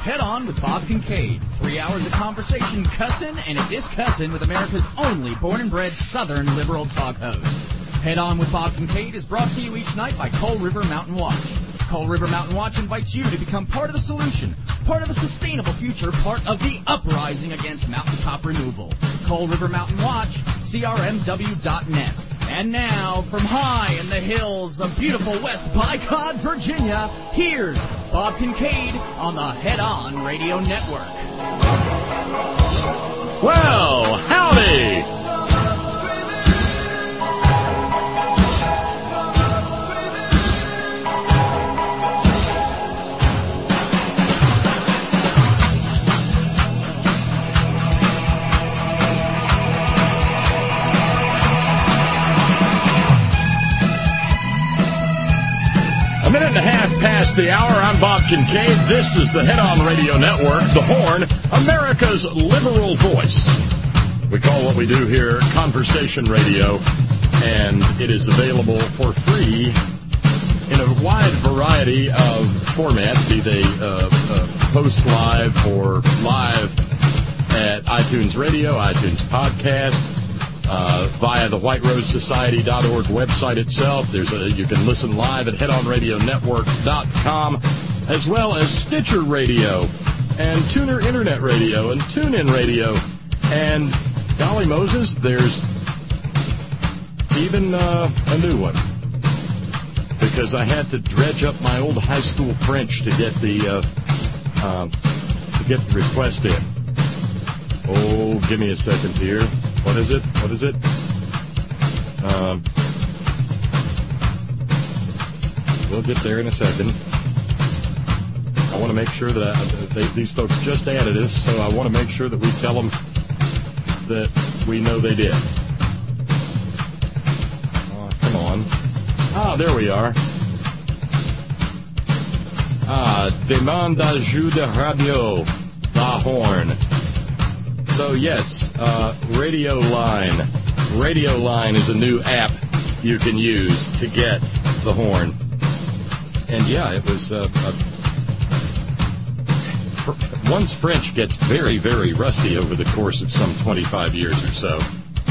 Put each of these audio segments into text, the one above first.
Head On with Bob Kincaid. 3 hours of conversation, cussing, and a discussing with America's only born and bred Southern liberal talk host. Head On with Bob Kincaid is brought to you each night by Coal River Mountain Watch. Coal River Mountain Watch invites you to become part of the solution, part of a sustainable future, part of the uprising against mountaintop removal. Coal River Mountain Watch, crmw.net. And now, from high in the hills of beautiful West Bycott, Virginia, here's Bob Kincaid on the Head On Radio Network. Well, howdy! A minute and a half past the hour. I'm Bob Kincaid. This is the Head On Radio Network, The Horn, America's liberal voice. We call what we do here Conversation Radio, and it is available for free in a wide variety of formats, be they post live or live at iTunes Radio, iTunes Podcast, via the WhiteRoseSociety.org website itself. You can listen live at HeadOnRadioNetwork.com, as well as Stitcher Radio and Tuner Internet Radio and TuneIn Radio. And golly Moses, there's even a new one, because I had to dredge up my old high school French to get the request in. Oh, give me a second here. What is it? We'll get there in a second. I want to make sure that these folks just added us, so I want to make sure that we tell them that we know they did. Come on. There we are. Demande d'ajout radio, La Horn. So, yes, Radio Line. Radio Line is a new app you can use to get the Horn. And, yeah, it was... one's French gets very, very rusty over the course of some 25 years or so.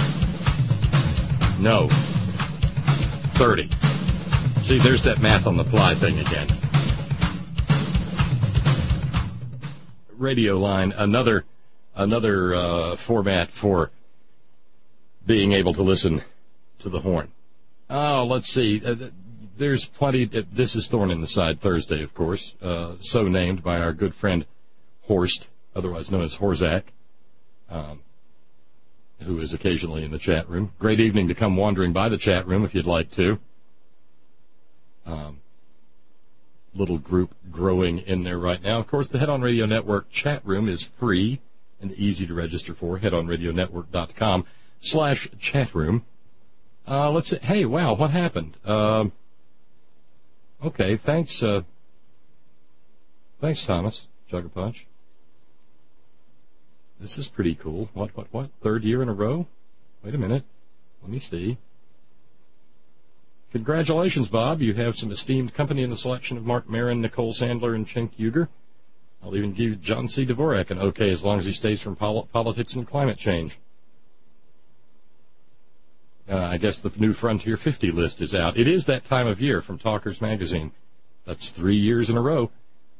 No. 30. See, there's that math on the fly thing again. Radio Line, another format for being able to listen to the Horn. Oh, let's see. There's plenty. This is Thorn in the Side Thursday, of course, so named by our good friend Horst, otherwise known as Horzak, who is occasionally in the chat room. Great evening to come wandering by the chat room if you'd like to. Little group growing in there right now. Of course, the Head On Radio Network chat room is free and easy to register for. HeadOnRadioNetwork.com/chatroom. Let's see. Hey, wow, what happened? Okay, thanks. Thanks, Thomas Juggerpunch. This is pretty cool. What? Third year in a row? Wait a minute. Let me see. Congratulations, Bob. You have some esteemed company in the selection of Mark Maron, Nicole Sandler, and Cenk Uygur. I'll even give John C. Dvorak an okay as long as he stays from politics and climate change. I guess the new Frontier 50 list is out. It is that time of year from Talkers Magazine. That's 3 years in a row.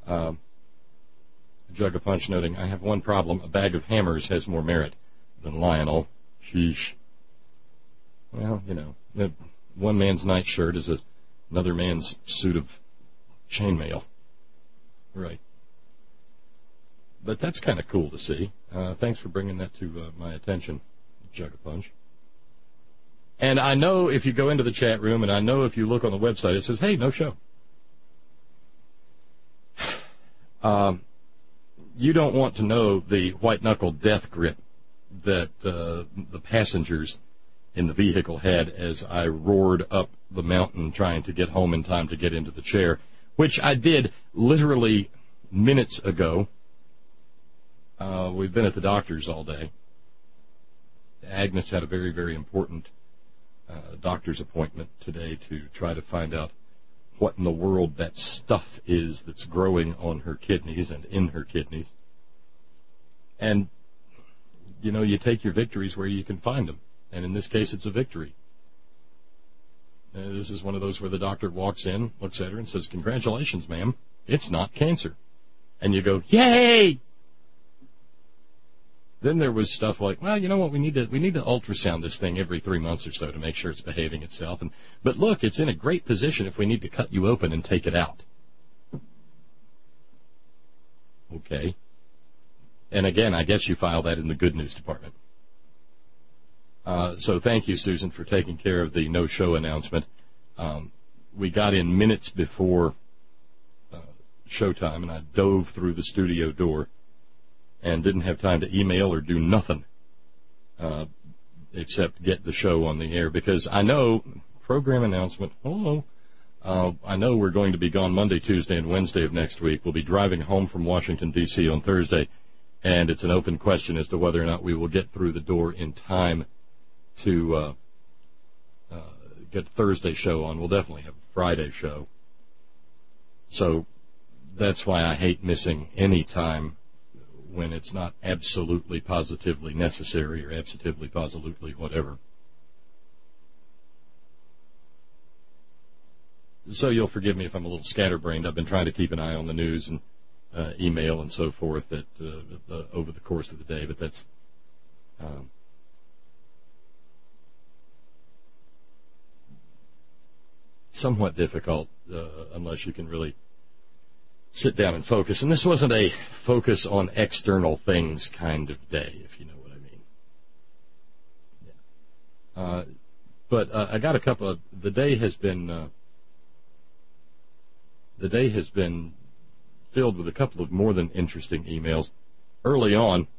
Juggerpunch noting, I have one problem. A bag of hammers has more merit than Lionel. Sheesh. Well, you know, one man's nightshirt is another man's suit of chainmail. Right. But that's kind of cool to see. Thanks for bringing that to my attention, Juggerpunch. And I know if you go into the chat room, and I know if you look on the website, it says, hey, no show. You don't want to know the white-knuckle death grip that the passengers in the vehicle had as I roared up the mountain trying to get home in time to get into the chair, which I did literally minutes ago. We've been at the doctor's all day. Agnes had a very, very important doctor's appointment today to try to find out what in the world that stuff is that's growing on her kidneys and in her kidneys. And, you know, you take your victories where you can find them. And in this case, it's a victory. This is one of those where the doctor walks in, looks at her, and says, "Congratulations, ma'am, it's not cancer." And you go, "Yay!" Then there was stuff like, "Well, you know what, we need to ultrasound this thing every 3 months or so to make sure it's behaving itself. But look, it's in a great position if we need to cut you open and take it out." Okay. And again, I guess you file that in the good news department. So thank you, Susan, for taking care of the no-show announcement. We got in minutes before showtime, and I dove through the studio door and didn't have time to email or do nothing except get the show on the air, because I know program announcement. I know we're going to be gone Monday, Tuesday, and Wednesday of next week. We'll be driving home from Washington, D.C. on Thursday, and it's an open question as to whether or not we will get through the door in time to get the Thursday show on. We'll definitely have a Friday show. So that's why I hate missing any time when it's not absolutely positively necessary or absolutely positively whatever. So you'll forgive me if I'm a little scatterbrained. I've been trying to keep an eye on the news and email and so forth over the course of the day, but that's somewhat difficult unless you can really sit down and focus. And this wasn't a focus on external things kind of day, if you know what I mean. Yeah. But I got a couple of. The day has been filled with a couple of more than interesting emails. Early on,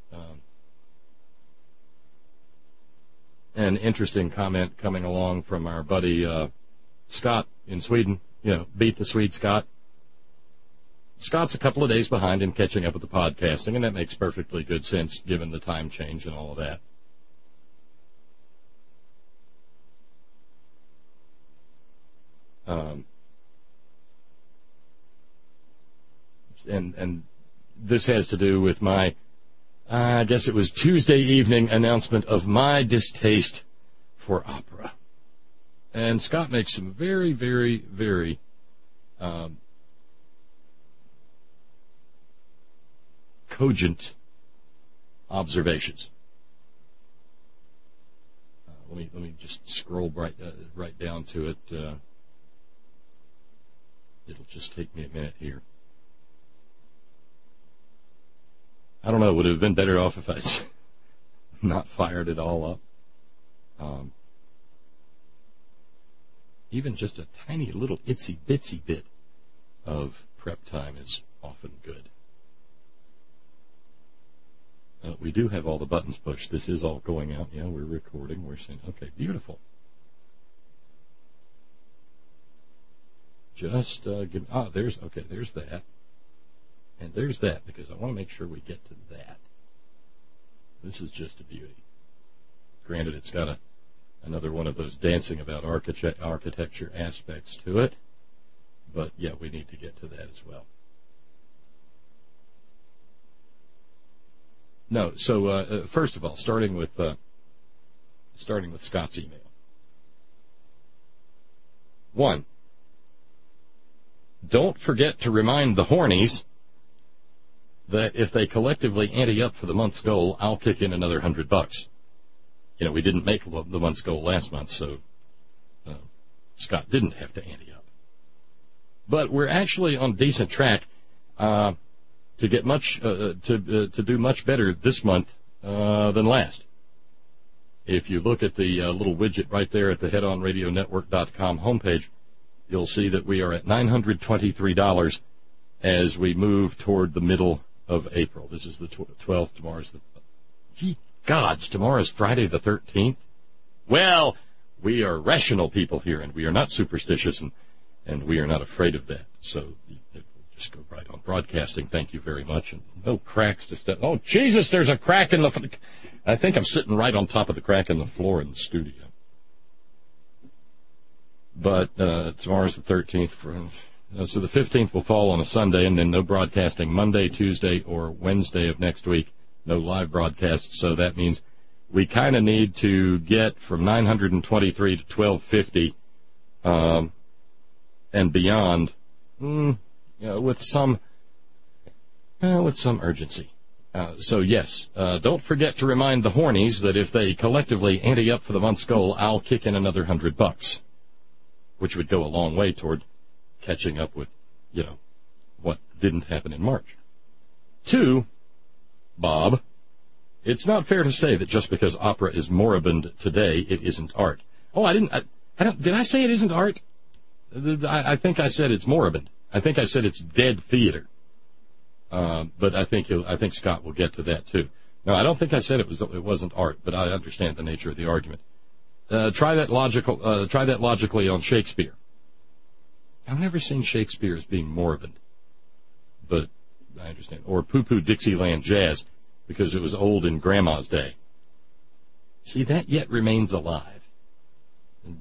an interesting comment coming along from our buddy Scott in Sweden. You know, beat the Swede Scott. Scott's a couple of days behind in catching up with the podcasting, and that makes perfectly good sense given the time change and all of that. And this has to do with my, I guess it was Tuesday evening announcement of my distaste for opera. And Scott makes some very, very, very cogent observations. Let me just scroll right down to it. It'll just take me a minute here. I don't know. Would it have been better off if I'd not fired it all up? Even just a tiny little itsy-bitsy bit of prep time is often good. We do have all the buttons pushed. This is all going out. Yeah, we're recording. We're saying, okay, beautiful. Just there's that. And there's that, because I want to make sure we get to that. This is just a beauty. Granted, it's got another one of those dancing about architecture aspects to it, but yeah, we need to get to that as well. No, so first of all, starting with Scott's email. 1, don't forget to remind the hornies that if they collectively ante up for the month's goal, I'll kick in another $100. You know, we didn't make the month's goal last month, so Scott didn't have to ante up. But we're actually on decent track to get to do much better this month than last. If you look at the little widget right there at the headonradionetwork.com homepage, you'll see that we are at $923 as we move toward the middle of April. This is the 12th. Tomorrow's tomorrow's Friday the 13th. Well, we are rational people here, and we are not superstitious, and we are not afraid of that. So we'll just go right on broadcasting. Thank you very much. And no cracks to step. Oh, Jesus, there's a crack in the. I think I'm sitting right on top of the crack in the floor in the studio. But tomorrow's the 13th. So the 15th will fall on a Sunday, and then no broadcasting Monday, Tuesday, or Wednesday of next week. No live broadcasts. So that means we kind of need to get from 923 to 1250 and beyond, with some urgency. So yes, don't forget to remind the hornies that if they collectively ante up for the month's goal, I'll kick in another $100, which would go a long way toward catching up with, what didn't happen in March. 2, Bob, it's not fair to say that just because opera is moribund today, it isn't art. Oh, did I say it isn't art? I think I said it's moribund. I think I said it's dead theater. But I think Scott will get to that too. No, I don't think I said it wasn't art, but I understand the nature of the argument. Try that logically on Shakespeare. I've never seen Shakespeare as being moribund, but I understand. Or poo-poo Dixieland jazz because it was old in Grandma's day. See, that yet remains alive. And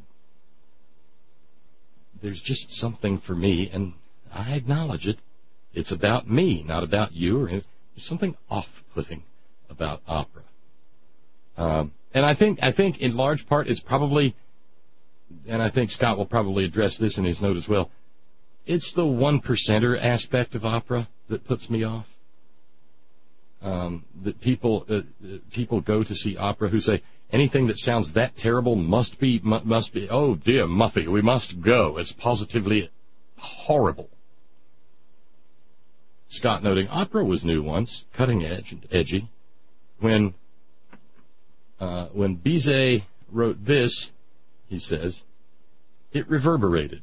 there's just something for me, and I acknowledge it. It's about me, not about you. There's something off-putting about opera. And I think in large part it's probably, and I think Scott will probably address this in his note as well, it's the one-percenter aspect of opera that puts me off. That people go to see opera who say anything that sounds that terrible must be, oh dear, Muffy, we must go. It's positively horrible. Scott noting, opera was new once, cutting edge and edgy. When Bizet wrote this, he says, it reverberated.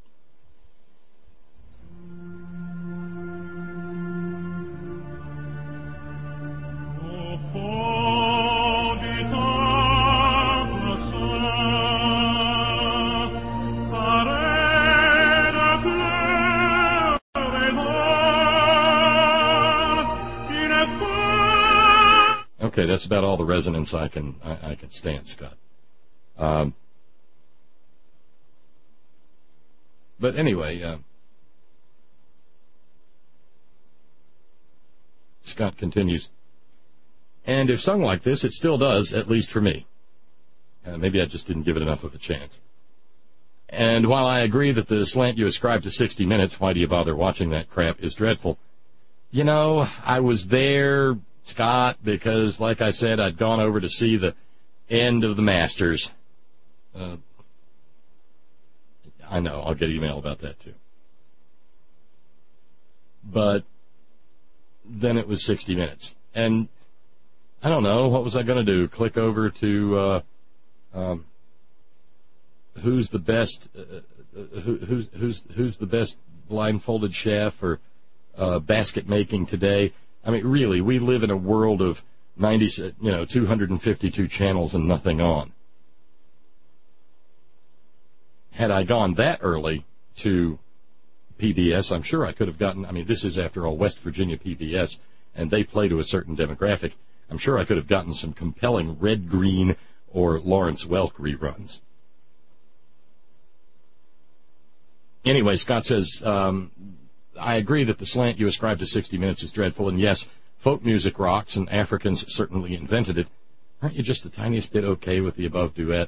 Okay, that's about all the resonance I can stand, Scott. But anyway, Scott continues, and if sung like this, it still does, at least for me. Maybe I just didn't give it enough of a chance. And while I agree that the slant you ascribe to 60 Minutes, why do you bother watching that crap, is dreadful, I was there, Scott, because, like I said, I'd gone over to see the end of the Masters. I know, I'll get email about that, too. But then it was 60 Minutes. And I don't know, what was I going to do? Click over to who's the best who's the best blindfolded chef or basket making today? I mean, really, we live in a world of 252 channels and nothing on. Had I gone that early to PBS, I'm sure I could have gotten, this is, after all, West Virginia PBS, and they play to a certain demographic. I'm sure I could have gotten some compelling Red Green or Lawrence Welk reruns. Anyway, Scott says, I agree that the slant you ascribe to 60 Minutes is dreadful, and yes, folk music rocks, and Africans certainly invented it. Aren't you just the tiniest bit okay with the above duet?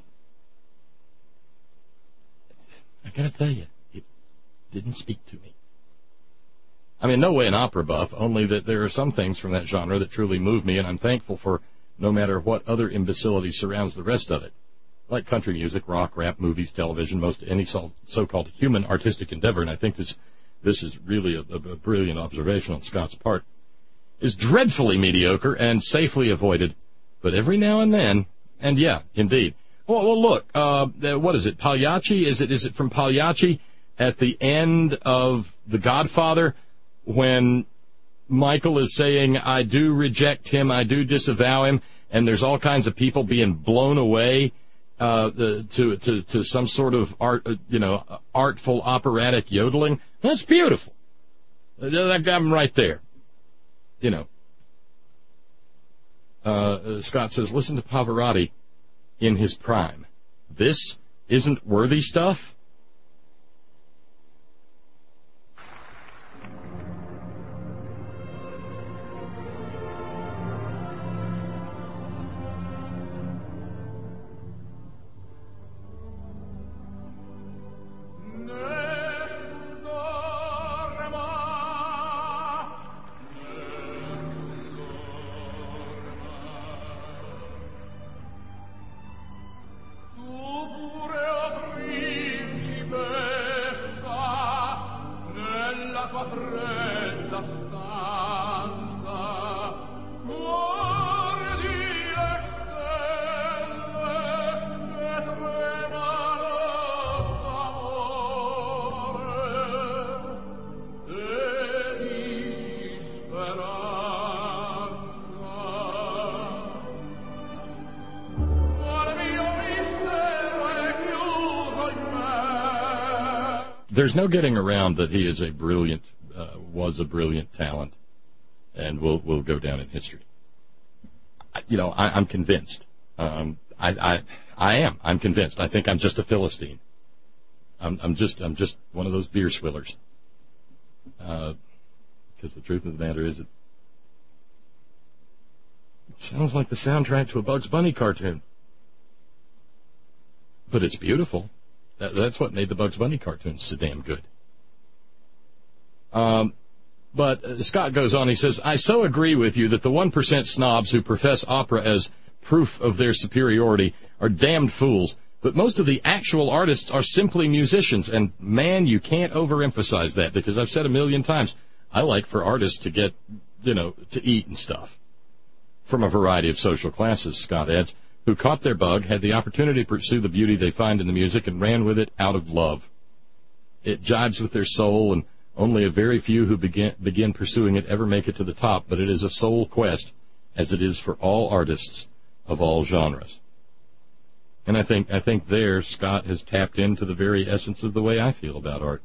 I gotta tell you, it didn't speak to me. No way an opera buff, only that there are some things from that genre that truly move me, and I'm thankful for no matter what other imbecility surrounds the rest of it. Like country music, rock, rap, movies, television, most any so-called human artistic endeavor, and I think this is really a brilliant observation on Scott's part, is dreadfully mediocre and safely avoided, but every now and then, and yeah, indeed. Well, look, what is it, Pagliacci? Is it from Pagliacci at the end of The Godfather when Michael is saying, I do reject him, I do disavow him, and there's all kinds of people being blown away to some sort of artful operatic yodeling? That's beautiful. I'm right there. Scott says, listen to Pavarotti in his prime. This isn't worthy stuff? there's no getting around that he is was a brilliant talent, and will go down in history. I'm convinced. I am. I'm convinced. I think I'm just a Philistine. I'm just one of those beer swillers. Because the truth of the matter is, it sounds like the soundtrack to a Bugs Bunny cartoon. But it's beautiful. That's what made the Bugs Bunny cartoons so damn good. But Scott goes on, he says, I so agree with you that the 1% snobs who profess opera as proof of their superiority are damned fools, but most of the actual artists are simply musicians, and man, you can't overemphasize that, because I've said a million times, I like for artists to get, to eat and stuff. From a variety of social classes, Scott adds, who caught their bug, had the opportunity to pursue the beauty they find in the music, and ran with it out of love. It jibes with their soul, and only a very few who begin pursuing it ever make it to the top, but it is a soul quest, as it is for all artists of all genres. And I think there Scott has tapped into the very essence of the way I feel about art.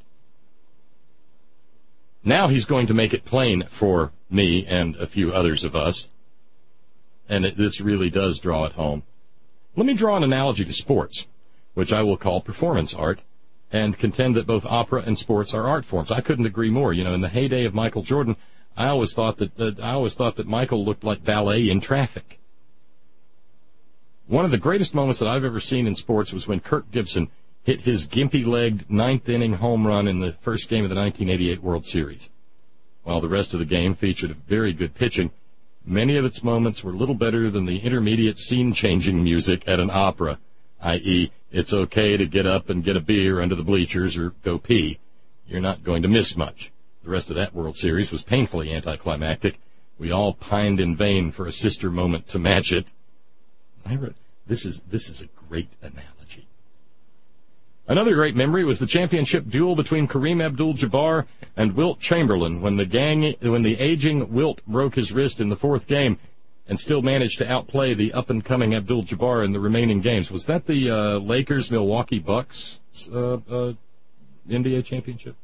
Now he's going to make it plain for me and a few others of us, and this really does draw it home. Let me draw an analogy to sports, which I will call performance art, and contend that both opera and sports are art forms. I couldn't agree more. In the heyday of Michael Jordan, I always thought that Michael looked like ballet in traffic. One of the greatest moments that I've ever seen in sports was when Kirk Gibson hit his gimpy-legged ninth-inning home run in the first game of the 1988 World Series. While the rest of the game featured very good pitching, many of its moments were little better than the intermediate scene-changing music at an opera, i.e., it's okay to get up and get a beer under the bleachers or go pee. You're not going to miss much. The rest of that World Series was painfully anticlimactic. We all pined in vain for a sister moment to match it. This is a great analogy. Another great memory was the championship duel between Kareem Abdul-Jabbar and Wilt Chamberlain when the aging Wilt broke his wrist in the fourth game and still managed to outplay the up-and-coming Abdul-Jabbar in the remaining games. Was that the Lakers-Milwaukee Bucks NBA championship?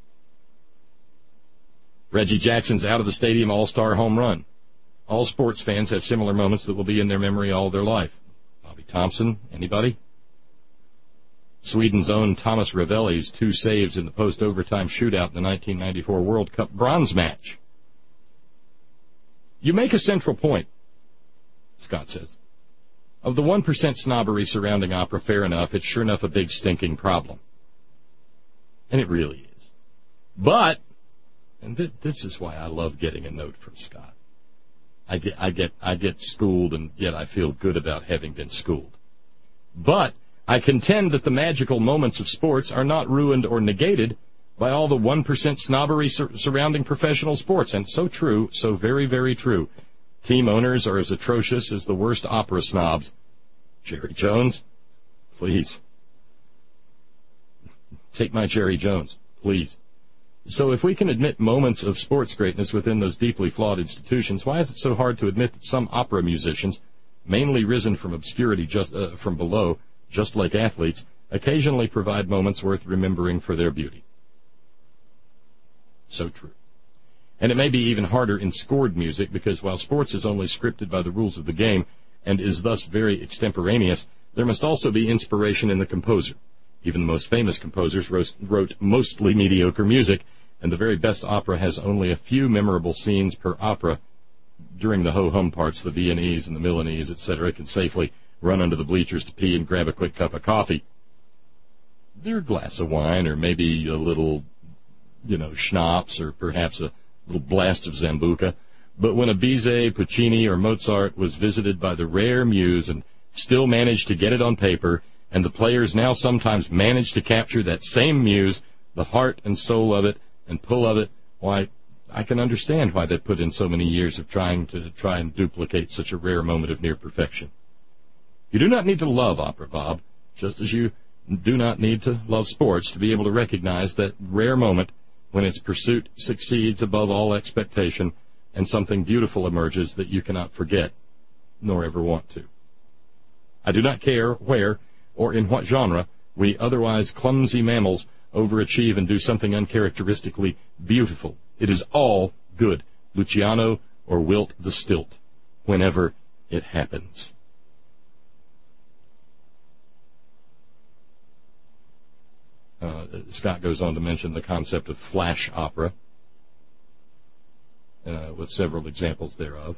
Reggie Jackson's out-of-the-stadium all-star home run. All sports fans have similar moments that will be in their memory all their life. Bobby Thompson, anybody? Sweden's own Thomas Ravelli's 2 saves in the post-overtime shootout in the 1994 World Cup bronze match. You make a central point, Scott says. Of the 1% snobbery surrounding opera, fair enough, it's sure enough a big stinking problem. And it really is. But, and this is why I love getting a note from Scott. I get schooled, and yet I feel good about having been schooled. But I contend that the magical moments of sports are not ruined or negated by all the 1% snobbery surrounding professional sports. And so true, so very, very true. Team owners are as atrocious as the worst opera snobs. Jerry Jones, please. Take my Jerry Jones, please. So if we can admit moments of sports greatness within those deeply flawed institutions, why is it so hard to admit that some opera musicians, mainly risen from obscurity from below, just like athletes, occasionally provide moments worth remembering for their beauty? So true. And it may be even harder in scored music, because while sports is only scripted by the rules of the game and is thus very extemporaneous, there must also be inspiration in the composer. Even the most famous composers wrote mostly mediocre music, and the very best opera has only a few memorable scenes per opera. During the ho-hum parts, the Viennese and the Milanese, etc., can safely run under the bleachers to pee and grab a quick cup of coffee. Their glass of wine, or maybe a little, schnapps, or perhaps a little blast of Zambuca. But when a Bizet, Puccini, or Mozart was visited by the rare muse and still managed to get it on paper, and the players now sometimes manage to capture that same muse, the heart and soul of it, and pull of it, why, I can understand why they put in so many years of trying and duplicate such a rare moment of near perfection. You do not need to love opera, Bob, just as you do not need to love sports to be able to recognize that rare moment when its pursuit succeeds above all expectation and something beautiful emerges that you cannot forget, nor ever want to. I do not care where or in what genre we otherwise clumsy mammals overachieve, and do something uncharacteristically beautiful. It is all good. Luciano or Wilt the Stilt, whenever it happens. Scott goes on to mention the concept of flash opera, with several examples thereof,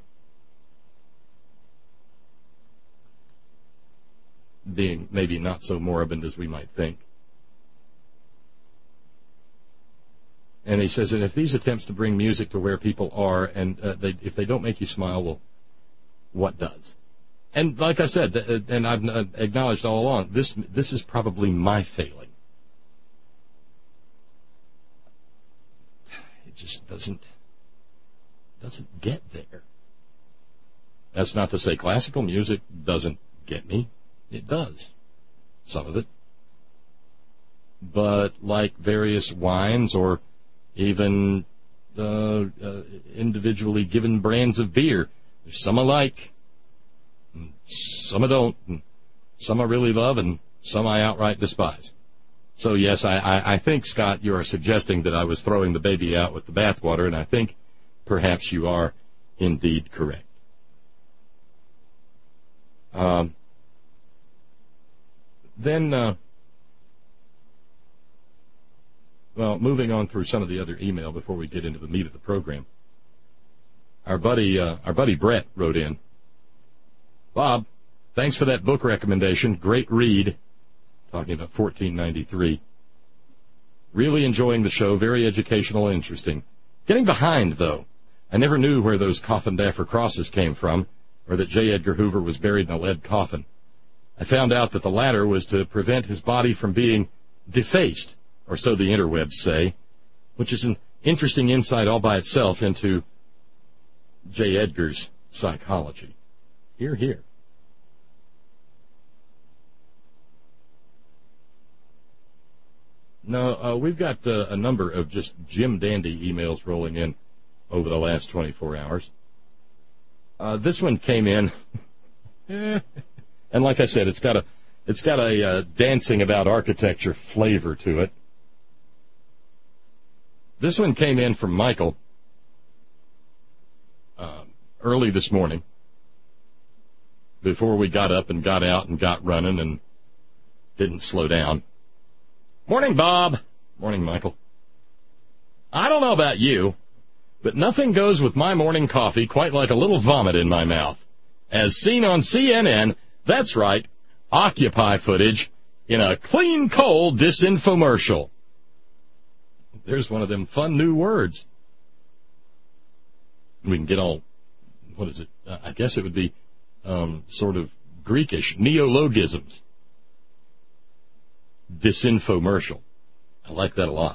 being maybe not so moribund as we might think. And he says, and if these attempts to bring music to where people are, and if they don't make you smile, well, what does? And like I said, and I've acknowledged all along, this is probably my failing. It just doesn't get there. That's not to say classical music doesn't get me. It does. Some of it. But like various wines or even individually given brands of beer, there's some I like, and some I don't, and some I really love, and some I outright despise. So yes, I think, Scott, you are suggesting that I was throwing the baby out with the bathwater, and I think perhaps you are indeed correct. Well, moving on through some of the other email before we get into the meat of the program. Our buddy Brett wrote in, Bob, thanks for that book recommendation. Great read. Talking about 1493. Really enjoying the show. Very educational and interesting. Getting behind, though. I never knew where those coffin daffer crosses came from, or that J. Edgar Hoover was buried in a lead coffin. I found out that the latter was to prevent his body from being defaced, or so the interwebs say, which is an interesting insight all by itself into J. Edgar's psychology. Hear, hear. No, we've got a number of just Jim Dandy emails rolling in over the last 24 hours. This one came in, and like I said, it's got a dancing about architecture flavor to it. This one came in from Michael early this morning, before we got up and got out and got running and didn't slow down. Morning, Bob. Morning, Michael. I don't know about you, but nothing goes with my morning coffee quite like a little vomit in my mouth. As seen on CNN, that's right, Occupy footage in a clean coal disinfomercial. There's one of them fun new words. We can get all, what is it? I guess it would be sort of Greekish, neologisms. Disinfomercial. I like that a lot.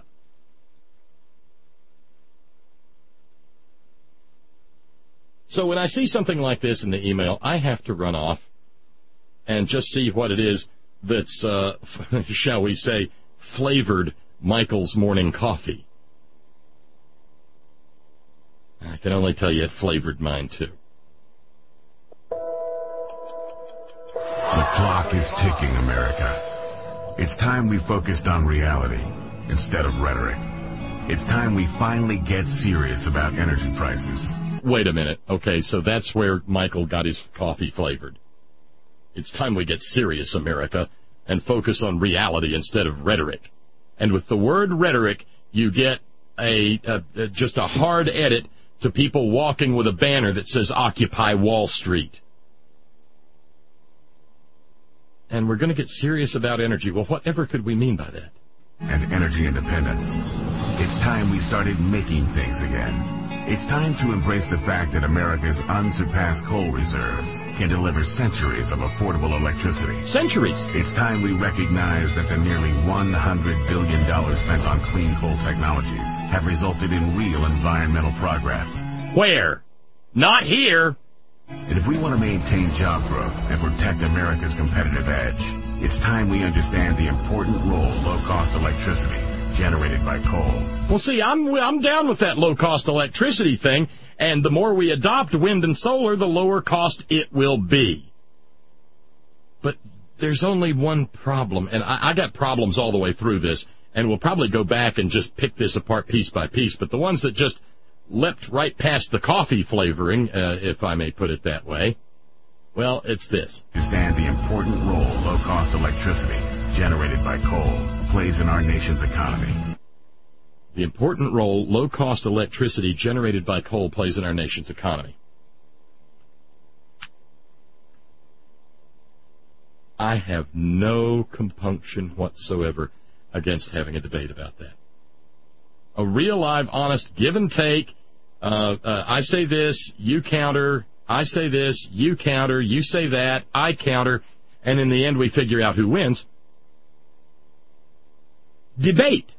So when I see something like this in the email, I have to run off and just see what it is that's, shall we say, flavored Michael's morning coffee. I can only tell you it flavored mine, too. The clock is ticking, America. It's time we focused on reality instead of rhetoric. It's time we finally get serious about energy prices. Wait a minute. Okay, so that's where Michael got his coffee flavored. It's time we get serious, America, and focus on reality instead of rhetoric. And with the word rhetoric, you get just a hard edit to people walking with a banner that says Occupy Wall Street. And we're going to get serious about energy. Well, whatever could we mean by that? And energy independence. It's time we started making things again. It's time to embrace the fact that America's unsurpassed coal reserves can deliver centuries of affordable electricity. Centuries? It's time we recognize that the nearly $100 billion spent on clean coal technologies have resulted in real environmental progress. Where? Not here. And if we want to maintain job growth and protect America's competitive edge, it's time we understand the important role low-cost electricity generated by coal. Well, see, I'm down with that low-cost electricity thing, and the more we adopt wind and solar, the lower cost it will be. But there's only one problem, and I got problems all the way through this, and we'll probably go back and just pick this apart piece by piece, but the ones that just leapt right past the coffee flavoring, if I may put it that way, well, it's this. Understand the important role low-cost electricity generated by coal plays in our nation's economy. The important role low-cost electricity generated by coal plays in our nation's economy. I have no compunction whatsoever against having a debate about that. A real, live, honest give and take. I say this, you counter. I say this, you counter. You say that, I counter. And in the end, we figure out who wins. Debate.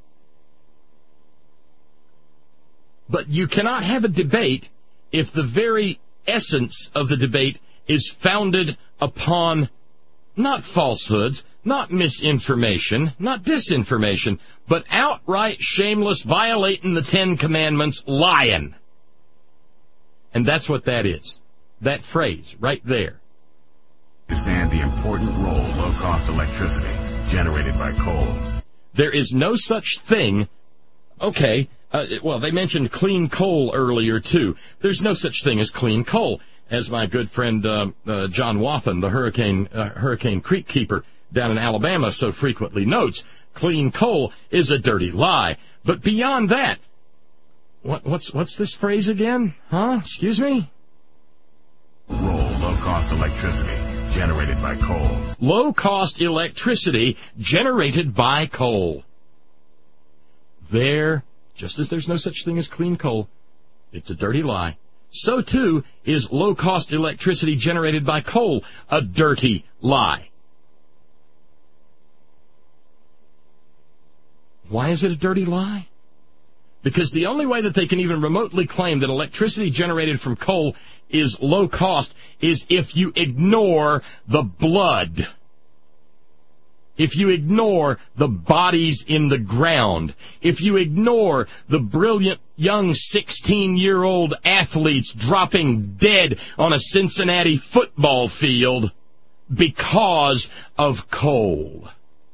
But you cannot have a debate if the very essence of the debate is founded upon not falsehoods, not misinformation, not disinformation, but outright shameless, violating the Ten Commandments, lying. And that's what that is. That phrase right there. Understand the important role low-cost electricity generated by coal. There is no such thing. Okay, well, they mentioned clean coal earlier, too. There's no such thing as clean coal. As my good friend John Wathen, the Hurricane Creek keeper down in Alabama, so frequently notes, clean coal is a dirty lie. But beyond that, what's this phrase again? Huh? Excuse me? Role low-cost electricity generated by coal. Low-cost electricity generated by coal. There, just as there's no such thing as clean coal, it's a dirty lie. So, too, is low-cost electricity generated by coal a dirty lie. Why is it a dirty lie? Because the only way that they can even remotely claim that electricity generated from coal is low cost is if you ignore the blood. If you ignore the bodies in the ground, if you ignore the brilliant young 16-year-old athletes dropping dead on a Cincinnati football field because of coal.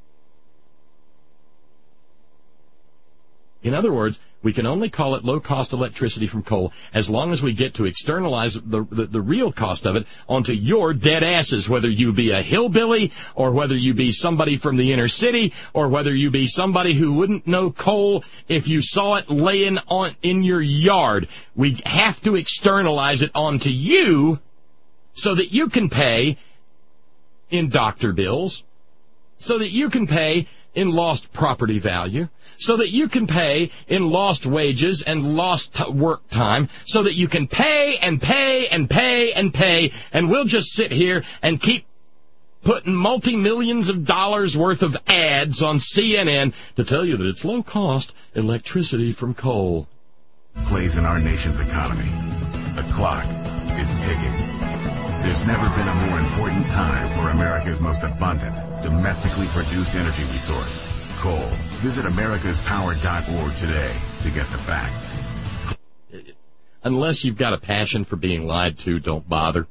In other words, we can only call it low-cost electricity from coal as long as we get to externalize the real cost of it onto your dead asses, whether you be a hillbilly or whether you be somebody from the inner city or whether you be somebody who wouldn't know coal if you saw it laying in your yard. We have to externalize it onto you so that you can pay in doctor bills, so that you can pay in lost property value, so that you can pay in lost wages and lost work time, so that you can pay and pay and pay and pay, and we'll just sit here and keep putting multi-millions of dollars worth of ads on CNN to tell you that it's low-cost electricity from coal. Plays in our nation's economy. The clock is ticking. There's never been a more important time for America's most abundant, domestically produced energy resource, coal. Visit americaspower.org today to get the facts. Unless you've got a passion for being lied to, don't bother.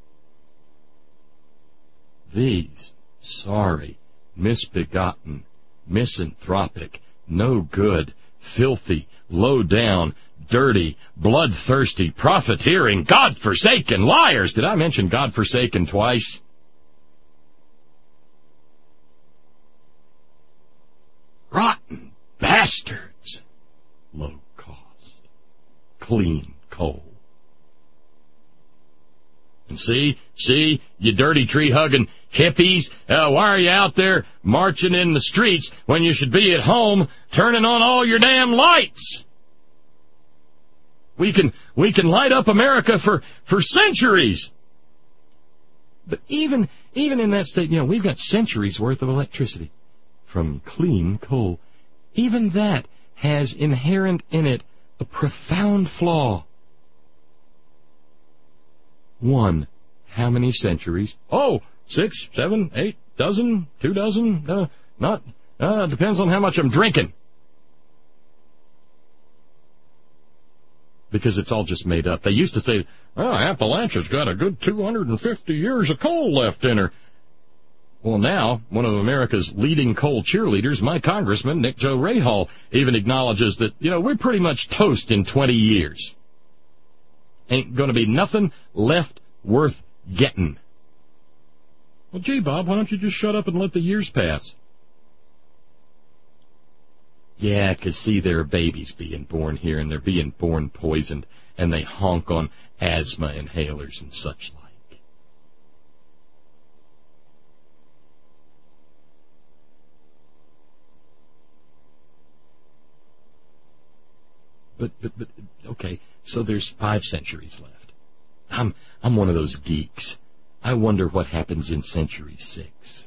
These sorry, misbegotten, misanthropic, no good, filthy, low down, dirty, bloodthirsty, profiteering, God-forsaken liars. Did I mention God-forsaken twice? Rotten bastards. Low cost. Clean coal. And see, you dirty tree-hugging hippies, why are you out there marching in the streets when you should be at home turning on all your damn lights? We can light up America for centuries. But even in that state, we've got centuries worth of electricity from clean coal. Even that has inherent in it a profound flaw. One, how many centuries? 6, 7, 8, dozen, 2 dozen? Depends on how much I'm drinking. Because it's all just made up. They used to say, Appalachia's got a good 250 years of coal left in her. Well, now, one of America's leading coal cheerleaders, my congressman, Nick Joe Rahal, even acknowledges that, we're pretty much toast in 20 years. Ain't going to be nothing left worth getting. Well, gee, Bob, why don't you just shut up and let the years pass? Yeah, 'cause see, there are babies being born here, and they're being born poisoned, and they honk on asthma inhalers and such like. But okay, so there's 5 centuries left. I'm one of those geeks. I wonder what happens in century 6.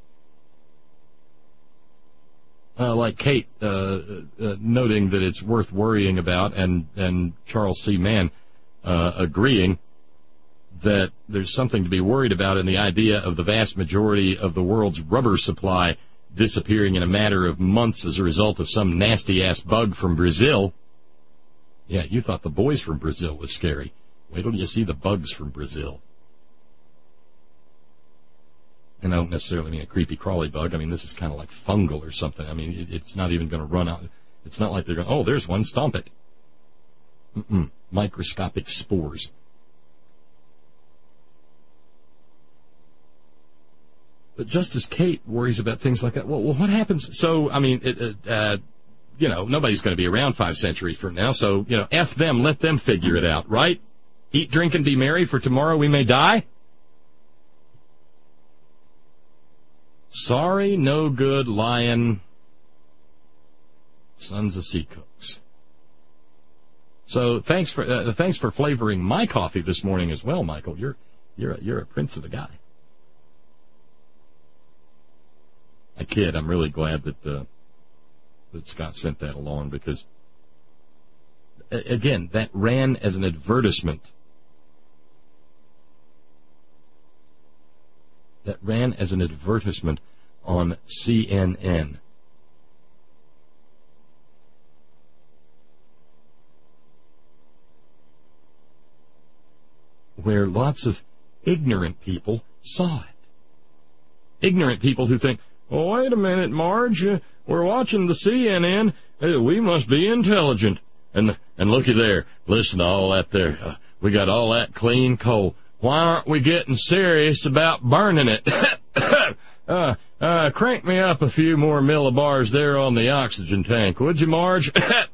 Like Kate noting that it's worth worrying about, and Charles C. Mann agreeing that there's something to be worried about in the idea of the vast majority of the world's rubber supply disappearing in a matter of months as a result of some nasty-ass bug from Brazil. Yeah, you thought the boys from Brazil was scary. Wait till you see the bugs from Brazil. And I don't necessarily mean a creepy crawly bug. I mean, this is kind of like fungal or something. I mean, it's not even going to run out. It's not like they're going, oh, there's one, stomp it. Microscopic spores. But just as Kate worries about things like that, well, what happens? So, I mean, nobody's going to be around 5 centuries from now, so, F them, let them figure it out, right? Eat, drink, and be merry, for tomorrow we may die? Sorry, no good, lying sons of sea cooks. So thanks for flavoring my coffee this morning as well, Michael. You're a prince of a guy. I kid. I'm really glad that Scott sent that along, because again, that ran as an advertisement. That ran as an advertisement on CNN. Where lots of ignorant people saw it. Ignorant people who think, oh, wait a minute, Marge, we're watching the CNN. We must be intelligent. And looky there, listen to all that there. We got all that clean coal. Why aren't we getting serious about burning it? Crank me up a few more millibars there on the oxygen tank, would you, Marge?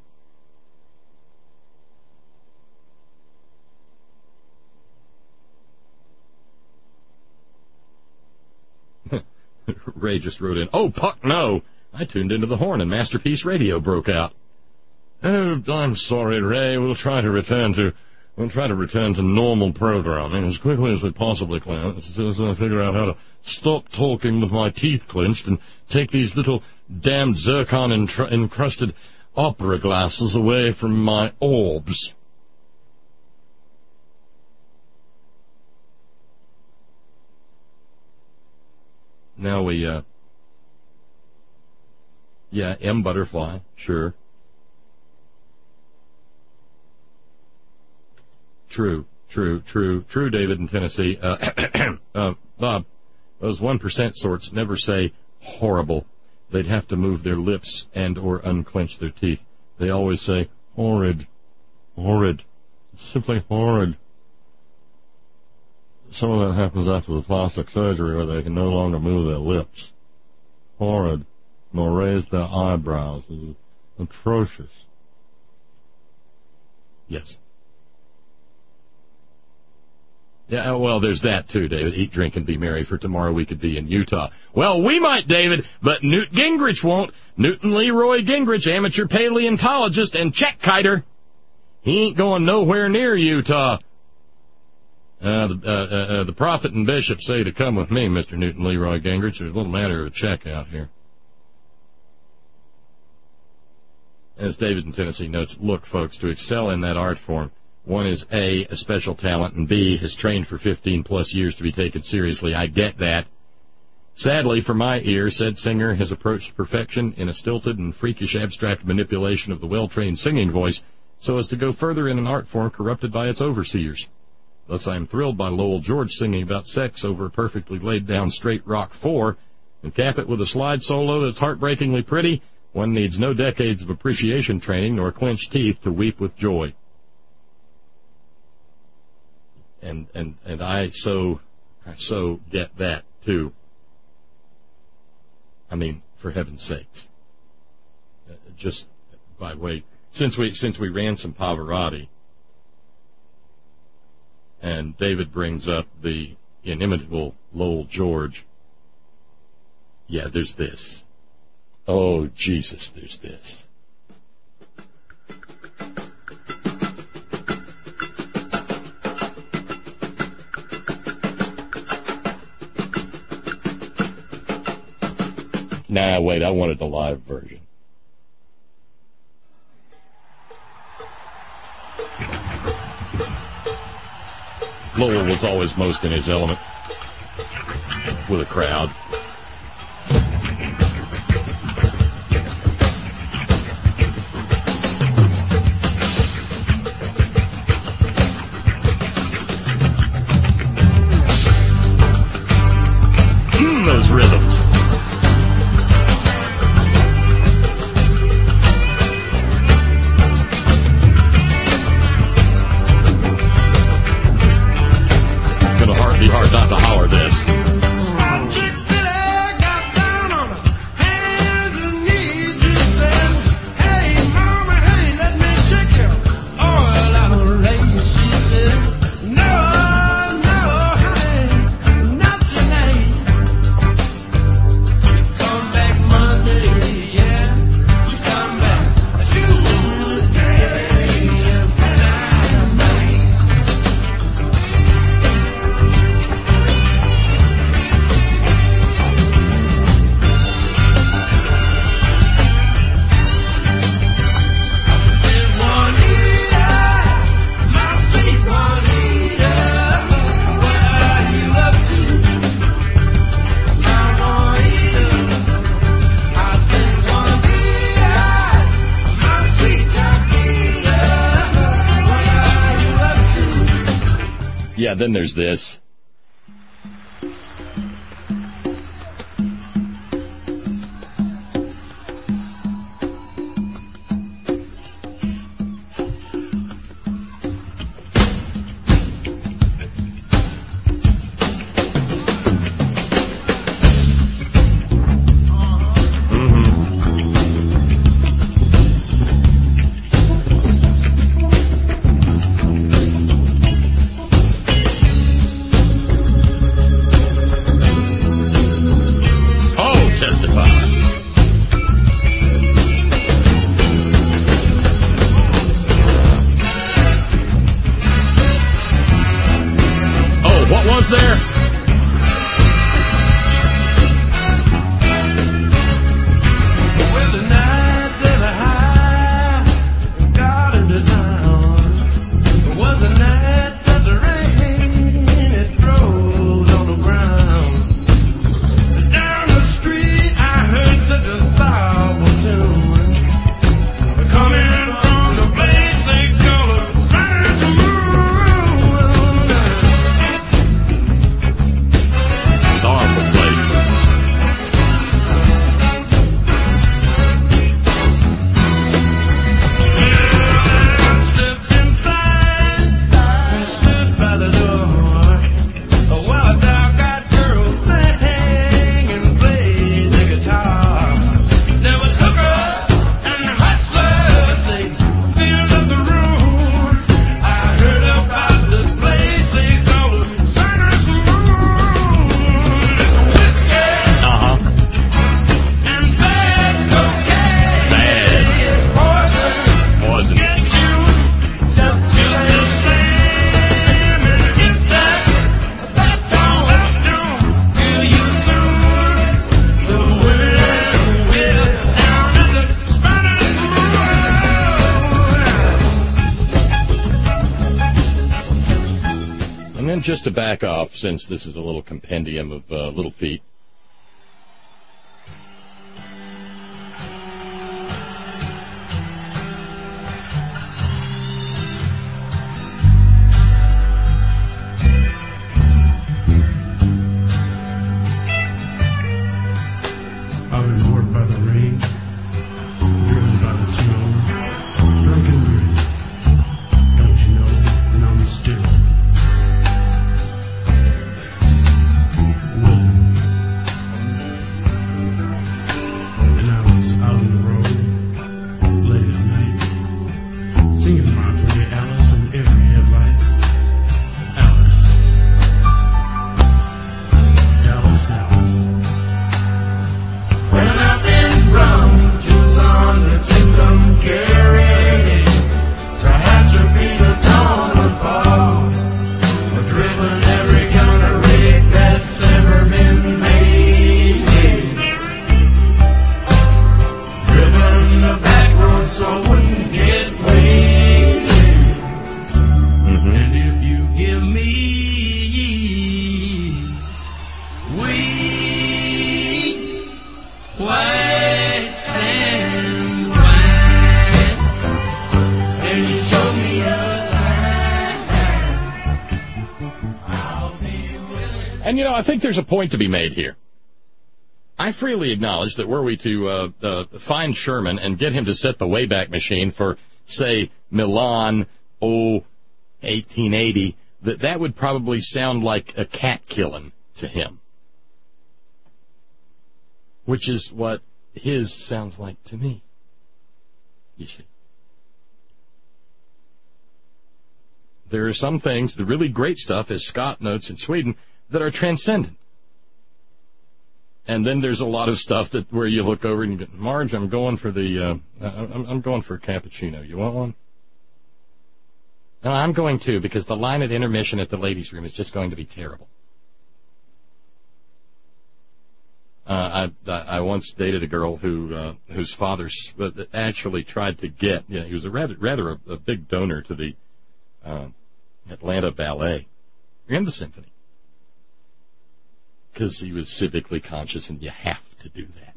Ray just wrote in, oh, Puck, no. I tuned into the Horn and Masterpiece Radio broke out. Oh, I'm sorry, Ray. We'll try to return to normal programming as quickly as we possibly can, as soon as I figure out how to stop talking with my teeth clenched and take these little damned zircon-encrusted opera glasses away from my orbs. Now we, M. Butterfly, sure. True, David in Tennessee. Bob, those 1% sorts never say horrible. They'd have to move their lips and or unclench their teeth. They always say horrid. Simply horrid. Some of that happens after the plastic surgery where they can no longer move their lips. Horrid. Nor raise their eyebrows. It's atrocious. Yes. Yeah, well, there's that, too, David. Eat, drink, and be merry, for tomorrow we could be in Utah. Well, we might, David, but Newt Gingrich won't. Newton Leroy Gingrich, amateur paleontologist and check-kiter. He ain't going nowhere near Utah. The prophet and bishop say to come with me, Mr. Newton Leroy Gingrich. There's a little matter of a check out here. As David in Tennessee notes, look, folks, to excel in that art form, one is A, a special talent, and B, has trained for 15-plus years to be taken seriously. I get that. Sadly, for my ear, said singer has approached perfection in a stilted and freakish abstract manipulation of the well-trained singing voice so as to go further in an art form corrupted by its overseers. Thus, I am thrilled by Lowell George singing about sex over a perfectly laid-down straight rock 4, and cap it with a slide solo that's heartbreakingly pretty. One needs no decades of appreciation training nor clenched teeth to weep with joy. And I so get that, too. I mean, for heaven's sakes. Just by way, since we ran some Pavarotti, and David brings up the inimitable Lowell George, yeah, there's this. Oh, Jesus, there's this. Nah, wait, I wanted the live version. Lowell was always most in his element with a crowd. Those rhythms. Be hard not to holler this. Yeah, then there's this. Just to back off, since this is a little compendium of Little Feat. And, I think there's a point to be made here. I freely acknowledge that were we to find Sherman and get him to set the Wayback Machine for, say, Milan, 1880, that would probably sound like a cat killing to him. Which is what his sounds like to me, you see. There are some things, the really great stuff, as Scott notes in Sweden, that are transcendent. And then there's a lot of stuff that where you look over and you go, Marge, I'm going for I'm going for a cappuccino. You want one? No, I'm going to, because the line at intermission at the ladies' room is just going to be terrible. I once dated a girl whose father actually tried to get. He was a rather a big donor to the Atlanta Ballet and the Symphony, because he was civically conscious, and you have to do that.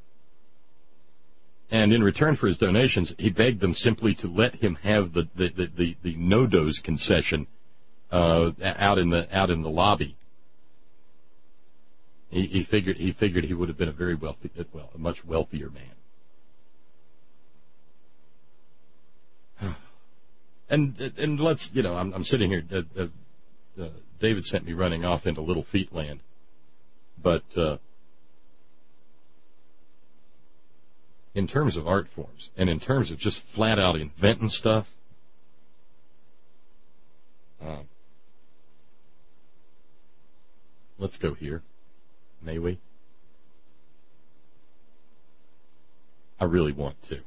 And in return for his donations, he begged them simply to let him have the no-dose concession out in the lobby. He figured he would have been a much wealthier man. And let's, I'm sitting here. David sent me running off into Little Feet land, but in terms of art forms and in terms of just flat out inventing stuff, let's go here. May we? I really want to.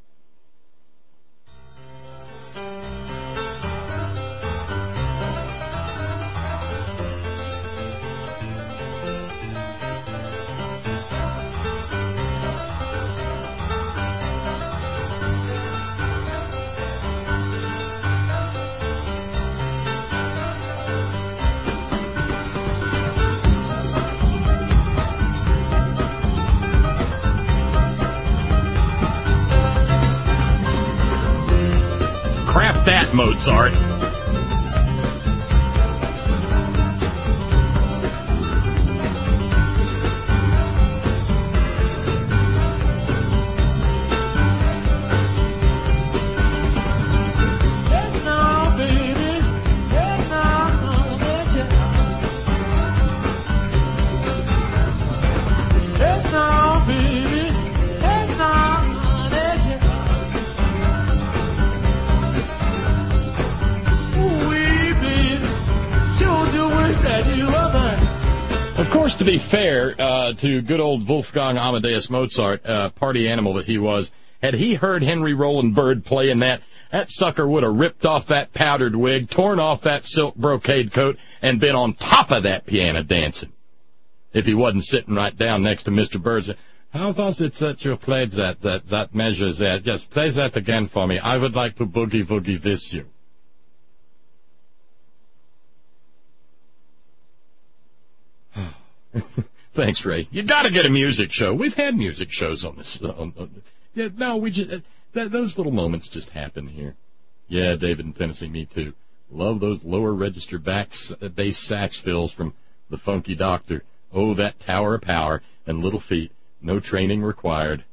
That Mozart. To be fair to good old Wolfgang Amadeus Mozart, party animal that he was, had he heard Henry Roland Bird playing that sucker would have ripped off that powdered wig, torn off that silk brocade coat, and been on top of that piano dancing. If he wasn't sitting right down next to Mr. Bird. How was it that you played that measure there? Just play that again for me. I would like to boogie-woogie with you. Thanks, Ray. You got to get a music show. We've had music shows on this. Those little moments just happen here. Yeah, David in Tennessee, me too. Love those lower register bass sax fills from the Funky Doctor. Oh, that Tower of Power and Little Feet. No training required.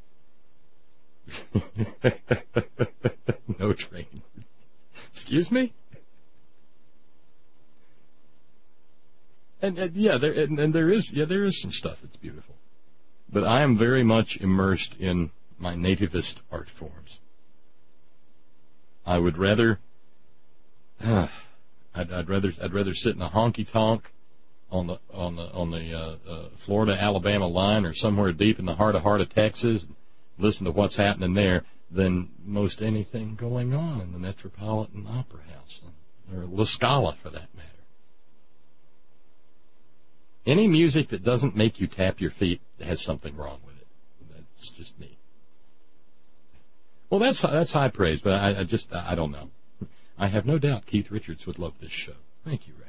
No training. Excuse me? And there is some stuff that's beautiful, but I am very much immersed in my nativist art forms. I would rather, I'd rather sit in a honky tonk on the Florida-Alabama line or somewhere deep in the heart of Texas and listen to what's happening there than most anything going on in the Metropolitan Opera House or La Scala for that matter. Any music that doesn't make you tap your feet has something wrong with it. That's just me. Well, that's high praise, but I don't know. I have no doubt Keith Richards would love this show. Thank you,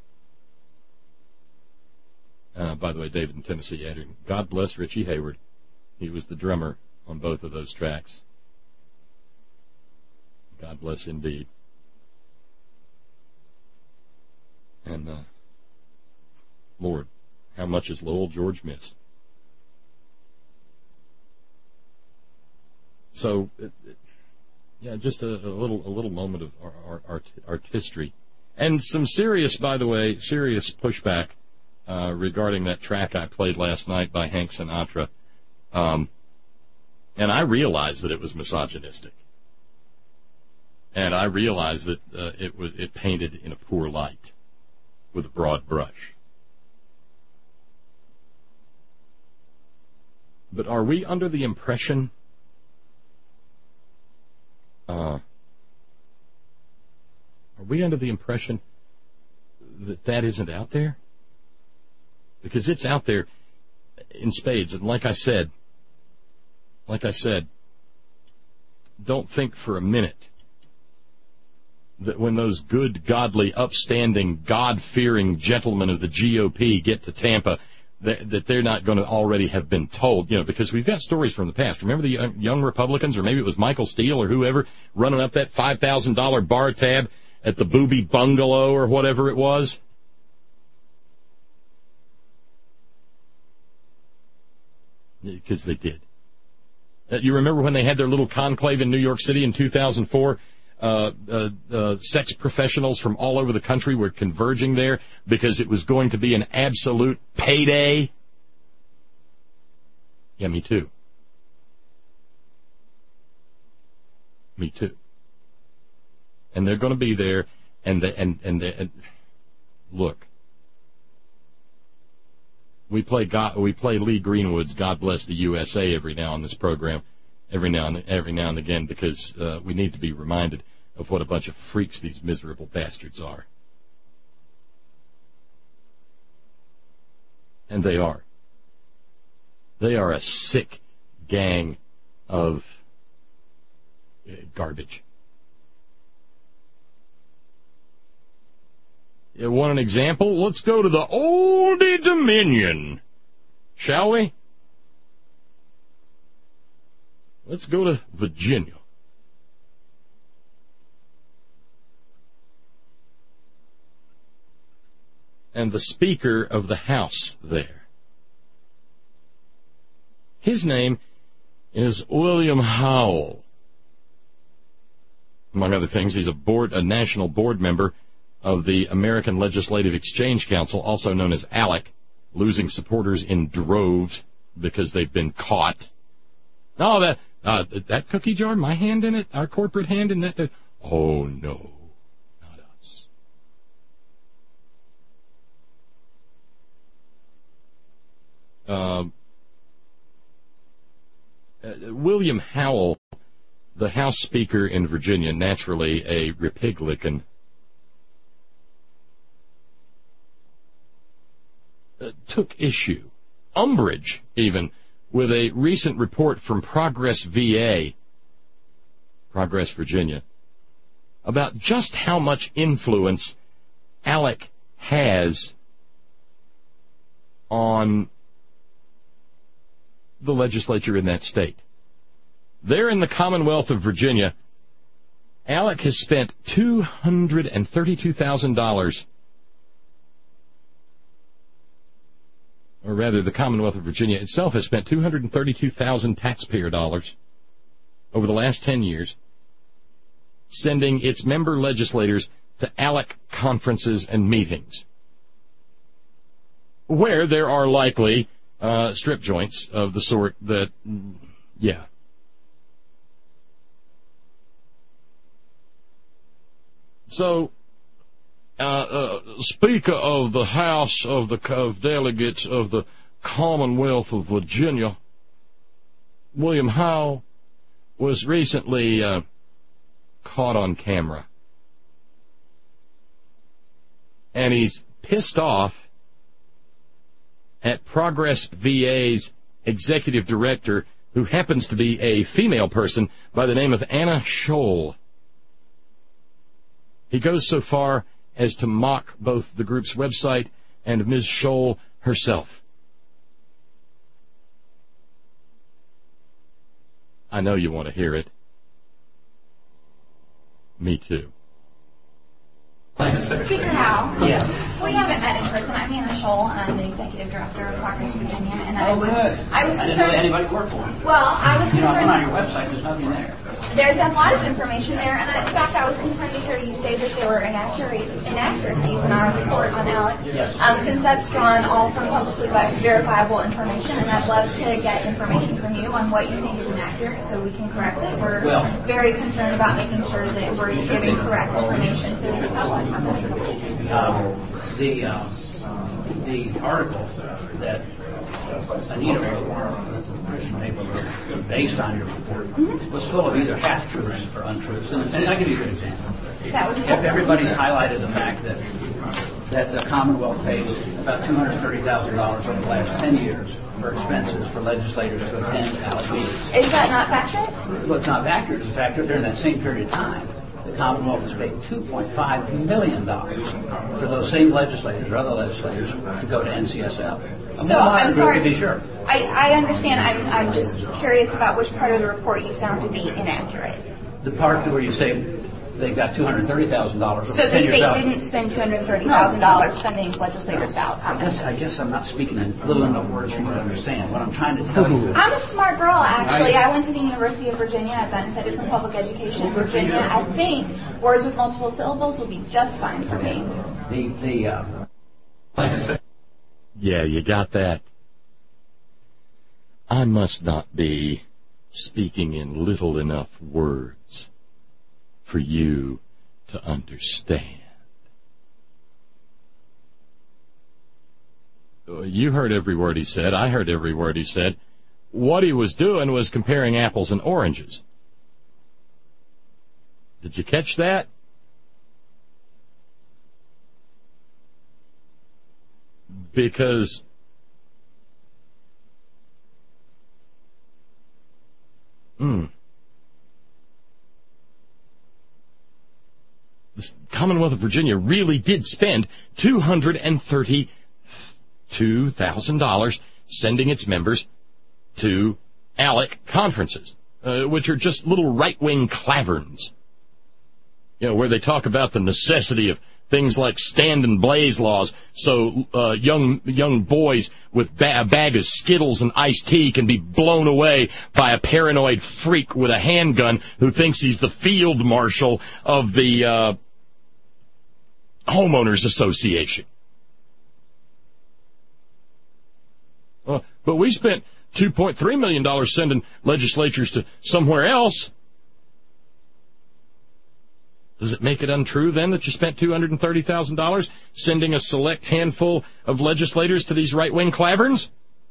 Ray. By the way, David in Tennessee added, God bless Richie Hayward. He was the drummer on both of those tracks. God bless indeed. And Lord, how much has Lowell George missed? So, just a little moment of artistry. And some serious, by the way, serious pushback regarding that track I played last night by Hank Sinatra. And I realized that it was misogynistic. And I realized that it painted in a poor light with a broad brush. But are we under the impression that isn't out there? Because it's out there in spades. And like I said, don't think for a minute that when those good, godly, upstanding, God-fearing gentlemen of the GOP get to Tampa, that they're not going to already have been told, because we've got stories from the past. Remember the young Republicans, or maybe it was Michael Steele or whoever, running up that $5,000 bar tab at the Booby Bungalow or whatever it was? Because they did. You remember when they had their little conclave in New York City in 2004? Sex professionals from all over the country were converging there because it was going to be an absolute payday. Yeah, me too. Me too. And they're going to be there, and look, we play Lee Greenwood's "God Bless the USA" every now on this program. Every now and again, because we need to be reminded of what a bunch of freaks these miserable bastards are. And they are. They are a sick gang of garbage. You want an example? Let's go to the oldie Dominion, shall we? Let's go to Virginia. And the Speaker of the House there. His name is William Howell. Among other things, he's a national board member of the American Legislative Exchange Council, also known as ALEC, losing supporters in droves because they've been caught. No, that cookie jar, my hand in it, our corporate hand in that. Oh, no, not us. William Howell, the House Speaker in Virginia, naturally a Republican, took umbrage even, with a recent report from Progress Virginia, about just how much influence ALEC has on the legislature in that state. There in the Commonwealth of Virginia, ALEC has spent $232,000, or rather the Commonwealth of Virginia itself has spent $232,000 taxpayer dollars over the last 10 years, sending its member legislators to ALEC conferences and meetings, where there are likely strip joints of the sort that, yeah. So, Speaker of the House of Delegates of the Commonwealth of Virginia, William Howell, was recently caught on camera. And he's pissed off at Progress VA's executive director, who happens to be a female person by the name of Anna Scholl. He goes so far as to mock both the group's website and Ms. Scholl herself. I know you want to hear it. Me too. Speaker Howell. Yeah. We haven't met in person. I'm Anna Scholl. I'm the executive director of Progress Virginia, and I was concerned. I didn't know anybody worked for me. Well, I was concerned. On your website, there's nothing there. There's a lot of information there, and in fact, I was concerned to hear you say that there were inaccuracies in our report on Alec. Yes. Since that's drawn all from publicly verifiable information, and I'd love to get information from you on what you think is inaccurate so we can correct it. We're very concerned about making sure that we're giving correct information to the public. The article that Anita wrote, Christian paper, based on your report, was full of either half-truths or untruths. And I'll give you a good example. Everybody's highlighted the fact that the Commonwealth pays about $230,000 over the last 10 years for expenses for legislators to attend ALEC meetings. Is that not accurate? Well, it's not accurate. It's accurate during that same period of time. The Commonwealth has paid $2.5 million for those same legislators or other legislators to go to NCSL. I'm sorry. To be sure. I understand. I'm just curious about which part of the report you found to be inaccurate. The part where you say they got $230,000. So the state didn't spend $230,000 sending legislators out. I guess I'm not speaking in little enough words for you to understand. What I'm trying to tell you. I'm a smart girl, actually. I went to the University of Virginia. I benefited from public education in Virginia. I think words with multiple syllables will be just fine for me. Yeah, you got that. I must not be speaking in little enough words for you to understand. You heard every word he said. I heard every word he said. What he was doing was comparing apples and oranges. Did you catch that? Because the Commonwealth of Virginia really did spend $232,000 sending its members to ALEC conferences, which are just little right-wing claverns, where they talk about the necessity of things like stand and blaze laws, so young boys with a bag of Skittles and iced tea can be blown away by a paranoid freak with a handgun who thinks he's the field marshal of the homeowners association. But we spent $2.3 million sending legislatures to somewhere else. Does it make it untrue, then, that you spent $230,000 sending a select handful of legislators to these right-wing claverns?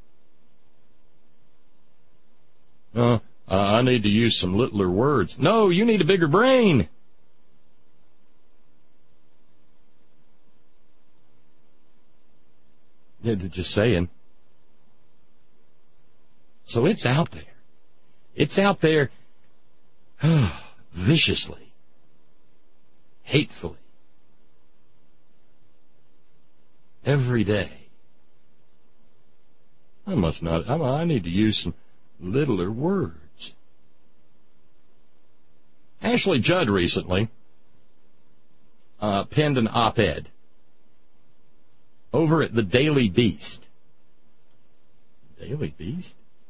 I need to use some littler words. No, you need a bigger brain. Yeah, just saying. So it's out there. It's out there viciously. Hatefully. Every day. I need to use some littler words. Ashley Judd recently penned an op-ed over at the Daily Beast. Daily Beast?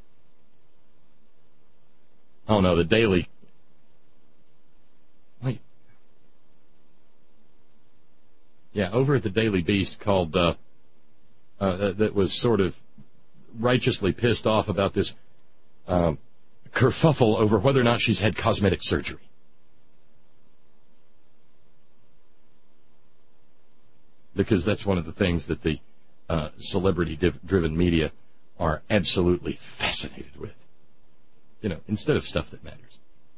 Oh, no, the Daily... Wait. Yeah, over at the Daily Beast called, that was sort of righteously pissed off about this kerfuffle over whether or not she's had cosmetic surgery. Because that's one of the things that the celebrity-driven media are absolutely fascinated with. Instead of stuff that matters.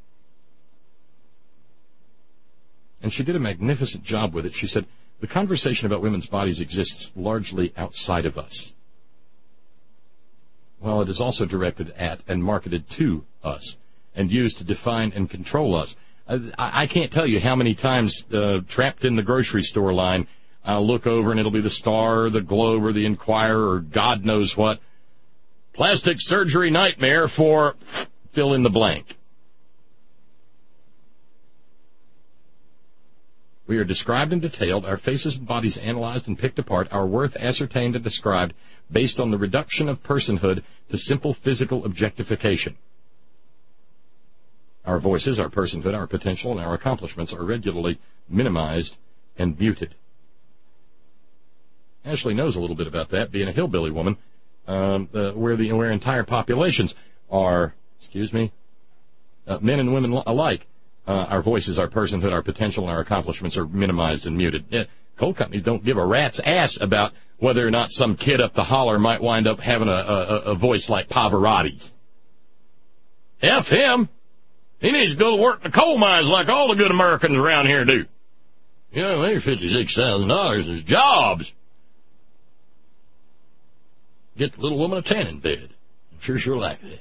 And she did a magnificent job with it. She said, the conversation about women's bodies exists largely outside of us. Well, it is also directed at and marketed to us and used to define and control us. I can't tell you how many times trapped in the grocery store line, I'll look over and it'll be the Star or the Globe or the Inquirer or God knows what. Plastic surgery nightmare for fill in the blank. We are described and detailed, our faces and bodies analyzed and picked apart, our worth ascertained and described based on the reduction of personhood to simple physical objectification. Our voices, our personhood, our potential, and our accomplishments are regularly minimized and muted. Ashley knows a little bit about that, being a hillbilly woman, where entire populations are, men and women alike. Our voices, our personhood, our potential, and our accomplishments are minimized and muted. Coal companies don't give a rat's ass about whether or not some kid up the holler might wind up having a voice like Pavarotti's. F him. He needs to go to work in the coal mines like all the good Americans around here do. You know, there's $56,000 as jobs. Get the little woman a tanning bed. I'm sure she'll like that.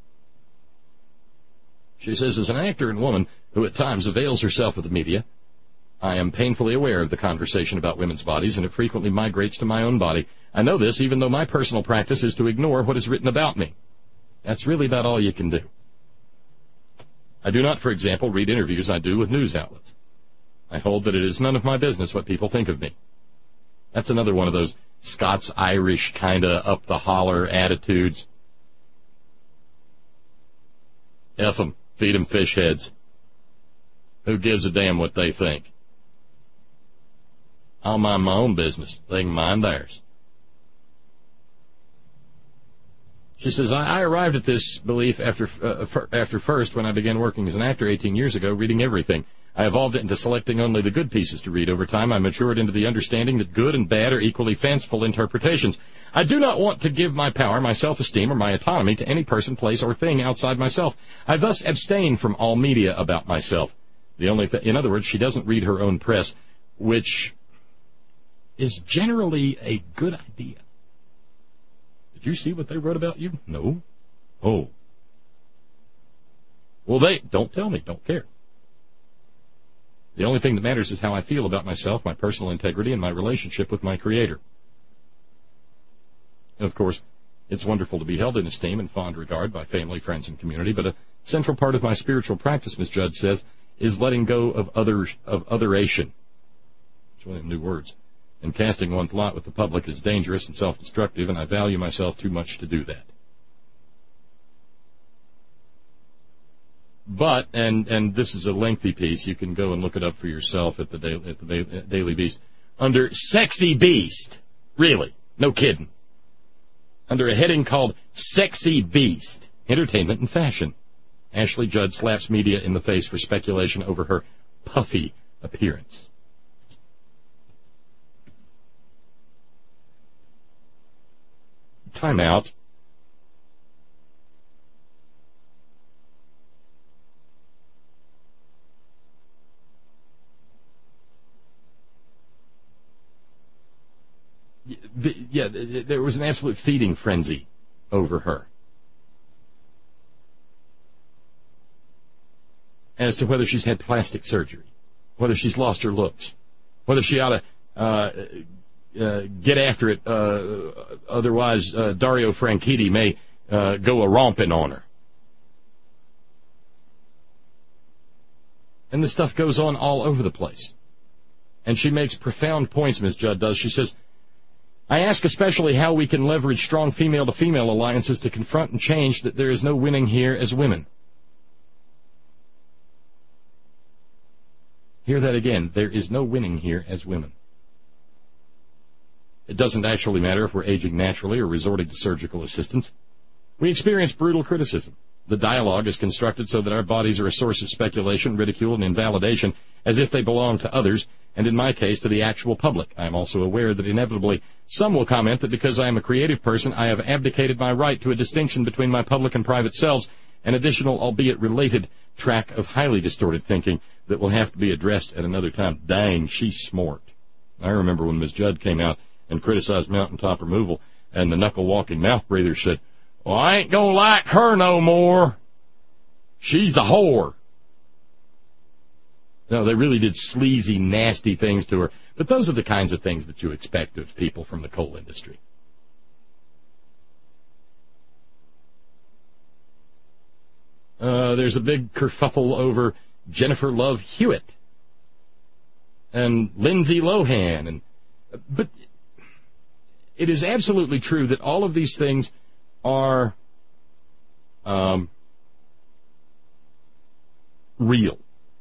She says, as an actor and woman who at times avails herself of the media, I am painfully aware of the conversation about women's bodies, and it frequently migrates to my own body. I know this even though my personal practice is to ignore what is written about me. That's really about all you can do. I do not, for example, read interviews I do with news outlets. I hold that it is none of my business what people think of me. That's another one of those Scots-Irish kind of up-the-holler attitudes. F them. Feed them fish heads. Who gives a damn what they think? I'll mind my own business. They can mind theirs. She says, I arrived at this belief after first, when I began working as an actor 18 years ago, reading everything. I evolved it into selecting only the good pieces to read. Over time, I matured into the understanding that good and bad are equally fanciful interpretations. I do not want to give my power, my self-esteem, or my autonomy to any person, place, or thing outside myself. I thus abstain from all media about myself. In other words, she doesn't read her own press, which is generally a good idea. Did you see what they wrote about you? No. Oh. Well, don't tell me. Don't care. The only thing that matters is how I feel about myself, my personal integrity, and my relationship with my Creator. Of course, it's wonderful to be held in esteem and fond regard by family, friends, and community, but a central part of my spiritual practice, Ms. Judd says, is letting go of otheration. It's one of the new words. And casting one's lot with the public is dangerous and self-destructive, and I value myself too much to do that. But, and this is a lengthy piece, you can go and look it up for yourself at the Daily Beast. Under Sexy Beast, really, no kidding, under a heading called Sexy Beast, Entertainment and Fashion, Ashley Judd slaps media in the face for speculation over her puffy appearance. Time out. Yeah, there was an absolute feeding frenzy over her as to whether she's had plastic surgery, whether she's lost her looks, whether she ought to get after it, otherwise Dario Franchitti may go a-romping on her. And this stuff goes on all over the place. And she makes profound points, Ms. Judd does. She says, I ask especially how we can leverage strong female-to-female alliances to confront and change that there is no winning here as women. Hear that again. There is no winning here as women. It doesn't actually matter if we're aging naturally or resorting to surgical assistance. We experience brutal criticism. The dialogue is constructed so that our bodies are a source of speculation, ridicule, and invalidation, as if they belong to others, and in my case, to the actual public. I am also aware that inevitably some will comment that because I am a creative person, I have abdicated my right to a distinction between my public and private selves, an additional, albeit related, track of highly distorted thinking that will have to be addressed at another time. Dang, she's smart. I remember when Ms. Judd came out and criticized mountaintop removal, and the knuckle-walking mouth breather said, well, I ain't gonna like her no more. She's the whore. No, they really did sleazy, nasty things to her. But those are the kinds of things that you expect of people from the coal industry. There's a big kerfuffle over Jennifer Love Hewitt. and Lindsay Lohan. But it is absolutely true that all of these things are real.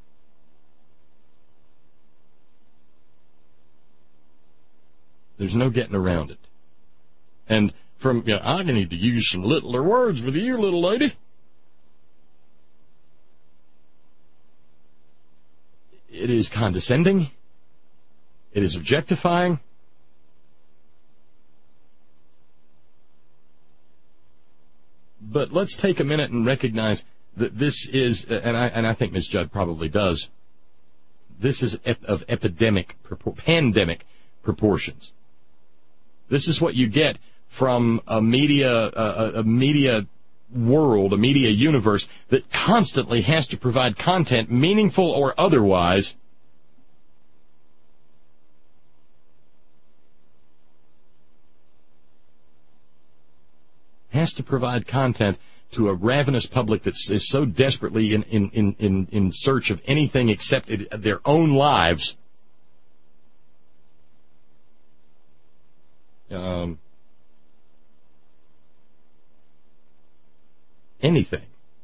There's no getting around it. And I need to use some littler words with you, little lady. It is condescending. It is objectifying. But let's take a minute and recognize that this is, and I think Ms. Judd probably does, this is of pandemic proportions. This is what you get from a media world, a media universe that constantly has to provide content, meaningful or otherwise, has to provide content to a ravenous public that is so desperately in search of anything except their own lives. Anything.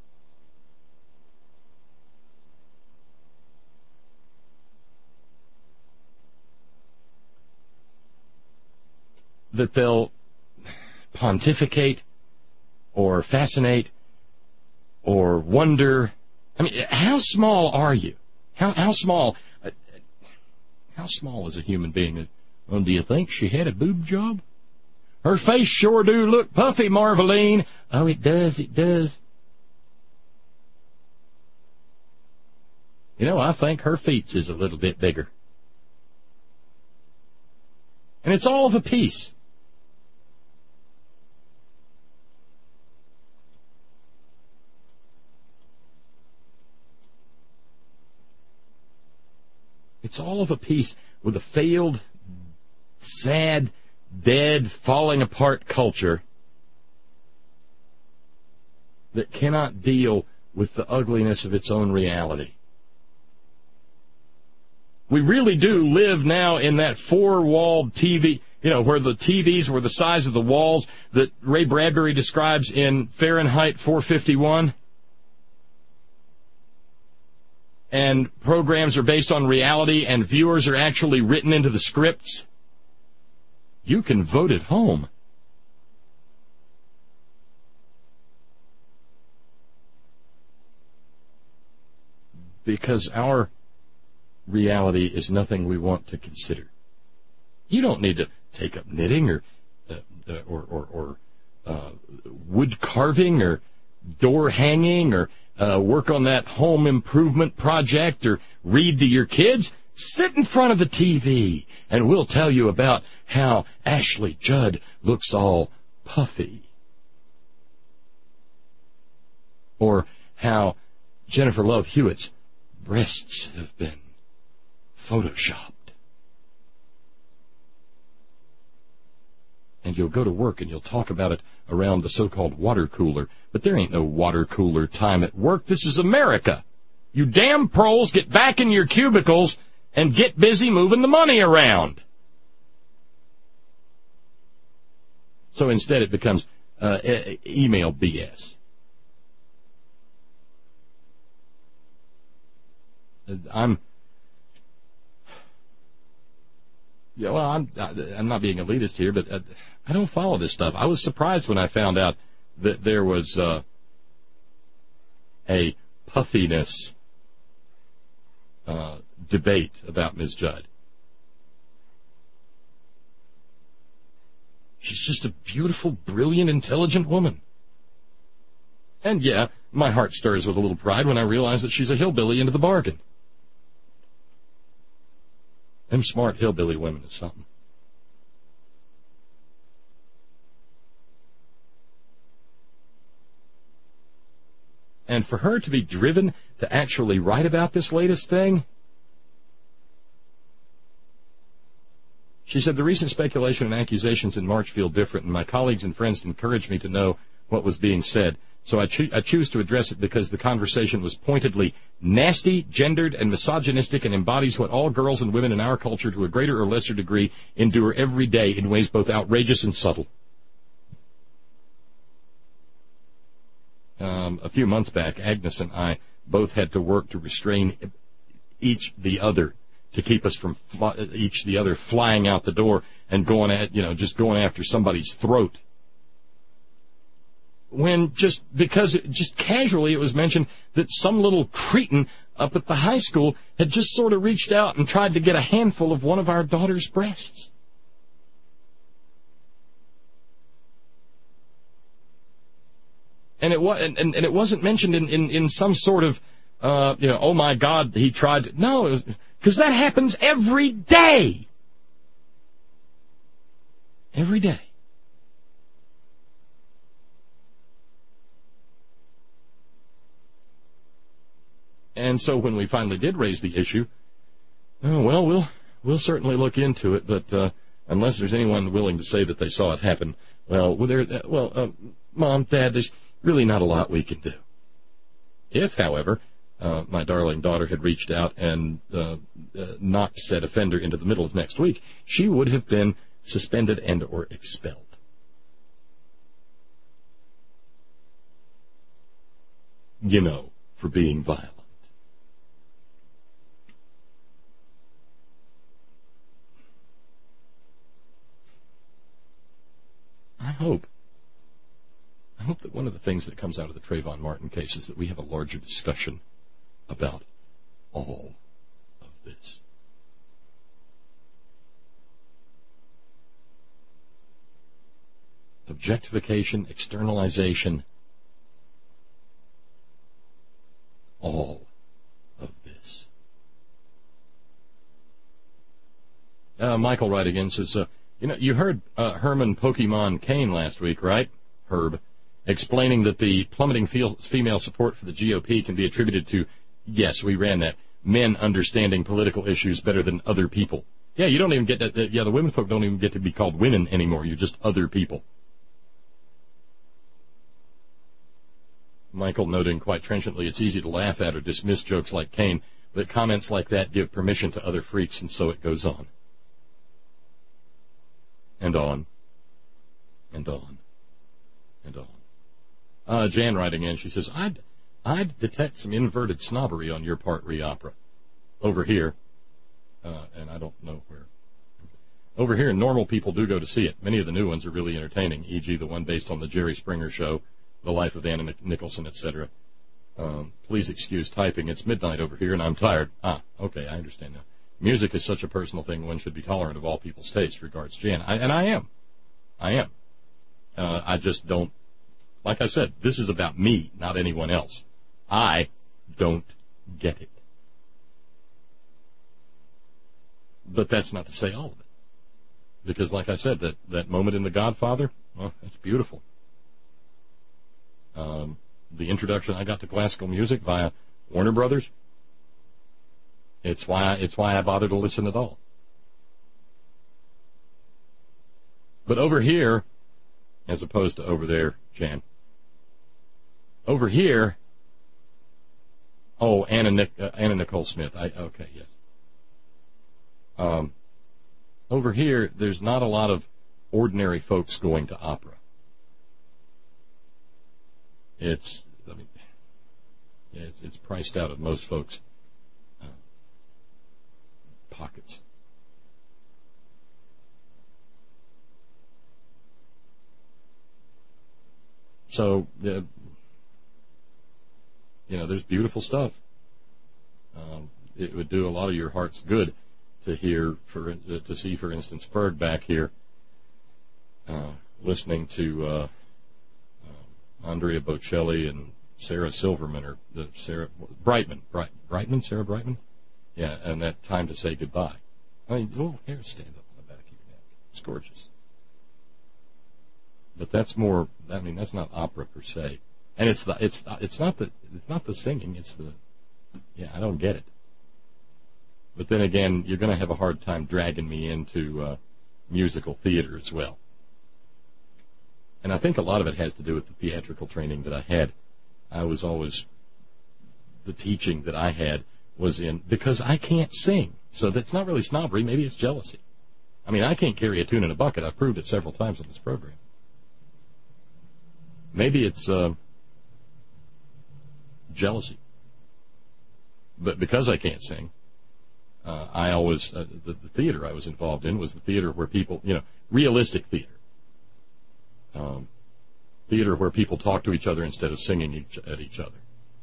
That they'll pontificate or fascinate or wonder. I mean, how small are you? How small is a human being? Well, do you think she had a boob job? Her face sure do look puffy, Marveline. Oh, it does, it does. I think her feet is a little bit bigger. And it's all of a piece. It's all of a piece with a failed, sad, dead, falling apart culture that cannot deal with the ugliness of its own reality. We really do live now in that four-walled TV, where the TVs were the size of the walls that Ray Bradbury describes in Fahrenheit 451. And programs are based on reality and viewers are actually written into the scripts. You can vote at home. Because our reality is nothing we want to consider. You don't need to take up knitting or wood carving or door hanging or work on that home improvement project or read to your kids. Sit in front of the TV and we'll tell you about how Ashley Judd looks all puffy. Or how Jennifer Love Hewitt's breasts have been photoshopped. And you'll go to work and you'll talk about it around the so-called water cooler. But there ain't no water cooler time at work. This is America. You damn proles, get back in your cubicles and get busy moving the money around. So instead it becomes email BS. I'm not being elitist here, but I don't follow this stuff. I was surprised when I found out that there was a puffiness debate about Ms. Judd. She's just a beautiful, brilliant, intelligent woman. And yeah, my heart stirs with a little pride when I realize that she's a hillbilly into the bargain. Them smart hillbilly women is something. And for her to be driven to actually write about this latest thing, she said, the recent speculation and accusations in March feel different, and my colleagues and friends encouraged me to know what was being said. So I choose to address it because the conversation was pointedly nasty, gendered, and misogynistic, and embodies what all girls and women in our culture, to a greater or lesser degree, endure every day in ways both outrageous and subtle. A few months back, Agnes and I both had to work to restrain each the other, to keep us from each the other flying out the door and going just going after somebody's throat. When just casually it was mentioned that some little cretin up at the high school had just sort of reached out and tried to get a handful of one of our daughter's breasts. And it wasn't mentioned in some sort of oh my God, he tried. No, it was because that happens every day. Every day. And so when we finally did raise the issue, we'll certainly look into it, but unless there's anyone willing to say that they saw it happen, Mom, Dad, there's really not a lot we can do. If, however, my darling daughter had reached out and knocked said offender into the middle of next week, she would have been suspended and or expelled. For being violent. I hope that one of the things that comes out of the Trayvon Martin case is that we have a larger discussion about all of this. Objectification, externalization, all of this. Michael Wright again says, you heard Herman Pokemon Kane last week, right? Herb. Explaining that the plummeting female support for the GOP can be attributed to, yes, we ran that, men understanding political issues better than other people. Yeah, you don't even get that. The women folk don't even get to be called women anymore. You're just other people. Michael noting quite trenchantly, it's easy to laugh at or dismiss jokes like Kane, but comments like that give permission to other freaks, and so it goes on. And on. And on. And on. Jan writing in, she says, I'd detect some inverted snobbery on your part, Re-Opera. Over here, and I don't know where. Over here, normal people do go to see it. Many of the new ones are really entertaining, e.g. the one based on the Jerry Springer Show, The Life of Anna Nicholson, etc. Please excuse typing. It's midnight over here, and I'm tired. Okay, I understand now. Music is such a personal thing, one should be tolerant of all people's tastes. Regards, Jan. And I am. I just don't. Like I said, this is about me, not anyone else. I don't get it. But that's not to say all of it. Because like I said, that moment in The Godfather, that's beautiful. The introduction I got to classical music via Warner Brothers, it's why I bother to listen at all. But over here, as opposed to over there, Jan, over here, Anna Nicole Smith. Okay, yes. Over here, there's not a lot of ordinary folks going to opera. It's priced out of most folks' pockets. So, there's beautiful stuff. It would do a lot of your hearts good to see, for instance, Ferg back here listening to Andrea Bocelli and Sarah Silverman, or Sarah Brightman, Sarah Brightman? Yeah, and that Time to Say Goodbye. I mean, little hair stand up on the back of your neck. It's gorgeous. But that's more. I mean, that's not opera per se, and it's not the singing. It's the. Yeah, I don't get it. But then again, you're going to have a hard time dragging me into musical theater as well. And I think a lot of it has to do with the theatrical training that I had. I was always, the teaching that I had was in, because I can't sing. So that's not really snobbery, maybe it's jealousy. I mean, I can't carry a tune in a bucket. I've proved it several times on this program. Maybe it's jealousy. But because I can't sing, I always, the theater I was involved in was the theater where people, realistic theater. Theater where people talk to each other instead of singing at each other.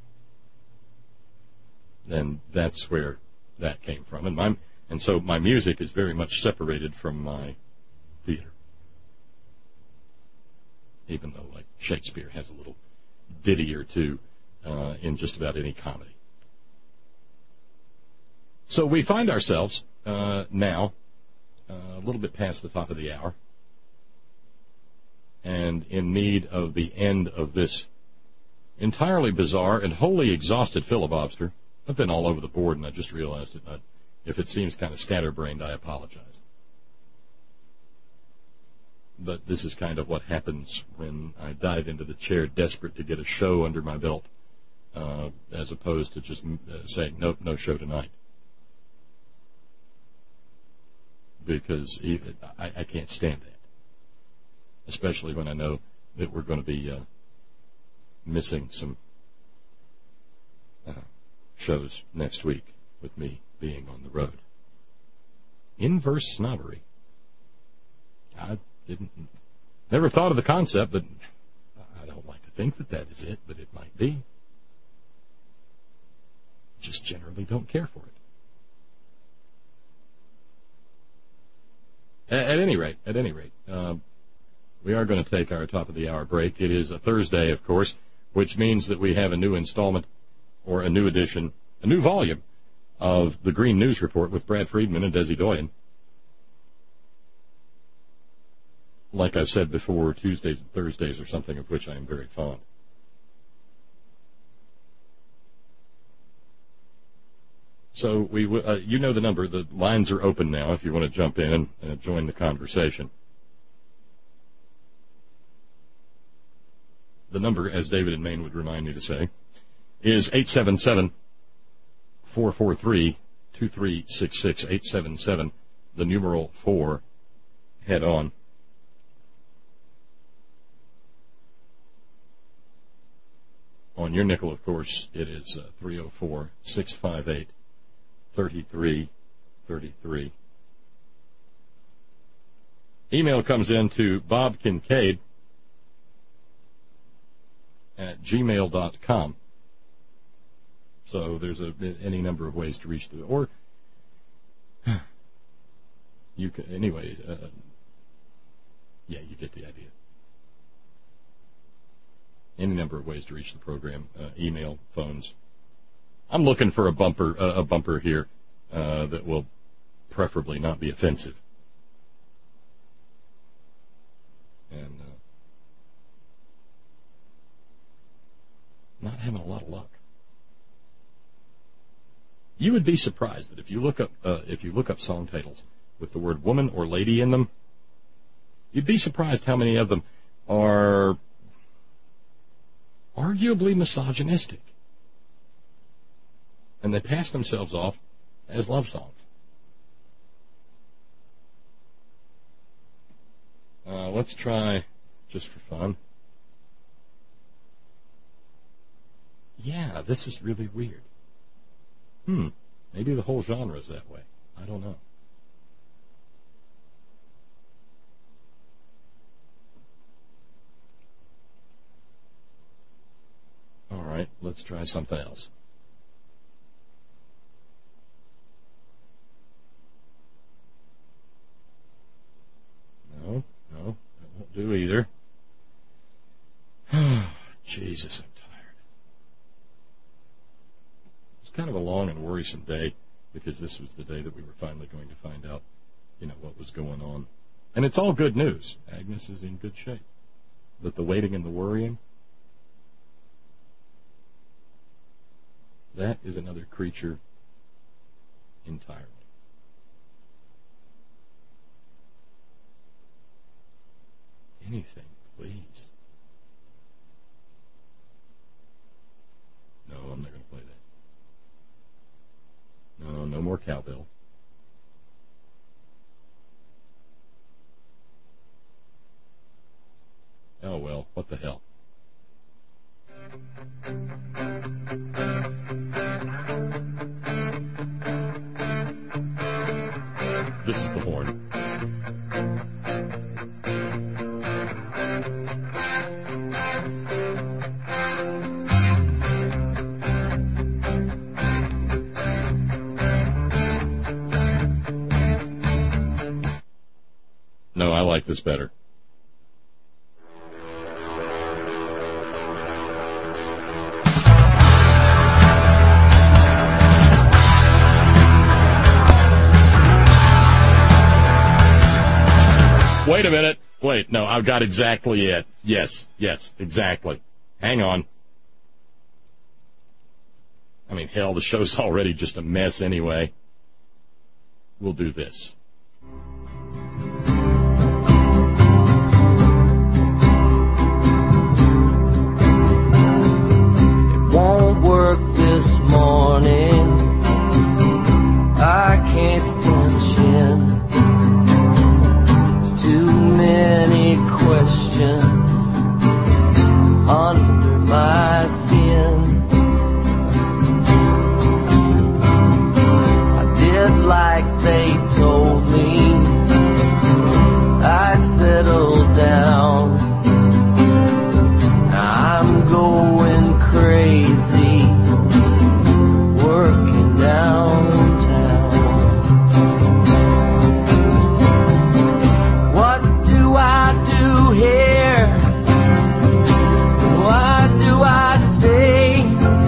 And that's where that came from. And so my music is very much separated from my theater. Even though, like, Shakespeare has a little ditty or two in just about any comedy. So we find ourselves now a little bit past the top of the hour and in need of the end of this entirely bizarre and wholly exhausted filibuster. I've been all over the board, and I just realized it. If it seems kind of scatterbrained, I apologize. But this is kind of what happens when I dive into the chair desperate to get a show under my belt, as opposed to just saying, nope, no show tonight. Because I can't stand that. Especially when I know that we're going to be missing some shows next week with me being on the road. Inverse snobbery. I never thought of the concept, but I don't like to think that is it, but it might be. Just generally don't care for it. At any rate, we are going to take our top of the hour break. It is a Thursday, of course, which means that we have a new installment or a new edition, a new volume of the Green News Report with Brad Friedman and Desi Doyen. Like I said before, Tuesdays and Thursdays are something of which I am very fond. So you know the number. The lines are open now if you want to jump in and join the conversation. The number, as David in Maine would remind me to say, is 877-443-2366, 877, the numeral 4, head on. On your nickel, of course, it is 304-658-3333. Email comes in to Bob Kincaid at gmail.com. So there's any number of ways to reach the, or you can, anyway, you get the idea. Any number of ways to reach the program, email, phones. I'm looking for a bumper here that will preferably not be offensive. And not having a lot of luck. You would be surprised that if you look up song titles with the word woman or lady in them, you'd be surprised how many of them are arguably misogynistic. And they pass themselves off as love songs. Let's try, just for fun. Yeah, this is really weird. Maybe the whole genre is that way. I don't know. All right, let's try something else. No, that won't do either. Jesus, I'm tired. It's kind of a long and worrisome day because this was the day that we were finally going to find out, what was going on. And it's all good news. Agnes is in good shape. But the waiting and the worrying, that is another creature entirely. Anything please. No, I'm not going to play that. No, no more cowbell. Oh, well, what the hell. This is the horn. No, I like this better. Wait a minute. Wait, no, I've got exactly it. Yes, exactly. Hang on. I mean, hell, the show's already just a mess anyway. We'll do this. It won't work this morning. I can't function. Too many questions under my skin. I did like they told me I'd settle down. Now I'm going crazy, working downtown. What do I do here? Why do I stay?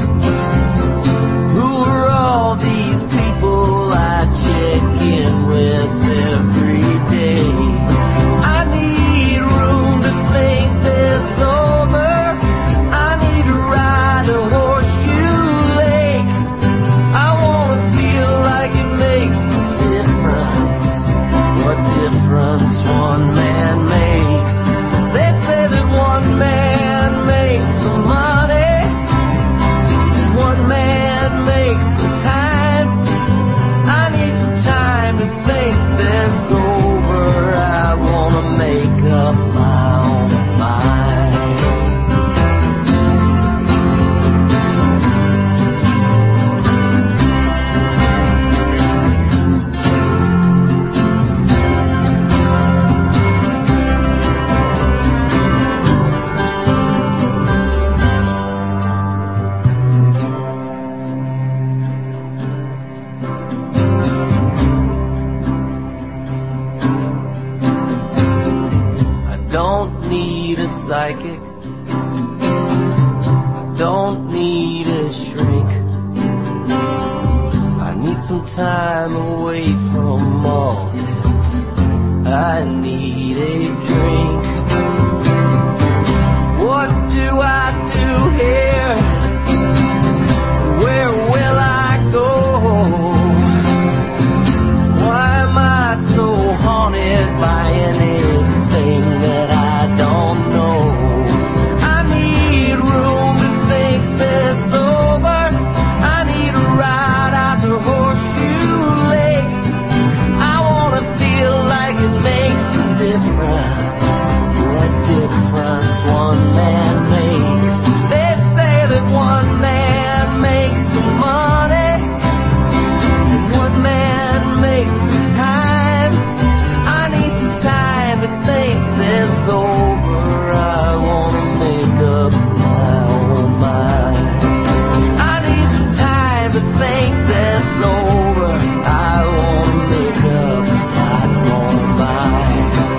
Who are all these people I check in with every day? I need room to think this over. I need to ride a horseshoe lake. I want to feel like it makes a difference. What difference one man makes. They say that one man makes some money, one man makes the time. I need some time to think this over. I want to make up my own mind. I don't need a psychic. I don't need a shrink. I need some time away from all this. I need a drink. What do I do here? Where will I go? Why am I so haunted by anything that I don't know? I need room to think this over. I need to ride out to Horseshoe Lake. I want to feel like it makes a difference. What difference one man makes. They say that one man makes the money, and one man makes the time. I need some time to think this over. I want to make up my own mind. I need some time to think this over. I want to make up my own mind.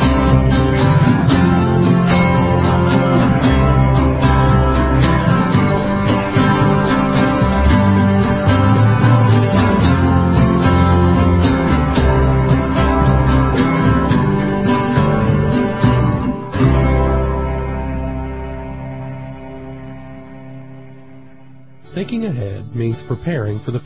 Thinking ahead means preparing for the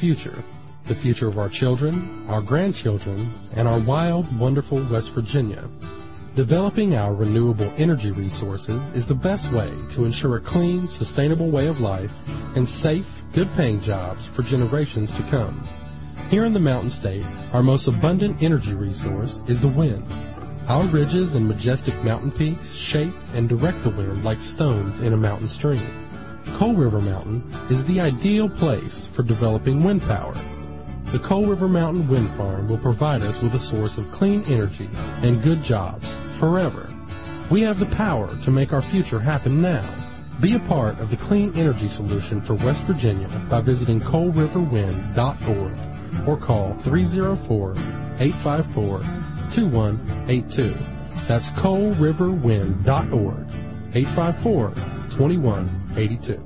future of our children, our grandchildren, and our wild, wonderful West Virginia. Developing our renewable energy resources is the best way to ensure a clean, sustainable way of life and safe, good-paying jobs for generations to come. Here in the Mountain State, our most abundant energy resource is the wind. Our ridges and majestic mountain peaks shape and direct the wind like stones in a mountain stream. Coal River Mountain is the ideal place for developing wind power. The Coal River Mountain Wind Farm will provide us with a source of clean energy and good jobs forever. We have the power to make our future happen now. Be a part of the clean energy solution for West Virginia by visiting coalriverwind.org or call 304-854-2182. That's coalriverwind.org, 854-2182.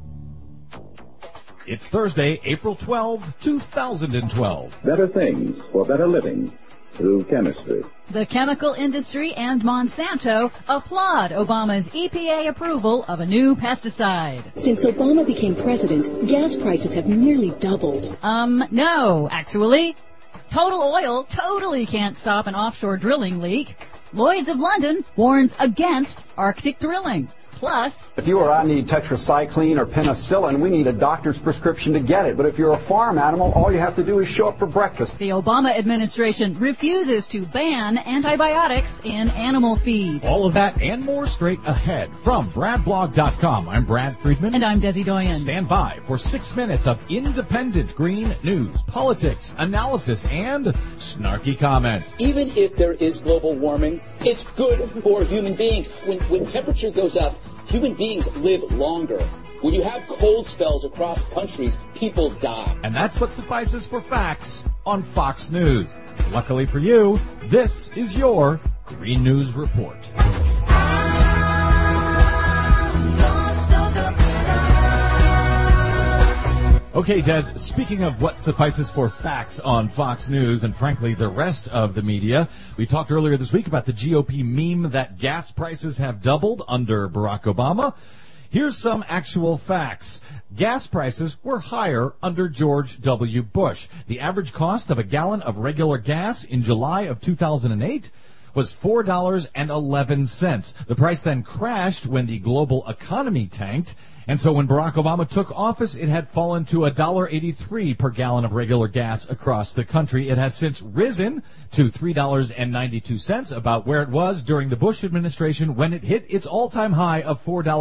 It's Thursday, April 12, 2012. Better things for better living through chemistry. The chemical industry and Monsanto applaud Obama's EPA approval of a new pesticide. Since Obama became president, gas prices have nearly doubled. No, actually. Total Oil totally can't stop an offshore drilling leak. Lloyd's of London warns against Arctic drilling. Plus, if you or I need tetracycline or penicillin, we need a doctor's prescription to get it. But if you're a farm animal, all you have to do is show up for breakfast. The Obama administration refuses to ban antibiotics in animal feed. All of that and more straight ahead. From BradBlog.com, I'm Brad Friedman. And I'm Desi Doyen. Stand by for 6 minutes of independent green news, politics, analysis, and snarky comment. Even if there is global warming, it's good for human beings. When temperature goes up, human beings live longer. When you have cold spells across countries, people die. And that's what suffices for facts on Fox News. Luckily for you, this is your Green News Report. Okay, Des, speaking of what suffices for facts on Fox News and, frankly, the rest of the media, we talked earlier this week about the GOP meme that gas prices have doubled under Barack Obama. Here's some actual facts. Gas prices were higher under George W. Bush. The average cost of a gallon of regular gas in July of 2008 was $4.11. The price then crashed when the global economy tanked, and so when Barack Obama took office, it had fallen to $1.83 per gallon of regular gas across the country. It has since risen to $3.92, about where it was during the Bush administration when it hit its all-time high of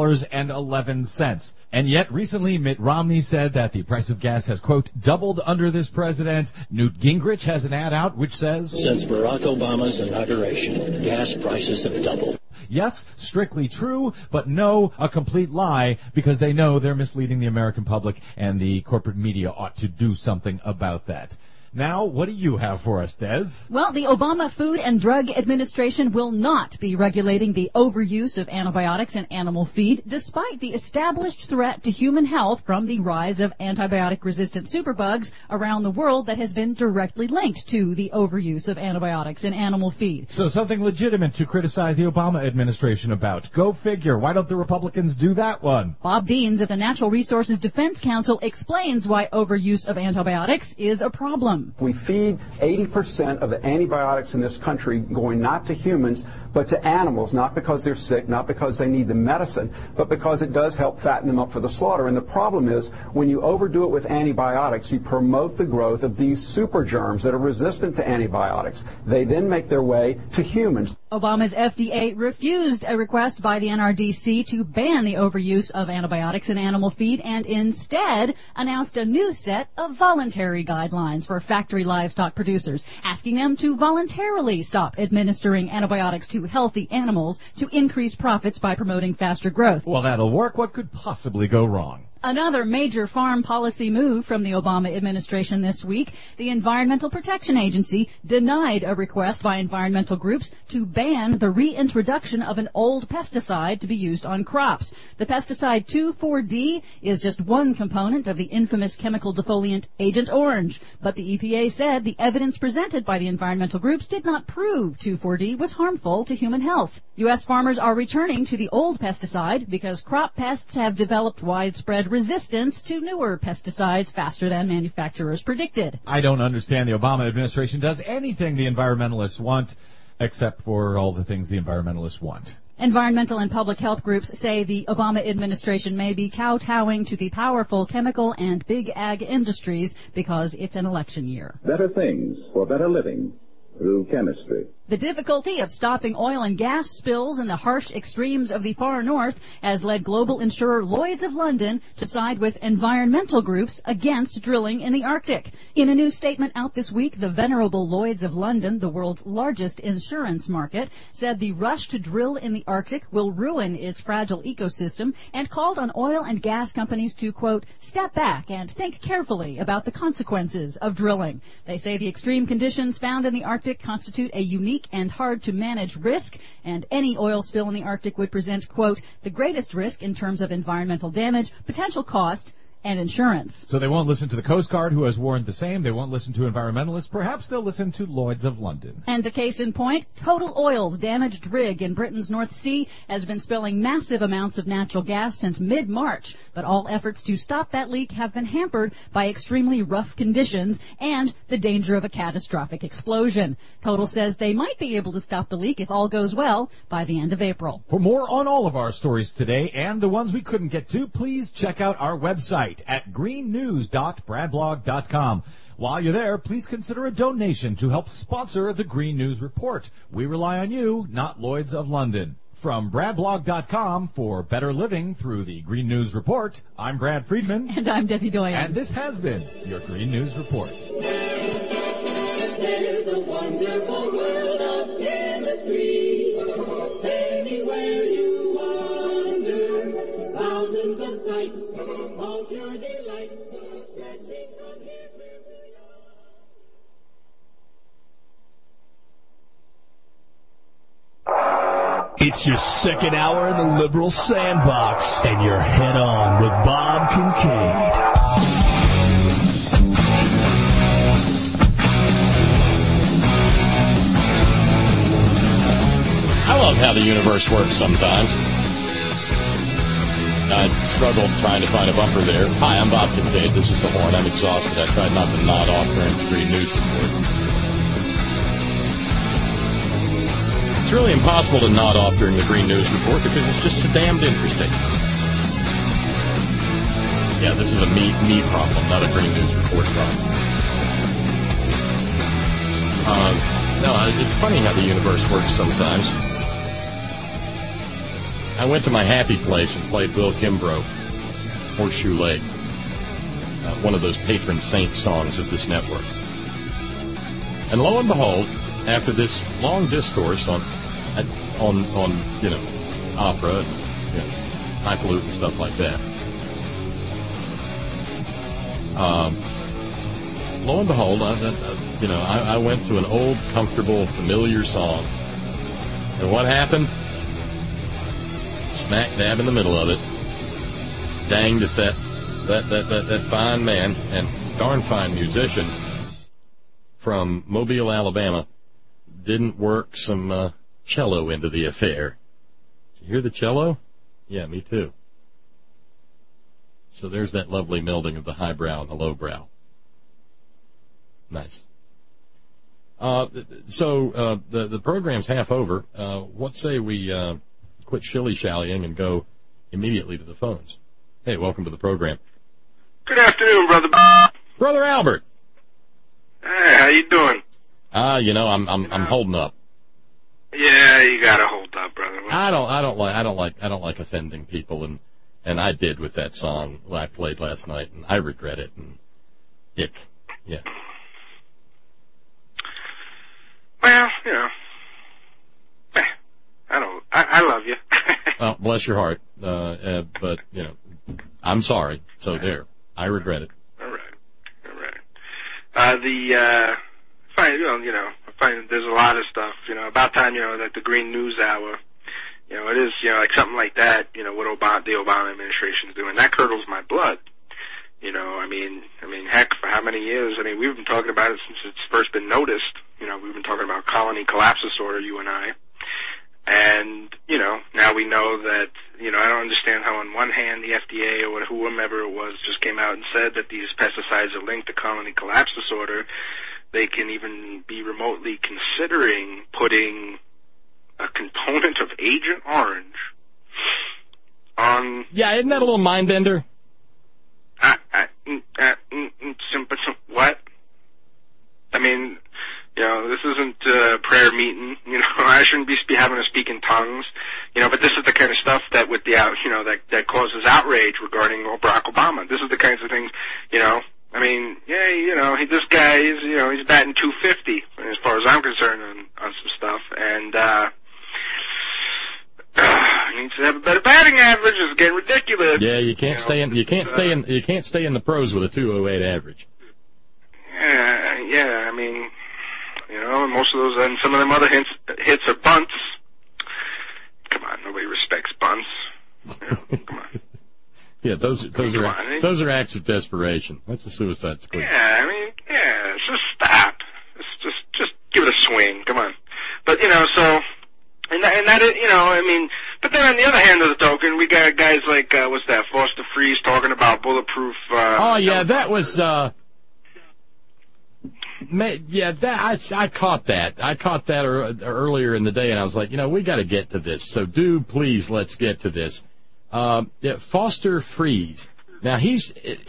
$4.11. And yet, recently, Mitt Romney said that the price of gas has, quote, doubled under this president. Newt Gingrich has an ad out which says, since Barack Obama's inauguration, gas prices have doubled. Yes, strictly true, but no, a complete lie, because they know they're misleading the American public, and the corporate media ought to do something about that. Now, what do you have for us, Des? Well, the Obama Food and Drug Administration will not be regulating the overuse of antibiotics in animal feed, despite the established threat to human health from the rise of antibiotic-resistant superbugs around the world that has been directly linked to the overuse of antibiotics in animal feed. So something legitimate to criticize the Obama administration about. Go figure. Why don't the Republicans do that one? Bob Deans of the Natural Resources Defense Council explains why overuse of antibiotics is a problem. We feed 80% of the antibiotics in this country going not to humans, but to animals, not because they're sick, not because they need the medicine, but because it does help fatten them up for the slaughter. And the problem is, when you overdo it with antibiotics, you promote the growth of these super germs that are resistant to antibiotics. They then make their way to humans. Obama's FDA refused a request by the NRDC to ban the overuse of antibiotics in animal feed and instead announced a new set of voluntary guidelines for factory livestock producers, asking them to voluntarily stop administering antibiotics to healthy animals to increase profits by promoting faster growth. Well, that'll work. What could possibly go wrong? Another major farm policy move from the Obama administration this week, the Environmental Protection Agency denied a request by environmental groups to ban the reintroduction of an old pesticide to be used on crops. The pesticide 2,4-D is just one component of the infamous chemical defoliant Agent Orange, but the EPA said the evidence presented by the environmental groups did not prove 2,4-D was harmful to human health. U.S. farmers are returning to the old pesticide because crop pests have developed widespread resistance to newer pesticides faster than manufacturers predicted. I don't understand the Obama administration does anything the environmentalists want. except for all the things the environmentalists want. Environmental and public health groups say the Obama administration may be kowtowing to the powerful chemical and big ag industries because it's an election year. Better things for better living through chemistry. The difficulty of stopping oil and gas spills in the harsh extremes of the far north has led global insurer Lloyd's of London to side with environmental groups against drilling in the Arctic. In a new statement out this week, the venerable Lloyd's of London, the world's largest insurance market, said the rush to drill in the Arctic will ruin its fragile ecosystem and called on oil and gas companies to, quote, step back and think carefully about the consequences of drilling. They say the extreme conditions found in the Arctic constitute a unique and hard-to-manage risk, and any oil spill in the Arctic would present, quote, the greatest risk in terms of environmental damage, potential cost, and insurance. So they won't listen to the Coast Guard, who has warned the same. They won't listen to environmentalists. Perhaps they'll listen to Lloyd's of London. And the case in point, Total Oil's damaged rig in Britain's North Sea has been spilling massive amounts of natural gas since mid-March. But all efforts to stop that leak have been hampered by extremely rough conditions and the danger of a catastrophic explosion. Total says they might be able to stop the leak if all goes well by the end of April. For more on all of our stories today and the ones we couldn't get to, please check out our website at greennews.bradblog.com. While you're there, please consider a donation to help sponsor the Green News Report. We rely on you, not Lloyd's of London. From bradblog.com for better living through the Green News Report, I'm Brad Friedman. And I'm Desi Doyen. And this has been your Green News Report. There's a wonderful world of chemistry. Anywhere you wander, thousands of sights, all pure delights, stretching from here to beyond. It's your second hour in the Liberal Sandbox, and you're head on with Bob Kincaid. I love how the universe works sometimes. I struggled trying to find a bumper there. Hi, I'm Bob Kincaid. This is The Horn. I'm exhausted. I tried not to nod off during the Green News Report. It's really impossible to nod off during the Green News Report because it's just so damned interesting. Yeah, this is a me problem, not a Green News Report problem. No, it's funny how the universe works sometimes. I went to my happy place and played Will Kimbrough, Horseshoe Lake, one of those patron saint songs of this network. And lo and behold, after this long discourse on opera, highfalutin stuff like that, lo and behold, I went to an old, comfortable, familiar song, and what happened? Smack dab in the middle of it, danged at that fine man and darn fine musician from Mobile, Alabama, didn't work some cello into the affair. Did you hear the cello? Yeah, me too. So there's that lovely melding of the highbrow and the lowbrow. Nice. So the program's half over. What say we quit shilly-shallying and go immediately to the phones? Hey, welcome to the program. Good afternoon, Brother Brother Albert. Hey, how you doing? I'm holding up. Yeah, you gotta hold up, brother. I don't like offending people, and I did with that song I played last night, and I regret it. And ick, yeah. Well, I love you. Well, bless your heart, but I'm sorry. So there, I regret it. All right. I find there's a lot of stuff, about time, that the Green News Hour, it is, like something like that, what the Obama administration's doing, that curdles my blood. Heck, for how many years? We've been talking about it since it's first been noticed. We've been talking about colony collapse disorder, you and I. And, now we know that, I don't understand how on one hand the FDA or whomever it was just came out and said that these pesticides are linked to colony collapse disorder. they can even be remotely considering putting a component of Agent Orange on... Yeah, isn't that a little mind bender? What? I mean, this isn't a prayer meeting. I shouldn't be having to speak in tongues. But this is the kind of stuff that with the that causes outrage regarding Barack Obama. This is the kinds of things, I mean, this guy is, he's batting .250 as far as I'm concerned on some stuff, and he needs to have a better batting average. It's getting ridiculous. Yeah, you can't stay in the pros with a .208 average. Yeah. I mean, most of those and some of them other hits are bunts. Come on, nobody respects bunts. Come on. Yeah, those are acts of desperation. That's a suicide squad. Yeah, I mean, just stop. Just give it a swing. Come on. But so. And that I mean, but then on the other hand of the token, we got guys like, what's that, Foster Freeze talking about bulletproof, that was, I caught that. I caught that earlier in the day, and I was like, we got to get to this. So please, let's get to this. Foster Freeze. Now he's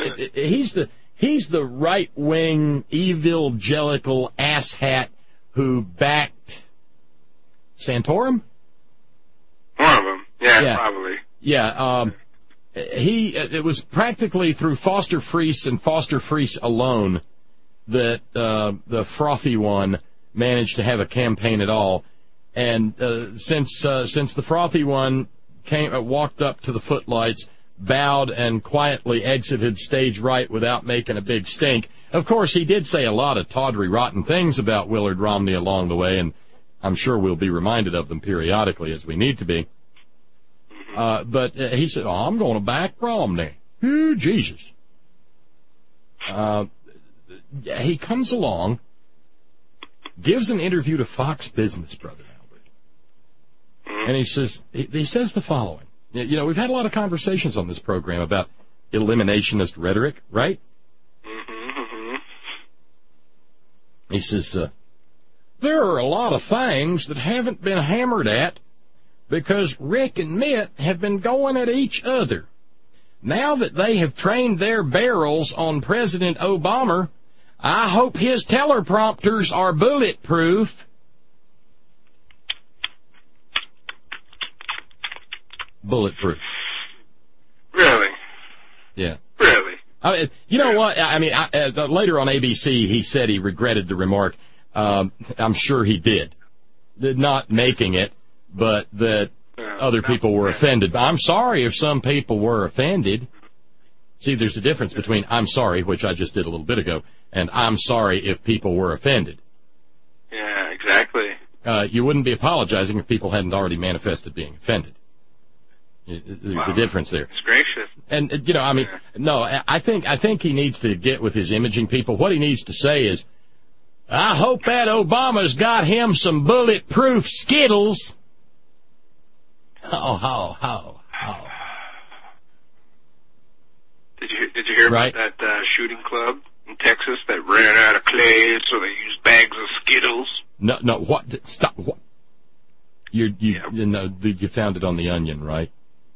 the right-wing evangelical asshat who backed Santorum? One of them. Yeah, probably. Yeah. It was practically through Foster Freeze and Foster Freeze alone that the frothy one managed to have a campaign at all. And since the frothy one walked up to the footlights, bowed, and quietly exited stage right without making a big stink, of course he did say a lot of tawdry, rotten things about Willard Romney along the way, and I'm sure we'll be reminded of them periodically as we need to be. But he said, I'm going to back Romney. Ooh, Jesus. He comes along, gives an interview to Fox Business, Brother Albert. And he says the following. We've had a lot of conversations on this program about eliminationist rhetoric, right? He says, there are a lot of things that haven't been hammered at because Rick and Mitt have been going at each other. Now that they have trained their barrels on President Obama, I hope his teleprompters are bulletproof. Bulletproof. Really? Yeah. Really? You know what? I mean, later on ABC, he said he regretted the remark. I'm sure he did. Not making it, but that other people were offended. I'm sorry if some people were offended. See, there's a difference between I'm sorry, which I just did a little bit ago, and I'm sorry if people were offended. Yeah, exactly. You wouldn't be apologizing if people hadn't already manifested being offended. There's a difference there. It's gracious. And, no, I think he needs to get with his imaging people. What he needs to say is, I hope that Obama's got him some bulletproof Skittles. Ho. Did you hear about that shooting club in Texas that ran out of clay, so they used bags of Skittles? No, what? Stop. What? You found it on The Onion, right?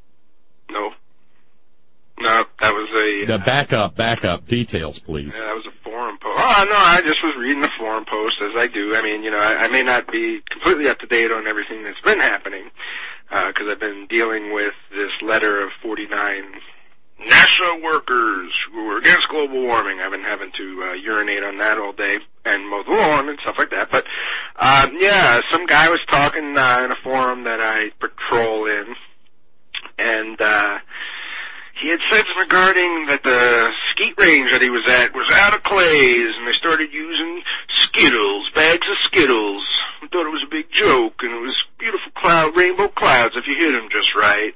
No, that was the backup details, please. Yeah, that was a forum post. Oh, no, I just was reading the forum post, as I do. I mean, I may not be completely up to date on everything that's been happening, because I've been dealing with this letter of 49 NASA workers who are against global warming. I've been having to urinate on that all day and mow the lawn and stuff like that. But, some guy was talking in a forum that I patrol in, and he had said regarding that the skeet range that he was at was out of clays, and they started using Skittles, bags of Skittles. I thought it was a big joke, and it was beautiful rainbow clouds if you hit them just right.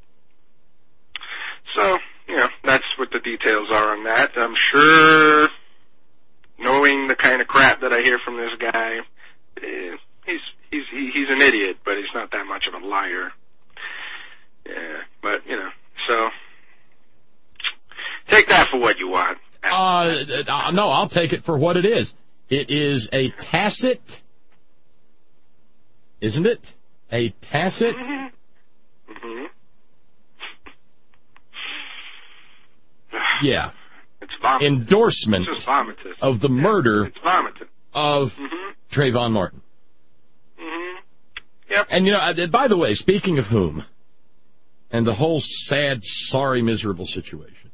So, that's what the details are on that. I'm sure, knowing the kind of crap that I hear from this guy, he's an idiot, but he's not that much of a liar. Yeah, but, so... Take that for what you want. No, I'll take it for what it is. It is a tacit, isn't it? A tacit yeah. It's endorsement it's just vomitous. Of the murder of Trayvon Martin. Yep. And, you know, by the way, speaking of whom, and the whole sad, sorry, miserable situation,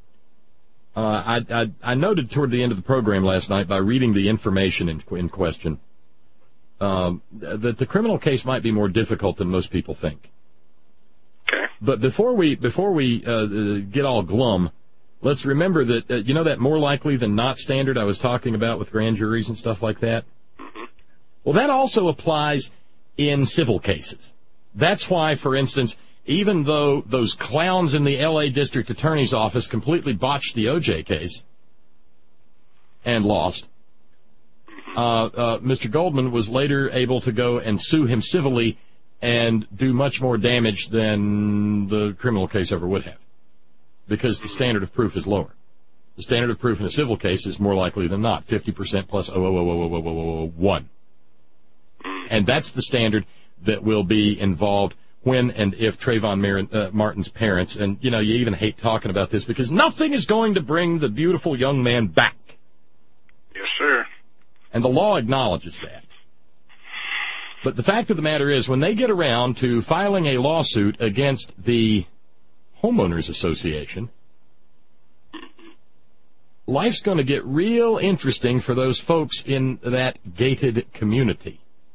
I noted toward the end of the program last night by reading the information in question that the criminal case might be more difficult than most people think. Okay. But before we get all glum, let's remember that, you know that more likely than not standard I was talking about with grand juries and stuff like that? Well, that also applies in civil cases. That's why, for instance, even though those clowns in the L.A. District Attorney's Office completely botched the O.J. case and lost, Mr. Goldman was later able to go and sue him civilly and do much more damage than the criminal case ever would have, because the standard of proof is lower. The standard of proof in a civil case is more likely than not 50% plus 0.00001. And that's the standard that will be involved when and if Trayvon Martin's parents, and, you know, you even hate talking about this because nothing is going to bring the beautiful young man back. Yes, sir. And the law acknowledges that. But the fact of the matter is, when they get around to filing a lawsuit against the Homeowners Association, life's going to get real interesting for those folks in that gated community.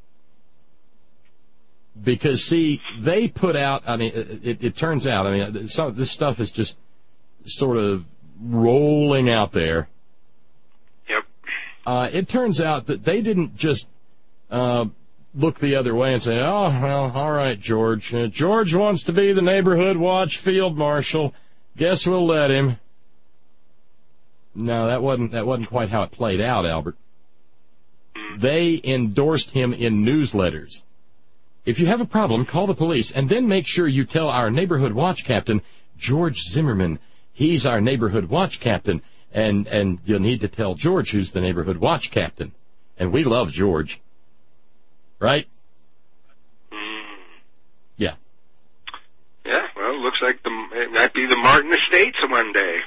Because, see, they put out, I mean, it turns out, I mean, some of this stuff is just sort of rolling out there. Yep. It turns out that they didn't just look the other way and say, oh, well, all right, George. George wants to be the neighborhood watch field marshal. Guess we'll let him. No, that wasn't quite how it played out, Albert. They endorsed him in newsletters. If you have a problem, call the police, and then make sure you tell our neighborhood watch captain, George Zimmerman. He's our neighborhood watch captain, and you'll need to tell George who's the neighborhood watch captain. And we love George. Right? Yeah. Yeah, well, it looks like it might be the Martin Estates one day.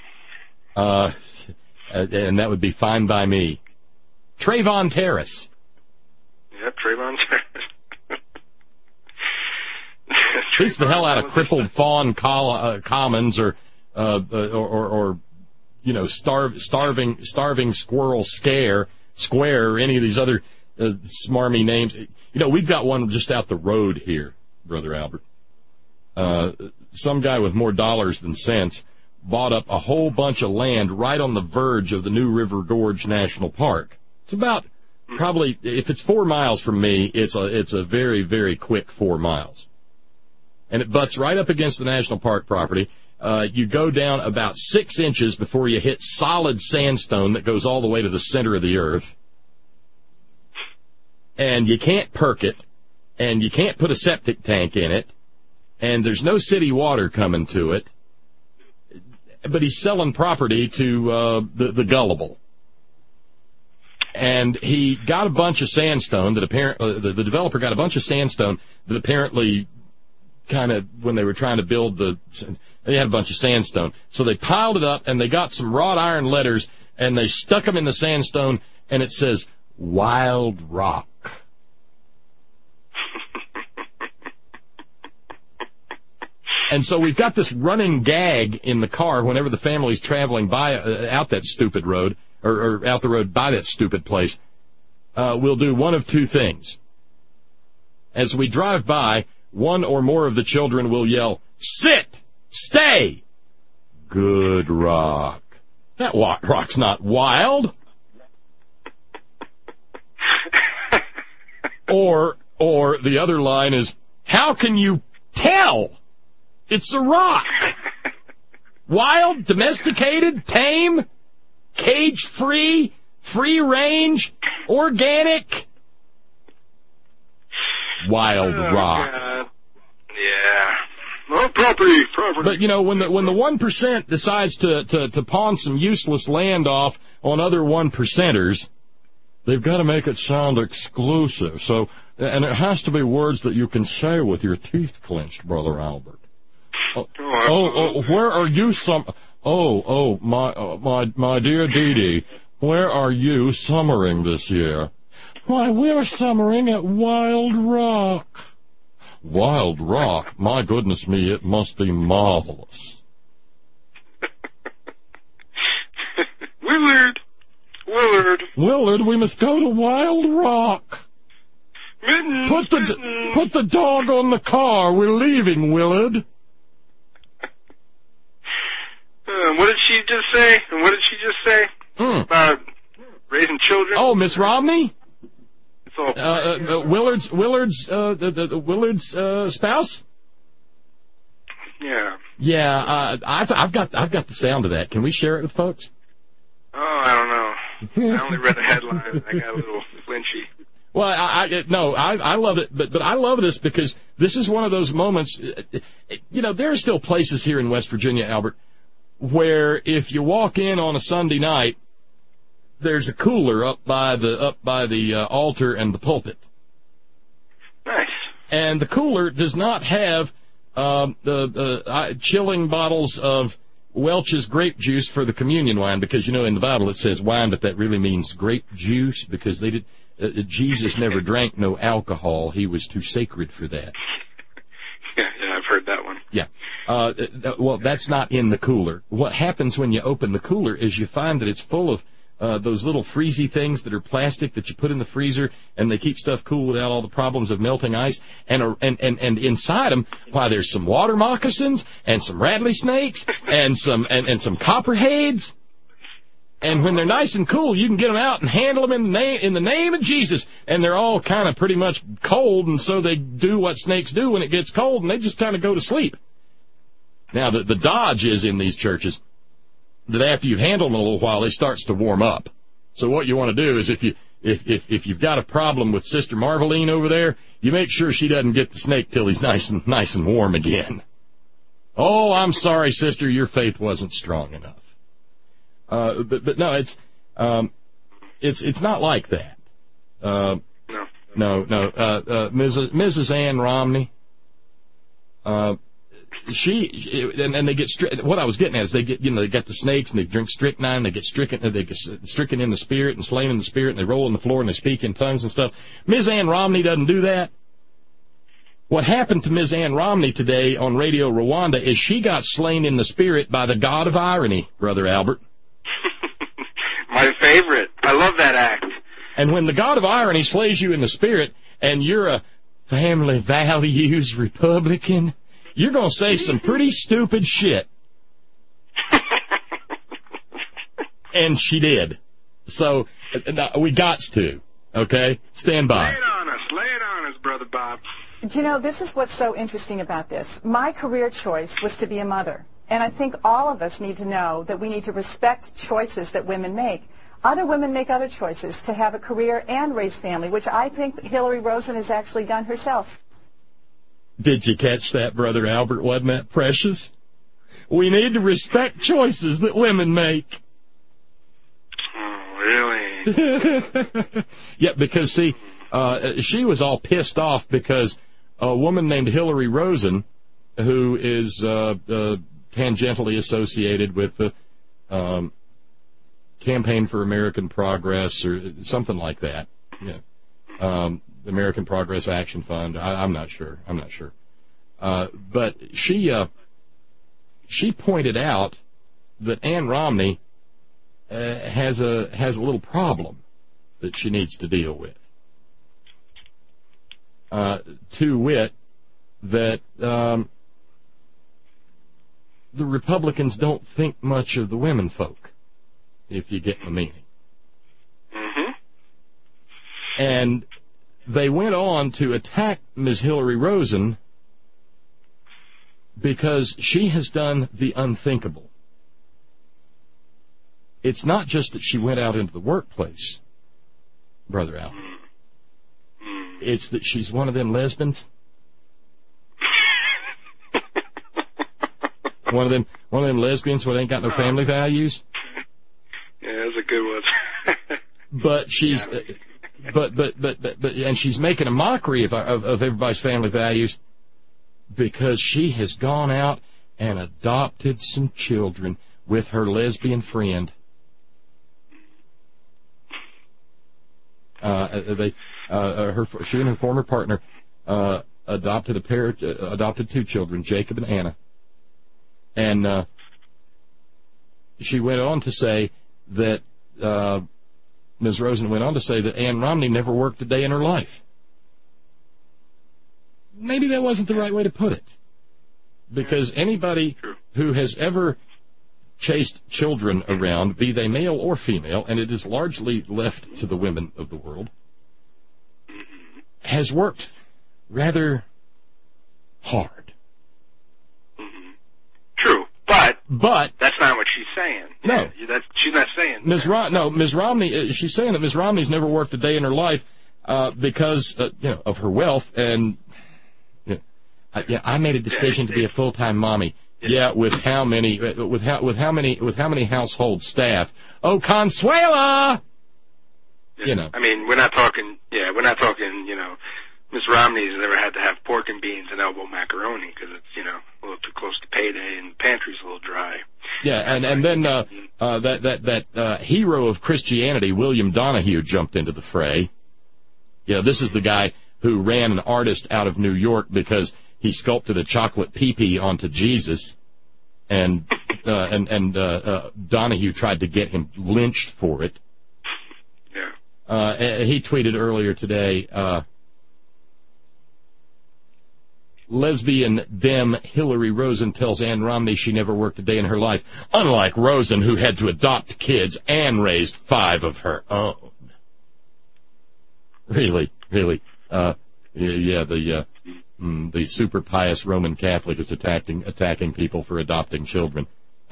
And that would be fine by me. Trayvon Terrace. Yep, Trayvon Terrace. Beats the hell out of crippled fawn commons or you know, starving squirrel square or any of these other smarmy names. You know, we've got one just out the road here, Brother Albert. Some guy with more dollars than sense bought up a whole bunch of land right on the verge of the New River Gorge National Park. It's about probably, if it's 4 miles from me, it's a very, very quick 4 miles. And it butts right up against the national park property. You go down about 6 inches before you hit solid sandstone that goes all the way to the center of the earth. And you can't perk it, and you can't put a septic tank in it, and there's no city water coming to it. But he's selling property to the gullible. And he got a bunch of sandstone that apparently the developer got a bunch of sandstone that apparently kind of, when they were trying to build they had a bunch of sandstone. So they piled it up, and they got some wrought iron letters, and they stuck them in the sandstone, and it says, Wild Rock. And so we've got this running gag in the car whenever the family's traveling by out that stupid road, or out the road by that stupid place. We'll do one of two things. As we drive by, one or more of the children will yell, sit, stay, good rock. That rock's not wild. Or the other line is, how can you tell? It's a rock. Wild, domesticated, tame, cage-free, free-range, organic. Wild rock. God. Yeah. Well, property. But, you know, when the 1% decides to pawn some useless land off on other 1%ers, They've got to make it sound exclusive. So, and it has to be words that you can say with your teeth clenched, Brother Albert. Where are you my dear Dee Dee, where are you summering this year? Why, we're summering at Wild Rock. Wild Rock? My goodness me, it must be marvelous. Willard, we must go to Wild Rock. Put the dog on the car. We're leaving, Willard. What did she just say? About raising children? Oh, Miss Romney? It's all Willard's spouse? Yeah. Yeah, I've got the sound of that. Can we share it with folks? Oh, I don't know. I only read the headline. I got a little flinchy. Well, I love it, but I love this because this is one of those moments. You know, there are still places here in West Virginia, Albert, where if you walk in on a Sunday night, there's a cooler up by the altar and the pulpit. Nice. And the cooler does not have the chilling bottles of Welch's grape juice for the communion wine, because, you know, in the Bible it says wine, but that really means grape juice, because they did. Jesus never drank no alcohol. He was too sacred for that. Yeah, I've heard that one. Yeah. Well, that's not in the cooler. What happens when you open the cooler is you find that it's full of those little freezy things that are plastic that you put in the freezer, and they keep stuff cool without all the problems of melting ice. And inside them, why, there's some water moccasins and some rattlesnakes and some copperheads. And when they're nice and cool, you can get them out and handle them in the name of Jesus. And they're all kind of pretty much cold, and so they do what snakes do when it gets cold, and they just kind of go to sleep. Now, the dodge is in these churches that after you've handled them a little while, they starts to warm up. So what you want to do is if you've got a problem with Sister Marveline over there, you make sure she doesn't get the snake till he's nice and warm again. Oh, I'm sorry, sister, your faith wasn't strong enough. But no, it's not like that. No. Mrs. Ann Romney. And they get what I was getting at is they got the snakes, and they drink strychnine, they get stricken in the spirit and slain in the spirit, and they roll on the floor and they speak in tongues and stuff. Ms. Ann Romney doesn't do that. What happened to Ms. Ann Romney today on Radio Rwanda is she got slain in the spirit by the God of Irony, Brother Albert. My favorite. I love that act. And when the God of Irony slays you in the spirit, and you're a family values Republican, you're going to say some pretty stupid shit. And she did. So, we gots to. Okay? Stand by. Lay it on us, Brother Bob. Do you know, this is what's so interesting about this. My career choice was to be a mother. And I think all of us need to know that we need to respect choices that women make. Other women make other choices to have a career and raise family, which I think Hillary Rosen has actually done herself. Did you catch that, Brother Albert? Wasn't that precious? We need to respect choices that women make. Oh, really? Yeah, because, see, she was all pissed off because a woman named Hillary Rosen, who is tangentially associated with the Campaign for American Progress or something like that. Yeah. The American Progress Action Fund. I'm not sure. But she pointed out that Ann Romney has a little problem that she needs to deal with. To wit, that the Republicans don't think much of the women folk, if you get my meaning. Mm-hmm. And they went on to attack Ms. Hillary Rosen because she has done the unthinkable. It's not just that she went out into the workplace, Brother Al. It's that she's one of them lesbians. One of them lesbians where they ain't got no family values. Yeah, that's a good one. but she's, and she's making a mockery of everybody's family values because she has gone out and adopted some children with her lesbian friend. She and her former partner adopted two children, Jacob and Anna, and she went on to say that Ms. Rosen went on to say that Ann Romney never worked a day in her life. Maybe that wasn't the right way to put it, because anybody who has ever chased children around, be they male or female, and it is largely left to the women of the world, has worked rather hard. True, but that's not what she's saying. No, she's not saying. Ms. Romney. She's saying that Ms. Romney's never worked a day in her life because of her wealth, and I made a decision to be a full-time mommy. Yeah, with how many household staff? Oh, Consuela! I mean, we're not talking. Miss Romney's never had to have pork and beans and elbow macaroni because it's a little too close to payday and the pantry's a little dry. Yeah, and then that hero of Christianity, William Donahue, jumped into the fray. This is the guy who ran an artist out of New York because he sculpted a chocolate pee-pee onto Jesus, and Donahue tried to get him lynched for it. Yeah. He tweeted earlier today, lesbian dem Hillary Rosen tells Ann Romney she never worked a day in her life. Unlike Rosen, who had to adopt kids and raised 5 of her own. Really. The super pious Roman Catholic is attacking people for adopting children.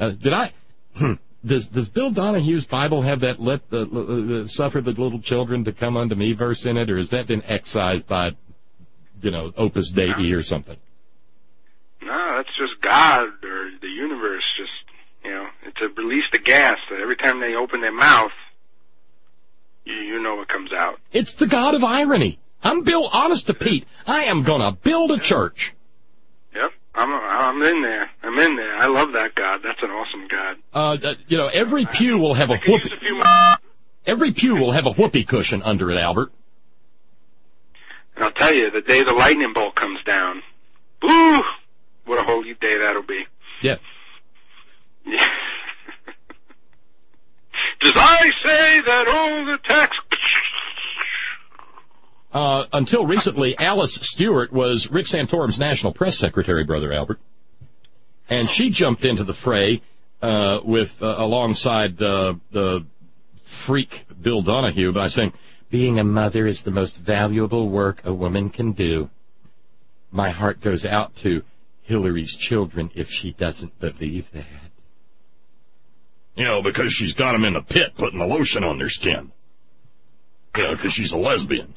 Does Bill Donahue's Bible have that suffer the little children to come unto me verse in it, or has that been excised by Opus Dei or something? No, that's just God or the universe. Just it's to release the gas. So every time they open their mouth, you know what comes out. It's the God of irony. I'm Bill, honest to Pete. I am gonna build a church. Yep, I'm in there. I love that God. That's an awesome God. Every pew will have every pew will have a whoopee cushion under it, Albert. And I'll tell you, the day the lightning bolt comes down, woo! What a holy day that'll be. Yeah. Does I say that all the tax... Until recently, Alice Stewart was Rick Santorum's national press secretary, Brother Albert. And she jumped into the fray alongside the freak Bill Donahue by saying, being a mother is the most valuable work a woman can do. My heart goes out to Hillary's children if she doesn't believe that. Because she's got them in the pit putting the lotion on their skin. Because she's a lesbian.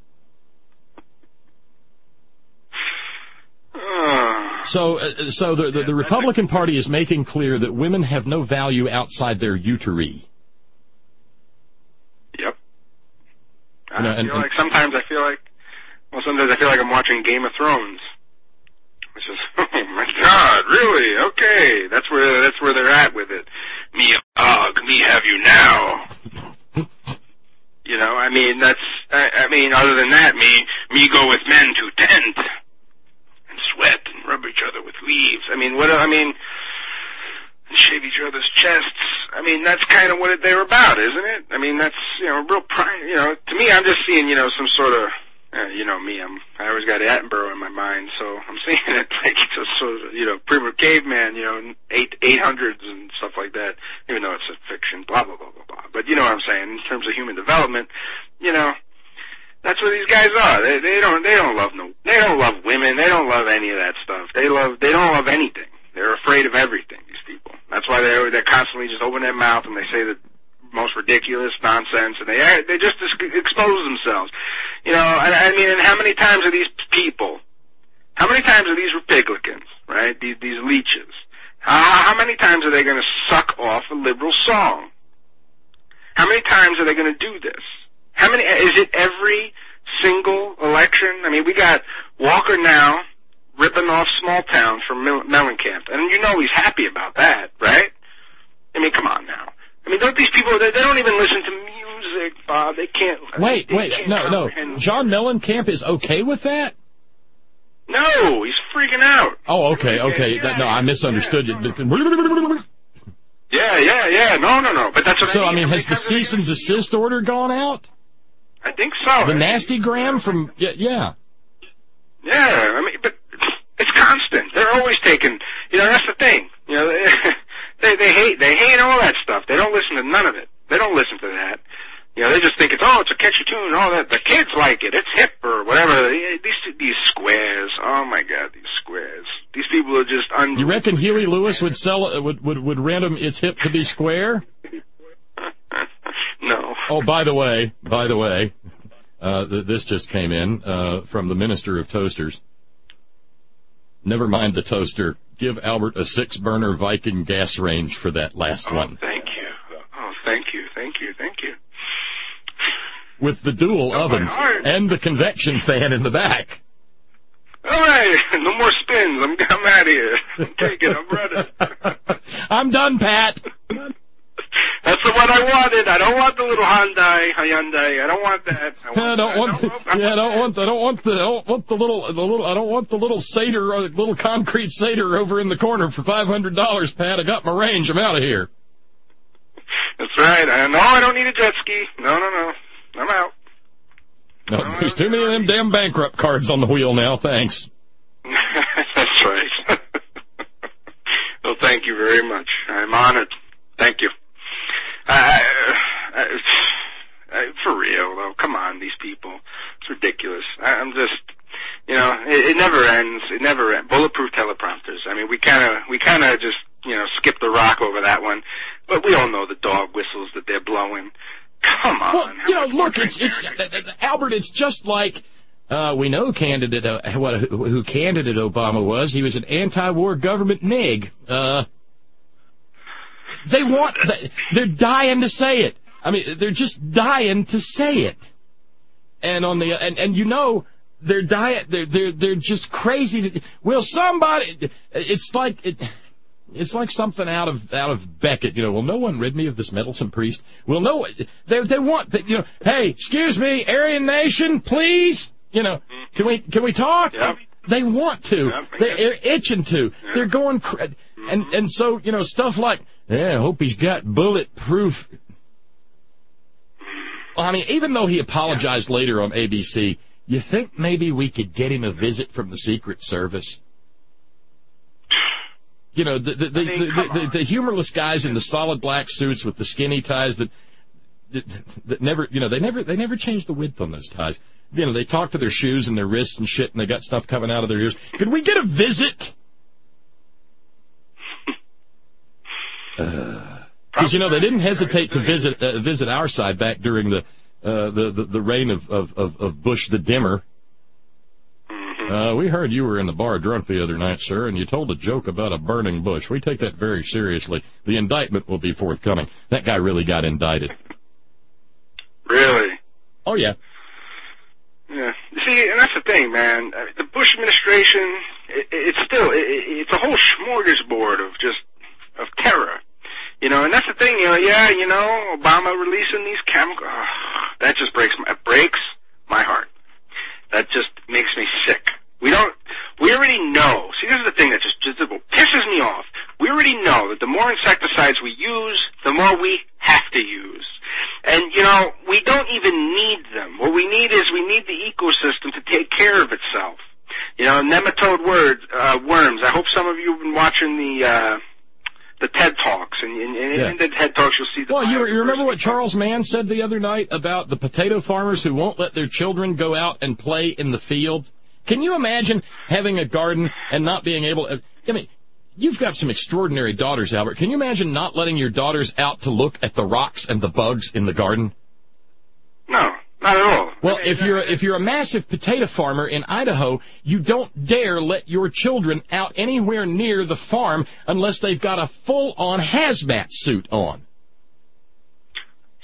So the Republican Party is making clear that women have no value outside their uteri. Yep. Sometimes I feel like I'm watching Game of Thrones. Which is, oh my God, really? Okay, that's where they're at with it. Me have you now. Other than that, me go with men to tent and sweat and rub each other with leaves. Shave each other's chests. That's kind of what they're about, isn't it? That's, real pride. To me, I'm just seeing, some sort of, me, I always got Attenborough in my mind, so I'm seeing it like it's a sort of, primitive caveman, 800s and stuff like that, even though it's a fiction, blah, blah, blah, blah, blah. But you know what I'm saying, in terms of human development, that's what these guys are. They don't love women, they don't love any of that stuff. They don't love anything. They're afraid of everything, these people. That's why they're constantly just open their mouth and they say the most ridiculous nonsense, and they just expose themselves. And how many times are these people, how many times are these Republicans, right, these leeches, how many times are they going to suck off a liberal song? How many times are they going to do this? How many? Is it every single election? I mean, we got Walker now ripping off small towns from Mellencamp, and you know he's happy about that, right? I mean, come on now. I mean, don't these people, they don't even listen to music, Bob. They can't. Wait, no. John Mellencamp is okay with that? No, he's freaking out. Oh, okay. No, I misunderstood you. Yeah. No. But that's what so, I mean, has the cease and desist order gone out? I think so. The nasty gram from, yeah. Yeah, I mean, but it's constant. They're always taking, that's the thing. They hate all that stuff. They don't listen to none of it. They don't listen to that. They just think it's a catchy tune. Oh, that the kids like it. It's hip or whatever. These squares. Oh my God, these squares. These people are just unbelievable. You reckon Huey Lewis would would rent them It's Hip to Be Square? No. Oh, by the way, this just came in from the Minister of Toasters. Never mind the toaster. Give Albert a 6-burner Viking gas range for that last one. Thank you. Oh, thank you. With the dual ovens and the convection fan in the back. All right, no more spins. I'm out of here. I'm taking it. I'm ready. I'm done, Pat. That's the one I wanted. I don't want the little Hyundai. I don't want that. I don't want the little Seder, little concrete Seder over in the corner for $500, Pat. I got my range. I'm out of here. That's right. No, I don't need a jet ski. No. I'm out. No, there's too many of them damn bankrupt cards on the wheel now. Thanks. That's right. Well, thank you very much. I'm honored. Thank you. For real, though. Come on, these people. It's ridiculous. I'm just, it never ends. It never ends. Bulletproof teleprompters. I mean, we kind of just, skip the rock over that one. But we all know the dog whistles that they're blowing. Come on. Well, look, it's Albert, it's just like, we know who candidate Obama was. He was an anti-war government nig. They're dying to say it. I mean, they're just dying to say it. And they're dying. They're just crazy. Somebody. It's like something out of Beckett. Will no one rid me of this meddlesome priest? Well, no. They want that. Hey, excuse me, Aryan Nation, please. Can we talk? Yep. They want to. Yep. They're itching to. Yep. They're going. And so stuff like. Yeah, I hope he's got bulletproof. Well, I mean, even though he apologized later on ABC, you think maybe we could get him a visit from the Secret Service? The humorless guys in the solid black suits with the skinny ties that never, they never change the width on those ties. They talk to their shoes and their wrists and shit, and they got stuff coming out of their ears. Could we get a visit? Because they didn't hesitate to visit our side back during the reign of Bush the Dimmer. We heard you were in the bar drunk the other night, sir, and you told a joke about a burning bush. We take that very seriously. The indictment will be forthcoming. That guy really got indicted. Really? Oh yeah. Yeah. See, and that's the thing, man. The Bush administration, it's a whole smorgasbord of terror. And that's the thing, Obama releasing these chemicals, that just breaks my heart. That just makes me sick. We already know. See, this is the thing that just pisses me off. We already know that the more insecticides we use, the more we have to use. And, we don't even need them. What we need is the ecosystem to take care of itself. Nematode worms. I hope some of you have been watching the TED Talks, and in the TED Talks you'll see the... Well, you remember what Charles Mann said the other night about the potato farmers who won't let their children go out and play in the fields? Can you imagine having a garden and not being able... I mean, you've got some extraordinary daughters, Albert. Can you imagine not letting your daughters out to look at the rocks and the bugs in the garden? No, not at all. Well, if you're a massive potato farmer in Idaho, you don't dare let your children out anywhere near the farm unless they've got a full-on hazmat suit on.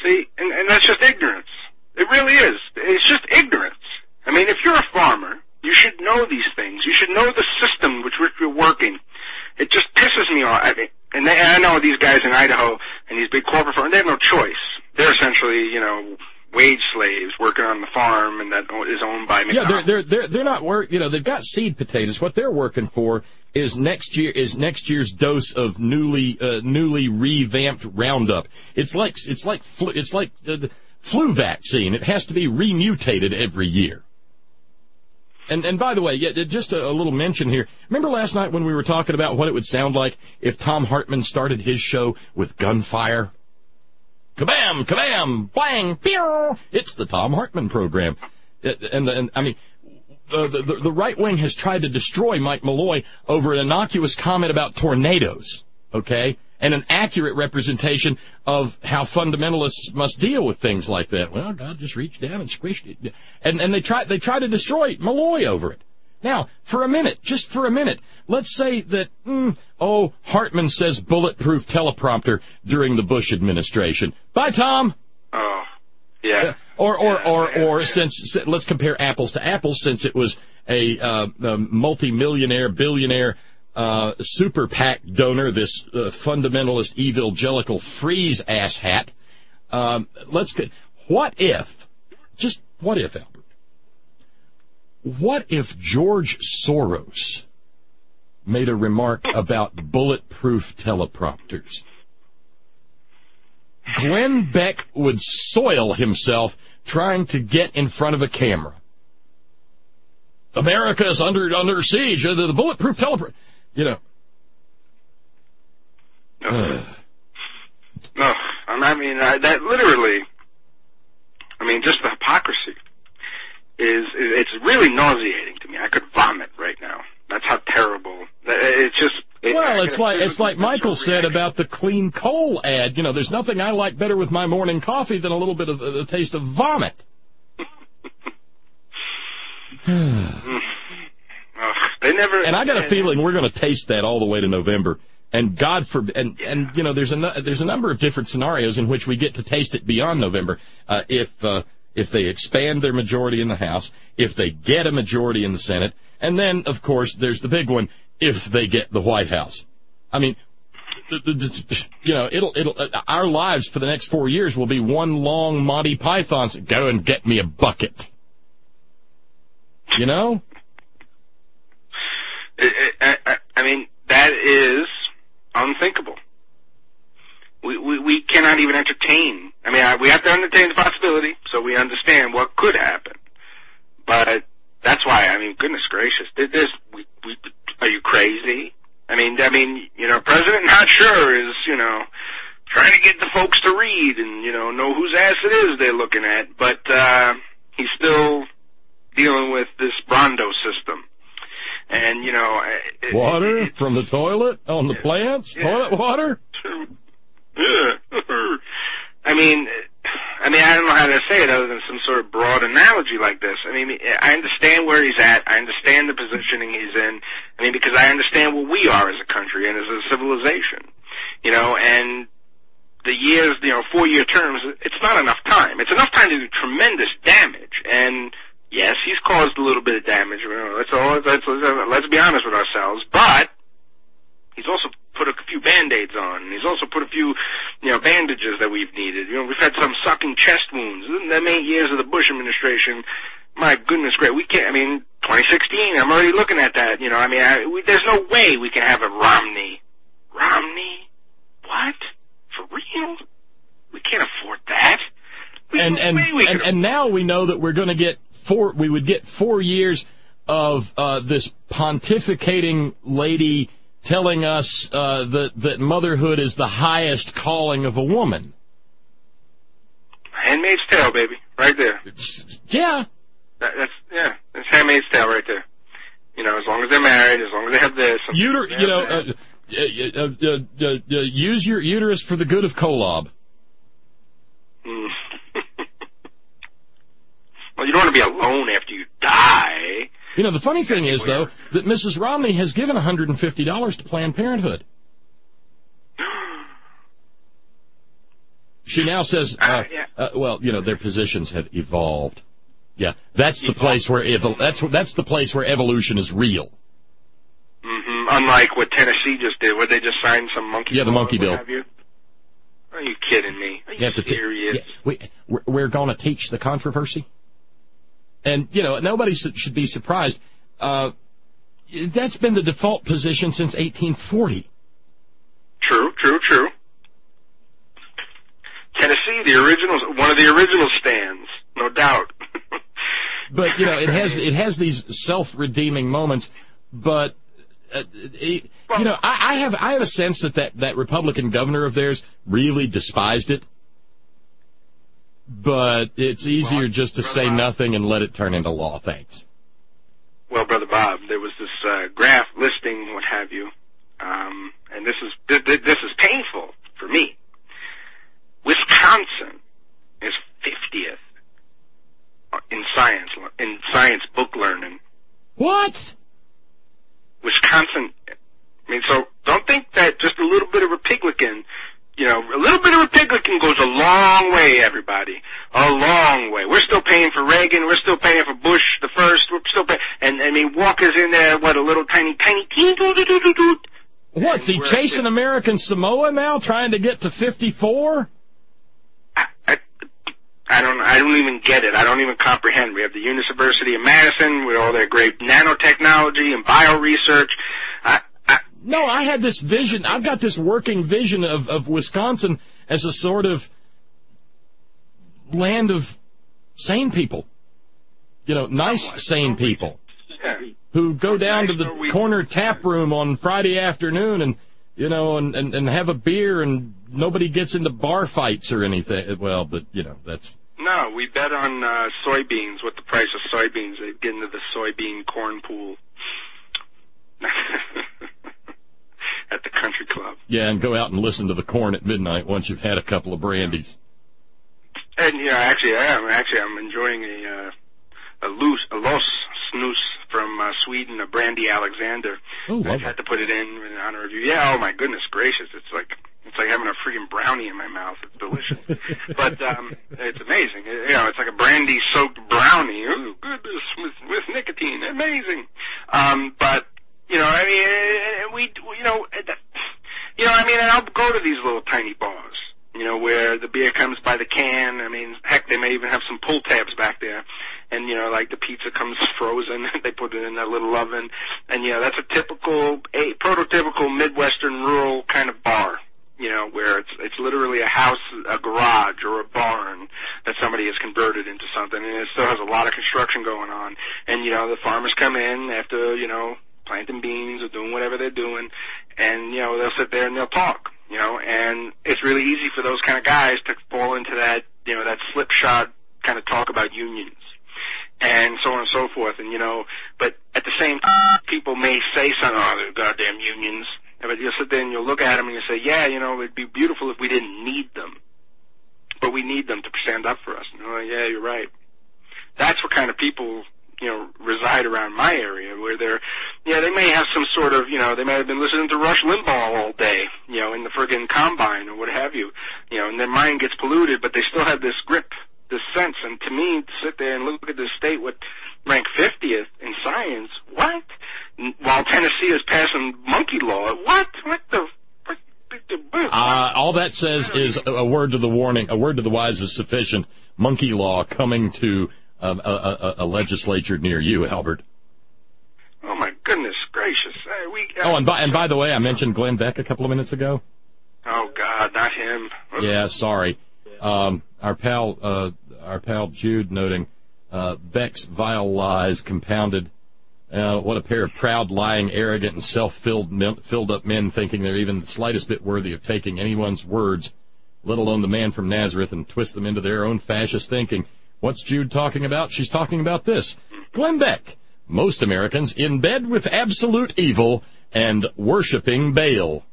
See, and that's just ignorance. It really is. It's just ignorance. I mean, if you're a farmer, you should know these things. You should know the system which you're working. It just pisses me off. I know these guys in Idaho and these big corporate farms, they have no choice. They're essentially, wage slaves working on the farm, and that is owned by McDonald's. Yeah, they're not they've got seed potatoes. What they're working for is next year's dose of newly revamped Roundup. It's like the flu vaccine. It has to be remutated every year. And by the way, just a little mention here. Remember last night when we were talking about what it would sound like if Tom Hartman started his show with gunfire? Kabam, kabam, bang, pew! It's the Tom Hartman program. And I mean, the right wing has tried to destroy Mike Malloy over an innocuous comment about tornadoes, okay? And an accurate representation of how fundamentalists must deal with things like that. Well, God just reached down and squished it. And they try to destroy Malloy over it. Now, just for a minute, let's say that, Hartman says bulletproof teleprompter during the Bush administration. Bye, Tom. Oh, yeah. Or since, let's compare apples to apples, since it was a multi-millionaire, billionaire, super PAC donor, this fundamentalist evangelical freeze asshat. What if, Albert? What if George Soros made a remark about bulletproof teleprompters? Glenn Beck would soil himself trying to get in front of a camera. America is under siege. The bulletproof teleprompter. No, that literally, just the hypocrisy it's really nauseating to me. I could vomit right now. That's how terrible. It's like Michael said about the clean coal ad. There's nothing I like better with my morning coffee than a little bit of the taste of vomit. And I got a feeling we're going to taste that all the way to November. And God forbid, there's a number of different scenarios in which we get to taste it beyond November. If they expand their majority in the House, if they get a majority in the Senate, and then, of course, there's the big one, if they get the White House. I mean, our lives for the next 4 years will be one long Monty Python's go and get me a bucket. That is unthinkable. We cannot even entertain. We have to entertain the possibility, so we understand what could happen. But that's why, goodness gracious, are you crazy? President not sure is, trying to get the folks to read and, know whose ass it is they're looking at. But he's still dealing with this Brondo system. And, water from the toilet on the plants? Yeah. Toilet water? I don't know how to say it other than some sort of broad analogy like this. I understand where he's at. I understand the positioning he's in. Because I understand what we are as a country and as a civilization. And the years, 4-year terms, it's not enough time. It's enough time to do tremendous damage. And yes, he's caused a little bit of damage. Let's be honest with ourselves. But he's also put a few Band-Aids on. He's also put a few, bandages that we've needed. We've had some sucking chest wounds. In the 8 years of the Bush administration, my goodness, great. We can't, 2016, I'm already looking at that. There's no way we can have a Romney. Romney? What? For real? We can't afford that. And now we know that we're going to get we would get 4 years of this pontificating lady telling us that motherhood is the highest calling of a woman. Handmaid's Tale, baby, right there. Yeah. That's Handmaid's Tale right there. As long as they're married, as long as they have this. Use your uterus for the good of Kolob. Well, you don't want to be alone after you die. The funny thing is, though, that Mrs. Romney has given $150 to Planned Parenthood. She now says, well, their positions have evolved. Yeah, that's the place where that's the place where evolution is real. Mm-hmm. Unlike what Tennessee just did, where they just signed some monkey. Yeah, the monkey bill. Are you kidding me? Are you serious? We're going to teach the controversy, and nobody should be surprised. That's been the default position since 1840. True. Tennessee, one of the original stands, no doubt. But it has these self-redeeming moments. But I have a sense that Republican governor of theirs really despised it. But it's easier just to say nothing and let it turn into law. Thanks. Well, Brother Bob, there was this graph listing what have you, and this is painful for me. Wisconsin is 50th in science book learning. What? Wisconsin. So don't think that just a little bit of Republican, a little bit of Republican goes a long way, everybody. A long way. We're still paying for Reagan. We're still paying for Bush the first. We're still paying. And Walker's in there, a little tiny. What's he chasing American Samoa now, trying to get to 54? I don't even get it. I don't even comprehend. We have the University of Madison with all their great nanotechnology and bioresearch. No, I had this vision. I've got this working vision of Wisconsin as a sort of land of sane people. Nice, sane people who go down to the corner tap room on Friday afternoon and have a beer and nobody gets into bar fights or anything. Well, but, that's... No, we bet on soybeans, what the price of soybeans. They get into the soybean corn pool at the country club. Yeah, and go out and listen to the corn at midnight once you've had a couple of brandies. And, actually, I'm enjoying a Los Snus from Sweden, a Brandy Alexander. Oh, I had to put it in honor of you. Yeah, oh my goodness gracious. It's like having a freaking brownie in my mouth. It's delicious. But it's amazing. It's like a brandy-soaked brownie. Oh, goodness, with nicotine. Amazing. But, and I'll go to these little tiny bars, where the beer comes by the can. Heck, they may even have some pull tabs back there. And, like the pizza comes frozen. They put it in that little oven. And, that's a prototypical Midwestern rural kind of bar. Where it's literally a house, a garage, or a barn that somebody has converted into something, and it still has a lot of construction going on. And, the farmers come in after, planting beans or doing whatever they're doing, and, they'll sit there and they'll talk, and it's really easy for those kind of guys to fall into that, that slipshod kind of talk about unions. And so on and so forth, and, but at the same time, people may say something, they're goddamn unions. But you'll sit there and you'll look at them and you'll say, yeah, it'd be beautiful if we didn't need them. But we need them to stand up for us. Yeah, you're right. That's what kind of people, reside around my area, where they may have some sort of, they may have been listening to Rush Limbaugh all day, in the friggin' combine or what have you, and their mind gets polluted, but they still have this grip, this sense. And to me, to sit there and look at this state with ranked 50th in science, what? While Tennessee is passing monkey law, what? All that says is a word to the warning, a word to the wise is sufficient. Monkey law coming to a legislature near you, Albert. Oh my goodness gracious! And by the way, I mentioned Glenn Beck a couple of minutes ago. Oh God, not him. Yeah, sorry. Our pal Jude noting Beck's vile lies compounded. What a pair of proud, lying, arrogant, and self-filled up men, thinking they're even the slightest bit worthy of taking anyone's words, let alone the man from Nazareth, and twist them into their own fascist thinking. What's Jude talking about? She's talking about this. Glenn Beck. Most Americans in bed with absolute evil and worshiping Baal.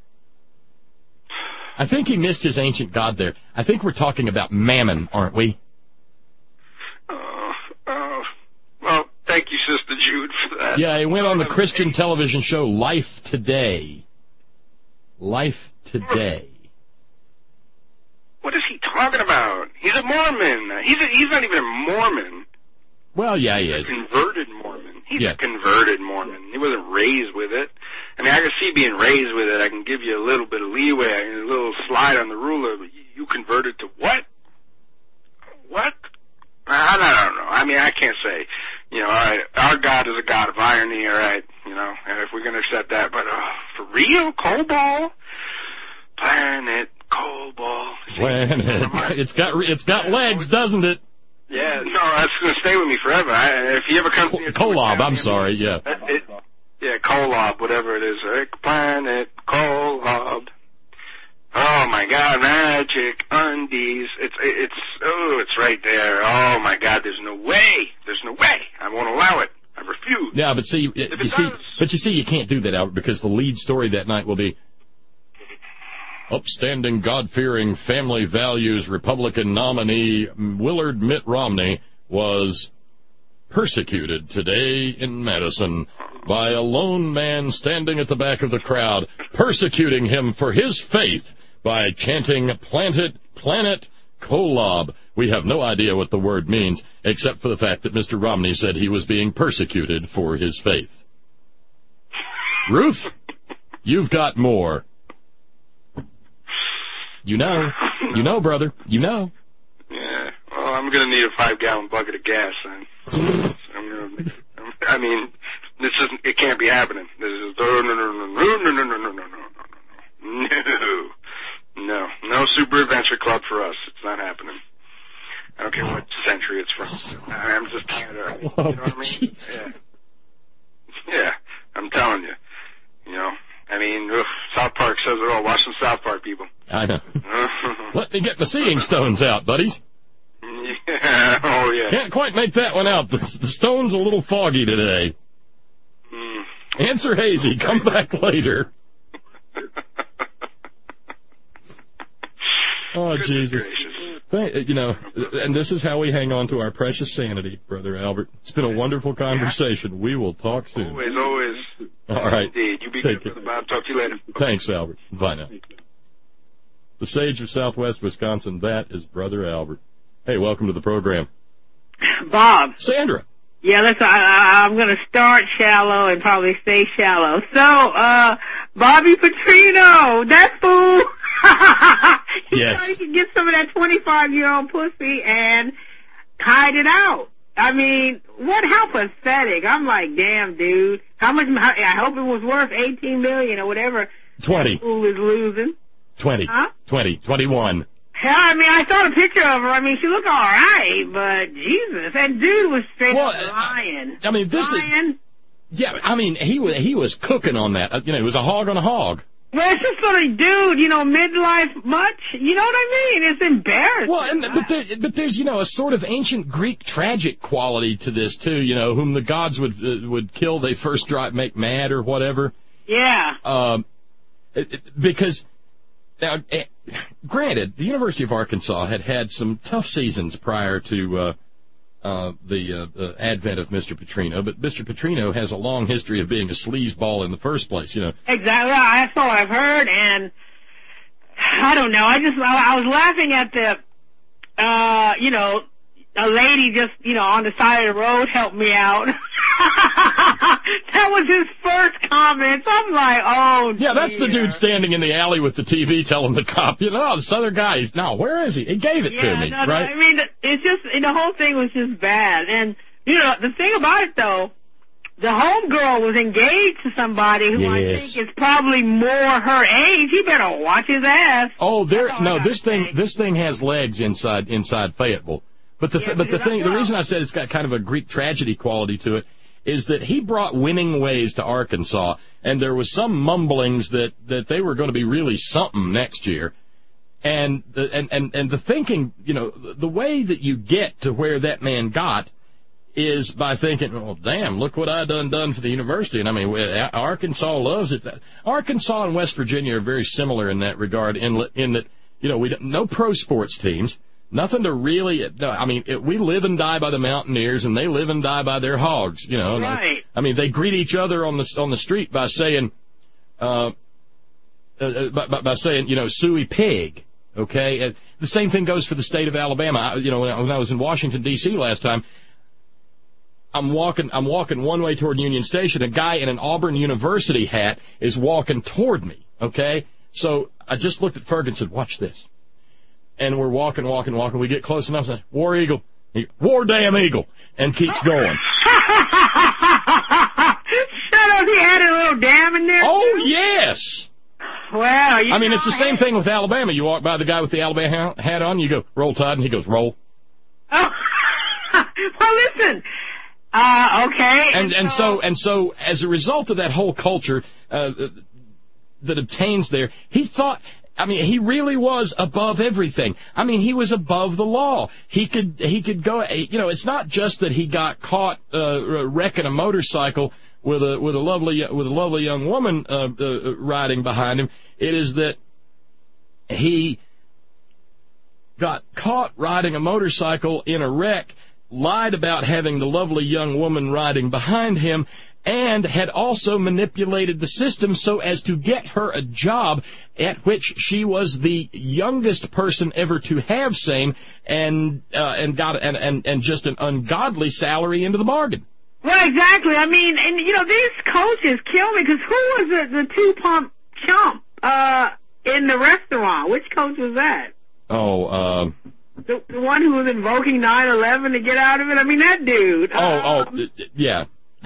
I think he missed his ancient god there. I think we're talking about Mammon, aren't we? Well, thank you, Sister Jude, for that. Yeah, he went on the Christian television show Life Today. Life Today. What is he talking talking about? He's a Mormon. He's not even a Mormon. Well, yeah, he He's is. a converted Mormon. He's Yeah. a converted Mormon. He wasn't raised with it. I mean, I can see being raised with it. I can give you a little bit of leeway, a little slide on the ruler, but you converted to what? What? I don't know. I mean, I can't say. You know, all right, our God is a God of irony, all right, you know, and if we're going to accept that, but for real? Cobalt? Planet Cobalt. Planet. It's got legs, doesn't it? Yeah, no, that's going to stay with me forever. If he ever comes to me... Kolob, I'm sorry, yeah. Yeah, Kolob, whatever it is. Planet Kolob. Oh, my God, magic undies. It's right there. Oh, my God, there's no way. There's no way. I won't allow it. I refuse. Yeah, but you see, you can't do that, Albert, because the lead story that night will be upstanding, God-fearing, family values Republican nominee Willard Mitt Romney was persecuted today in Madison by a lone man standing at the back of the crowd, persecuting him for his faith by chanting Planet Kolob. We have no idea what the word means, except for the fact that Mr. Romney said he was being persecuted for his faith. Ruth, you've got more. You know, brother, you know. Yeah, well, I'm going to need a 5-gallon bucket of gas, then. I mean, it can't be happening. This is, no Super Adventure Club for us. It's not happening. I don't care what century it's from. I'm just trying to, you know what I mean? Yeah, I'm telling you. You know, I mean, South Park says it all. Watch some South Park, people. I know. Let me get my seeing stones out, buddies. Yeah, oh yeah. Can't quite make that one out. The stone's a little foggy today. Answer hazy. Come back later. Oh, Jesus. You know, and this is how we hang on to our precious sanity, Brother Albert. It's been a wonderful conversation. Yeah. We will talk soon. Always. All right. Indeed. You be good, Brother Bob. Talk to you later. Thanks, Albert. Bye now. The sage of Southwest Wisconsin, that is Brother Albert. Hey, welcome to the program. Bob. Sandra. Yeah, I'm going to start shallow and probably stay shallow. So, Bobby Petrino, that fool. Yes. He could get some of that 25-year-old pussy and hide it out. I mean, how pathetic. I'm like, damn, dude. I hope it was worth $18 million or whatever. 20. That fool is losing. 20. Huh? 21. Hell, I mean, I saw a picture of her. I mean, she looked all right, but Jesus, that dude was straight up lying. I mean, this is... Yeah, I mean, he was cooking on that. You know, he was a hog on a hog. Well, it's just sort of dude, you know, midlife much. You know what I mean? It's embarrassing. Well, but there's, you know, a sort of ancient Greek tragic quality to this, too, you know, whom the gods would kill, they first make mad or whatever. Yeah. Because... Now, granted, the University of Arkansas had some tough seasons prior to the advent of Mr. Petrino, but Mr. Petrino has a long history of being a sleazeball in the first place, you know. Exactly. That's all I've heard, and I don't know. I was laughing at the, you know, a lady just, you know, on the side of the road helped me out. That was his first comments. I'm like, oh, yeah, that's the dude standing in the alley with the TV telling the cop, you know, this other guy, where is he? He gave it to me, right? I mean, it's just, the whole thing was just bad. And, you know, the thing about it, though, the homegirl was engaged to somebody who I think is probably more her age. He better watch his ass. Oh, this thing has legs inside Fayetteville. But the reason I said it's got kind of a Greek tragedy quality to it is that he brought winning ways to Arkansas, and there was some mumblings that they were going to be really something next year. And the thinking, you know, the way that you get to where that man got is by thinking, oh, damn, look what I done for the university. And I mean, Arkansas loves it. Arkansas and West Virginia are very similar in that regard in that, you know, no pro sports teams. Nothing to really, I mean, we live and die by the Mountaineers, and they live and die by their hogs, you know. Right. I mean, they greet each other on the street by saying, you know, suey pig, okay? The same thing goes for the state of Alabama. When I was in Washington, D.C. last time, I'm walking one way toward Union Station. A guy in an Auburn University hat is walking toward me, okay? So I just looked at Ferg and said, watch this. And we're walking. We get close enough and say, War Eagle. War damn Eagle. And keeps going. Shut up, he had a little damn in there. Oh, yes. Well, it's the same thing with Alabama. You walk by the guy with the Alabama hat on, you go, roll Tide, and he goes, roll. Oh. Well, listen. Okay. And so as a result of that whole culture that obtains there, he thought, he really was above everything. He was above the law. He could go, it's not just that he got caught wrecking a motorcycle with a lovely young woman riding behind him. It is that he got caught riding a motorcycle in a wreck, lied about having the lovely young woman riding behind him, and had also manipulated the system so as to get her a job at which she was the youngest person ever to have same, and got just an ungodly salary into the bargain. Well, exactly. These coaches kill me, because who was the two-pump chump in the restaurant? Which coach was that? Oh, the one who was invoking 9/11 to get out of it? That dude. Yeah.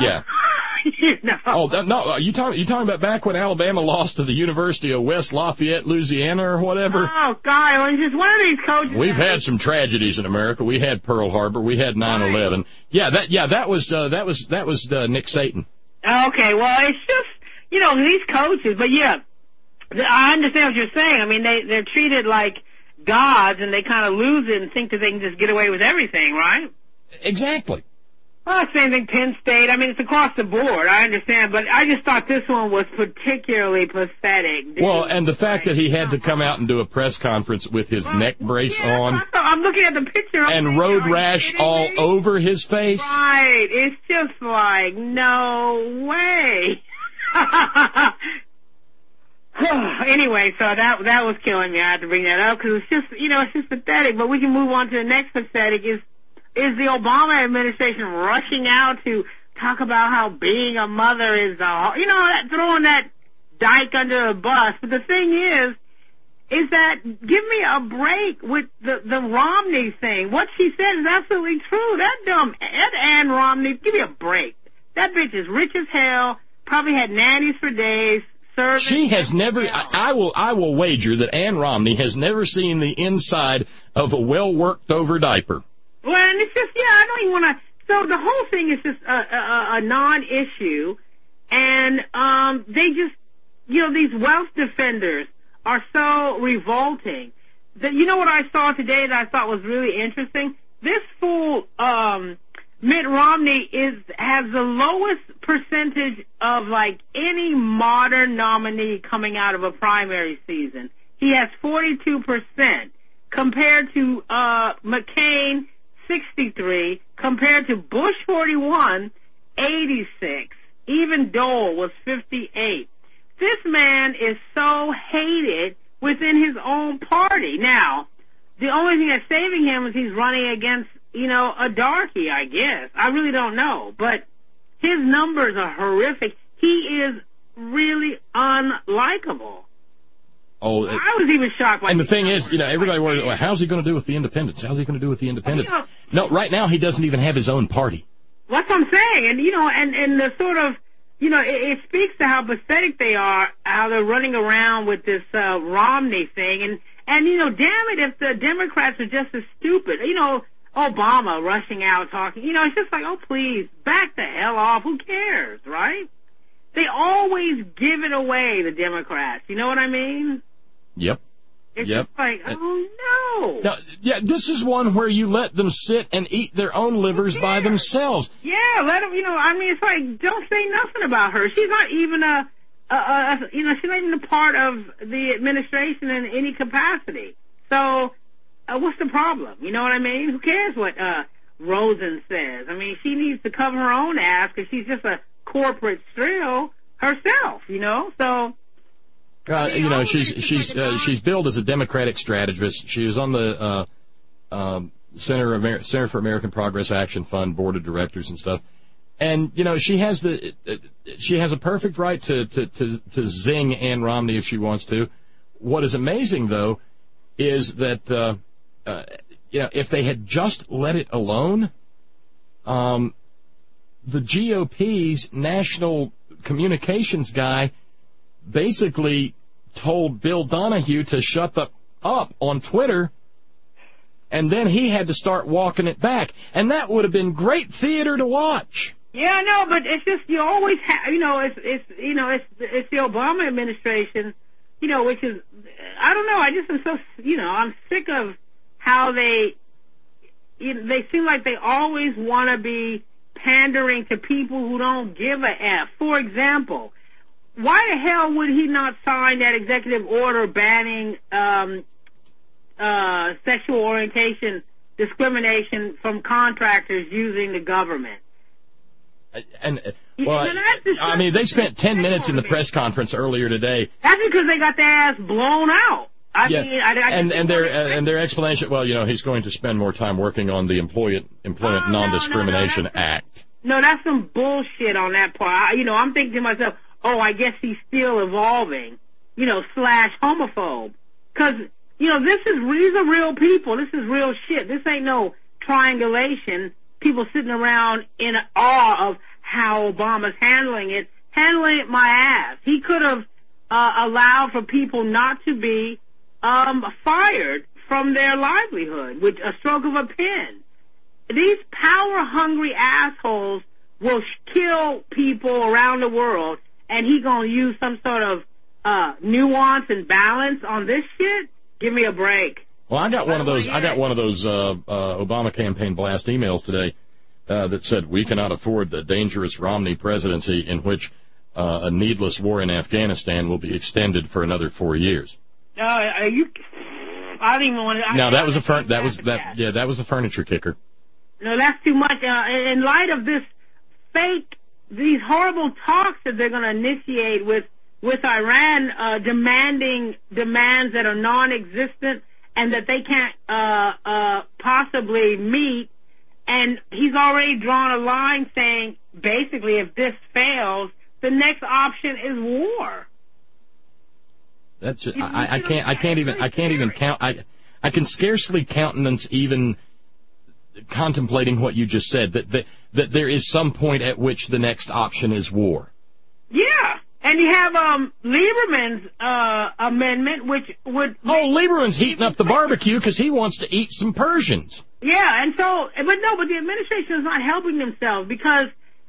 No. Oh, no, are you talking about back when Alabama lost to the University of West Lafayette, Louisiana, or whatever? Oh, God, it's just one of these coaches. We've had some tragedies in America. We had Pearl Harbor. We had 9/11. That was Nick Saban. Okay, well, it's just, these coaches, but yeah, I understand what you're saying. They're treated like gods, and they kind of lose it and think that they can just get away with everything, right? Exactly. Well, same thing, Penn State. It's across the board. I understand, but I just thought this one was particularly pathetic. Well, and the fact that he had to come out and do a press conference with his neck brace on. I'm looking at the picture. And road rash all over his face. Right. It's just like, no way. Anyway, so that was killing me. I had to bring that up because it's just pathetic. But we can move on to the next pathetic is the Obama administration rushing out to talk about how being a mother is, throwing that dyke under a bus. But the thing is that give me a break with the Romney thing. What she said is absolutely true. That Ann Romney, give me a break. That bitch is rich as hell, probably had nannies for days. She has never, I will wager that Ann Romney has never seen the inside of a well-worked over diaper. Well, and it's just, I don't even want to. So the whole thing is just a non-issue, and they just, these wealth defenders are so revolting. That what I saw today that I thought was really interesting? This fool, Mitt Romney, has the lowest percentage of any modern nominee coming out of a primary season. He has 42% compared to McCain. 63, compared to Bush 41, 86. Even Dole was 58. This man is so hated within his own party. Now, the only thing that's saving him is he's running against, a darky, I guess. I really don't know. But his numbers are horrific. He is really unlikable. Oh, I was even shocked. And the thing is, everybody worries, well, how's he going to do with the independents? How's he going to do with the independents? No, right now he doesn't even have his own party. That's what I'm saying. And, and the sort of, it speaks to how pathetic they are, how they're running around with this Romney thing. And damn it, if the Democrats are just as stupid, Obama rushing out talking, it's just like, oh, please, back the hell off. Who cares, right? They always give it away, the Democrats. You know what I mean? Yep. It's just like, oh, no. Now, this is one where you let them sit and eat their own livers by themselves. Yeah, let them, it's like, don't say nothing about her. She's not even she's not even a part of the administration in any capacity. So, what's the problem? You know what I mean? Who cares what Rosen says? She needs to cover her own ass because she's just a corporate strill herself, So, She's billed as a Democratic strategist. She was on the Center for American Progress Action Fund board of directors and stuff. And she has a perfect right to zing Ann Romney if she wants to. What is amazing though is that if they had just let it alone, the GOP's national communications guy basically told Bill Donahue to shut up on Twitter, and then he had to start walking it back, and that would have been great theater to watch. Yeah, no, but it's just you always have, it's the Obama administration, which is, I don't know, I just am so, I'm sick of how they seem like they always want to be pandering to people who don't give a F. For example, why the hell would he not sign that executive order banning sexual orientation discrimination from contractors using the government? They spent 10 minutes in the press conference earlier today. That's because they got their ass blown out. Their explanation, he's going to spend more time working on the Employment Non-Discrimination Act. No, that's some bullshit on that part. I'm thinking to myself, I guess he's still evolving, / homophobe. Because, these are real people. This is real shit. This ain't no triangulation. People sitting around in awe of how Obama's handling it my ass. He could have allowed for people not to be fired from their livelihood with a stroke of a pen. These power-hungry assholes will kill people around the world, and he gonna use some sort of nuance and balance on this shit? Give me a break. Well, I got one of those Obama campaign blast emails today that said, "We cannot afford the dangerous Romney presidency in which a needless war in Afghanistan will be extended for another 4 years." I don't even want to. No, that was the furniture kicker. No, that's too much. In light of these horrible talks that they're going to initiate with Iran, demanding demands that are non-existent and that they can't possibly meet, and he's already drawn a line saying, basically, if this fails, the next option is war. That's just, I can't even count. I can scarcely countenance even contemplating what you just said, that there is some point at which the next option is war. Yeah, and you have Lieberman's amendment, which would... Lieberman's heating up the barbecue because he wants to eat some Persians. Yeah, and so, but the administration is not helping themselves because,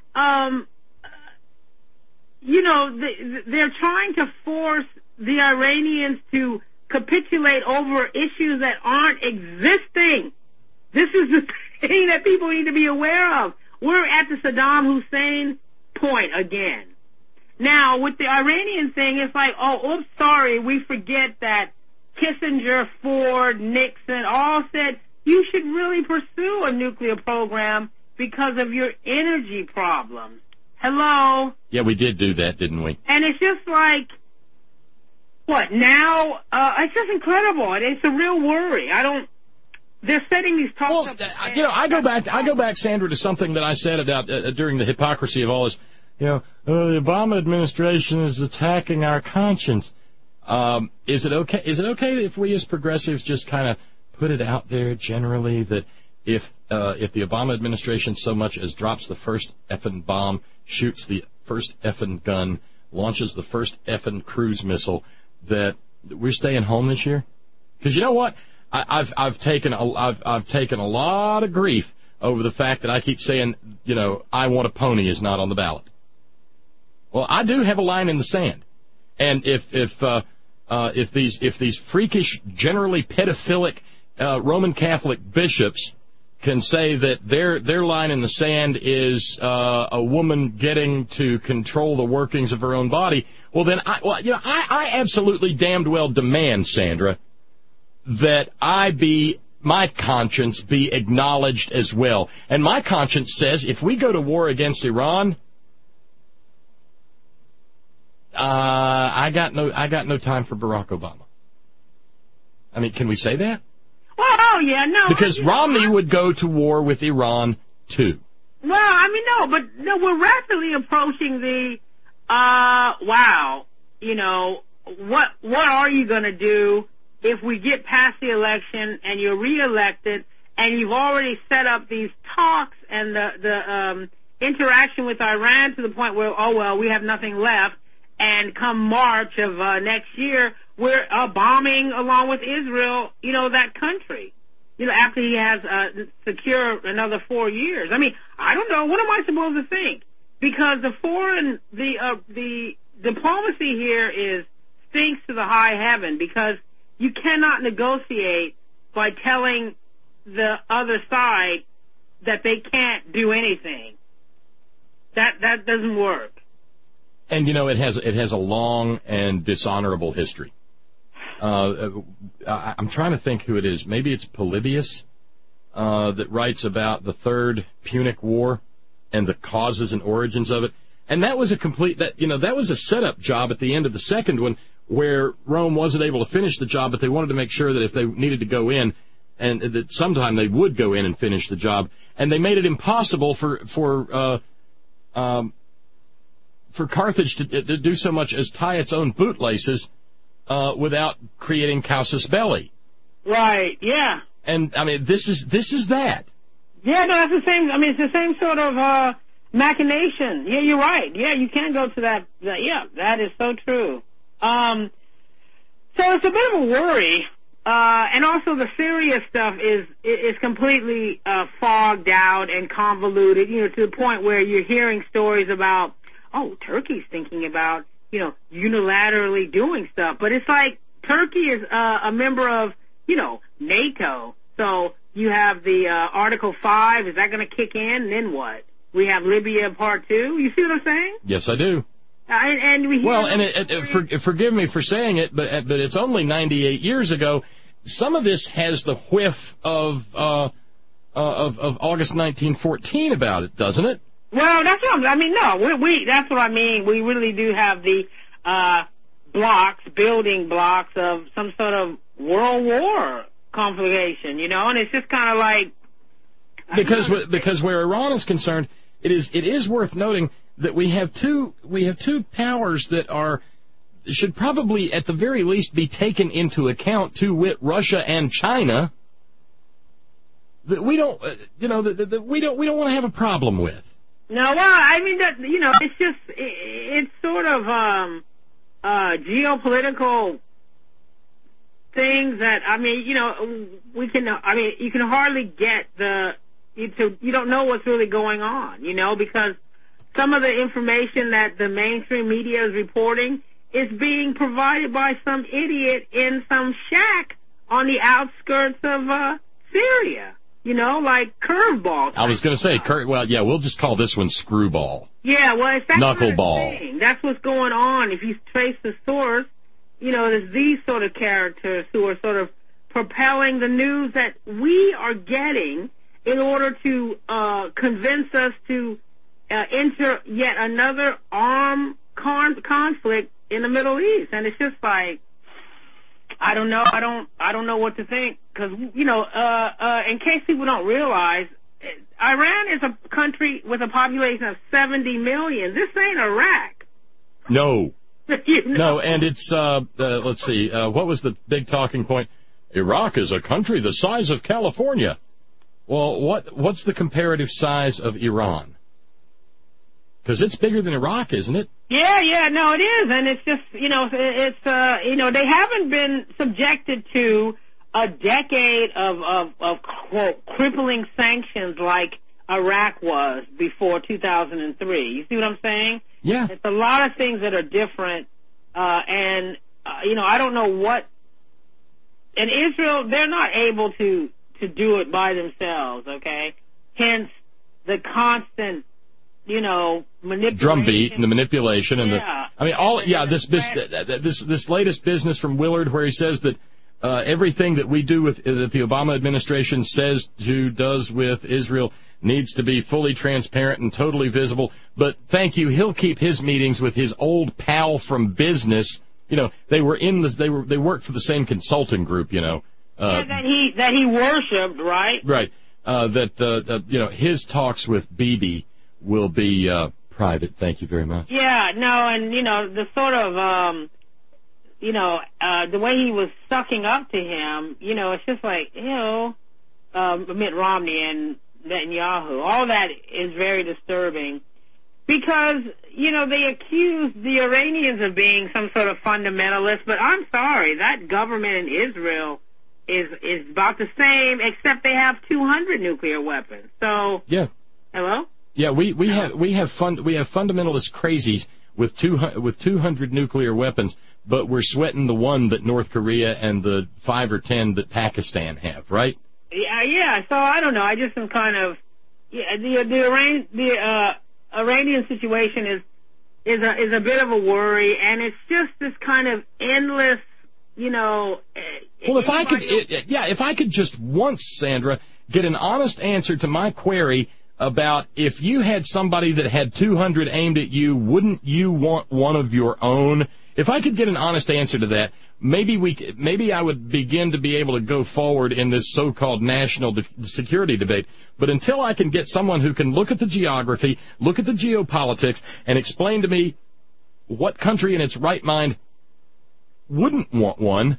they're trying to force the Iranians to capitulate over issues that aren't existing. This is the thing that people need to be aware of. We're at the Saddam Hussein point again. Now, with the Iranian thing, it's like, oops, sorry, we forget that Kissinger, Ford, Nixon all said you should really pursue a nuclear program because of your energy problems. Hello? Yeah, we did do that, didn't we? And it's just like, what, now? It's just incredible. It's a real worry. They're setting these talks up. I go back, Sandra, to something that I said about during the hypocrisy of all this. The Obama administration is attacking our conscience. Is it okay if we as progressives just kind of put it out there generally that if the Obama administration so much as drops the first effing bomb, shoots the first effing gun, launches the first effing cruise missile, that we're staying home this year? Because you know what? I've taken a lot of grief over the fact that I keep saying, I want a pony is not on the ballot. Well, I do have a line in the sand, and if these freakish, generally pedophilic Roman Catholic bishops can say that their line in the sand is a woman getting to control the workings of her own body, well then I absolutely damned well demand, Sandra, that my conscience be acknowledged as well. And my conscience says if we go to war against Iran, I got no time for Barack Obama. I mean, can we say that? Well, oh yeah, no. Because Romney would go to war with Iran too. Well, I mean, no, we're rapidly approaching the, wow, you know, what are you going to do if we get past the election and you're reelected and you've already set up these talks and the interaction with Iran to the point where, oh, well, we have nothing left, and come March of next year, we're bombing along with Israel, you know, that country. You know, after he has secured another 4 years. I mean, I don't know. What am I supposed to think? Because the diplomacy here stinks to the high heaven, because you cannot negotiate by telling the other side that they can't do anything. That doesn't work. And, you know, it has a long and dishonorable history. I'm trying to think who it is. Maybe it's Polybius that writes about the Third Punic War and the causes and origins of it. And that was that was a setup job at the end of the second one, where Rome wasn't able to finish the job, but they wanted to make sure that if they needed to go in, and that sometime they would go in and finish the job. And they made it impossible for Carthage to do so much as tie its own bootlaces without creating casus belli. Right, yeah. And, I mean, this is that. Yeah, no, that's the same. I mean, it's the same sort of machination. Yeah, you're right. Yeah, you can go to that. Yeah, that is so true. So it's a bit of a worry. And also the Syria stuff is completely fogged out and convoluted, you know, to the point where you're hearing stories about, oh, Turkey's thinking about, you know, unilaterally doing stuff. But it's like Turkey is a member of, you know, NATO. So you have the Article 5. Is that going to kick in? And then what? We have Libya Part 2. You see what I'm saying? Yes, I do. And we forgive me for saying it, but it's only 98 years ago. Some of this has the whiff of August 1914 about it, doesn't it? Well, that's what I mean. No, that's what I mean. We really do have the building blocks of some sort of World War conflagration, you know, and it's just kind of like because where Iran is concerned, it is worth noting that we have two powers that should probably at the very least be taken into account, to wit, Russia and China, that we don't we don't want to have a problem with. No, well, I mean that, you know, it's sort of geopolitical things that, I mean, you know, you can hardly get you don't know what's really going on, you know, because some of the information that the mainstream media is reporting is being provided by some idiot in some shack on the outskirts of Syria. You know, like curveball. I was going to say, well, yeah, we'll just call this one screwball. Yeah, well, it's that knuckleball. Kind of thing. That's what's going on. If you trace the source, you know, there's these sort of characters who are sort of propelling the news that we are getting in order to convince us to enter yet another armed conflict in the Middle East. And it's just like, I don't know. I don't know what to think, because, you know, in case people don't realize, Iran is a country with a population of 70 million. This ain't Iraq. No. You know? No, and it's let's see, what was the big talking point? Iraq is a country the size of California. Well, what's the comparative size of Iran? Because it's bigger than Iraq, isn't it? Yeah, no, it is, and it's just, you know, they haven't been subjected to a decade of quote, crippling sanctions like Iraq was before 2003. You see what I'm saying? Yeah. It's a lot of things that are different, and you know, I don't know what. And Israel, they're not able to do it by themselves. Okay, hence the constant, you know, manipulation. Drumbeat and the manipulation and this latest business from Willard where he says that everything that we do that the Obama administration does with Israel needs to be fully transparent and totally visible. But thank you, he'll keep his meetings with his old pal from business. You know, they worked for the same consulting group. You know, that he worshipped, right? Right. His talks with Bibi will be private. Thank you very much. Yeah, no, and the sort of the way he was sucking up to him, it's just like, Mitt Romney and Netanyahu, all that is very disturbing because, they accuse the Iranians of being some sort of fundamentalist, but I'm sorry, that government in Israel is about the same, except they have 200 nuclear weapons. So, yeah. Hello? Yeah, we have fundamentalist crazies with 200 nuclear weapons, but we're sweating the one that North Korea and the 5 or 10 that Pakistan have, right? Yeah. So I don't know. I just am kind of the Iranian situation is a bit of a worry, and it's just this kind of endless, Well, if I could just once, Sandra, get an honest answer to my query about if you had somebody that had 200 aimed at you, wouldn't you want one of your own? If I could get an honest answer to that, maybe I would begin to be able to go forward in this so-called national security debate. But until I can get someone who can look at the geography, look at the geopolitics, and explain to me what country in its right mind wouldn't want one,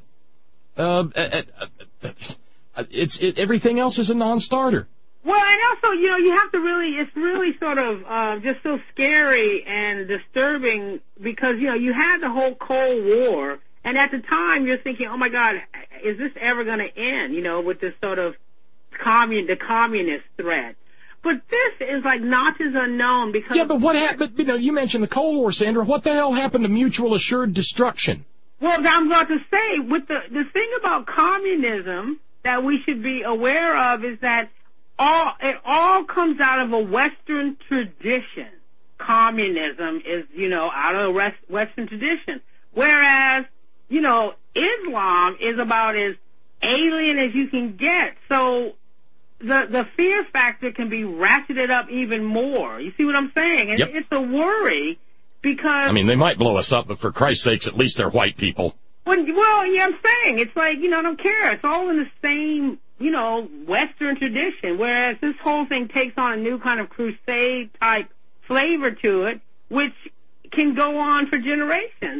everything else is a non-starter. Well, and also, you have to it's really sort of just so scary and disturbing because, you had the whole Cold War, and at the time you're thinking, oh my God, is this ever going to end, with this sort of the communist threat. But this is like notches unknown because... Yeah, but what happened, you mentioned the Cold War, Sandra. What the hell happened to mutual assured destruction? Well, I'm about to say, with the thing about communism that we should be aware of is that it all comes out of a Western tradition. Communism is, out of a Western tradition. Whereas, Islam is about as alien as you can get. So the fear factor can be ratcheted up even more. You see what I'm saying? And It's a worry because... they might blow us up, but for Christ's sakes, at least they're white people. Well, yeah, I'm saying. It's like, I don't care. It's all in the same... Western tradition, whereas this whole thing takes on a new kind of crusade-type flavor to it, which can go on for generations,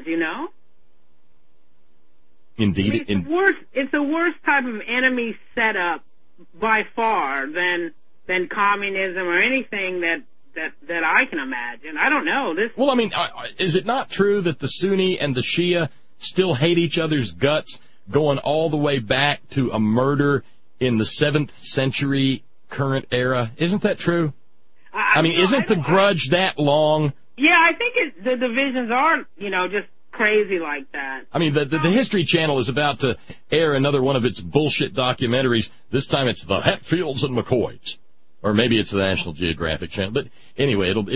Indeed. It's a worse type of enemy setup by far than communism or anything that I can imagine. I don't know. Well, is it not true that the Sunni and the Shia still hate each other's guts, going all the way back to a murder in the 7th century current era? Isn't that true? Isn't the grudge that long? Yeah, I think the divisions are, just crazy like that. The History Channel is about to air another one of its bullshit documentaries. This time it's the Hatfields and McCoys. Or maybe it's the National Geographic Channel. But anyway, it'll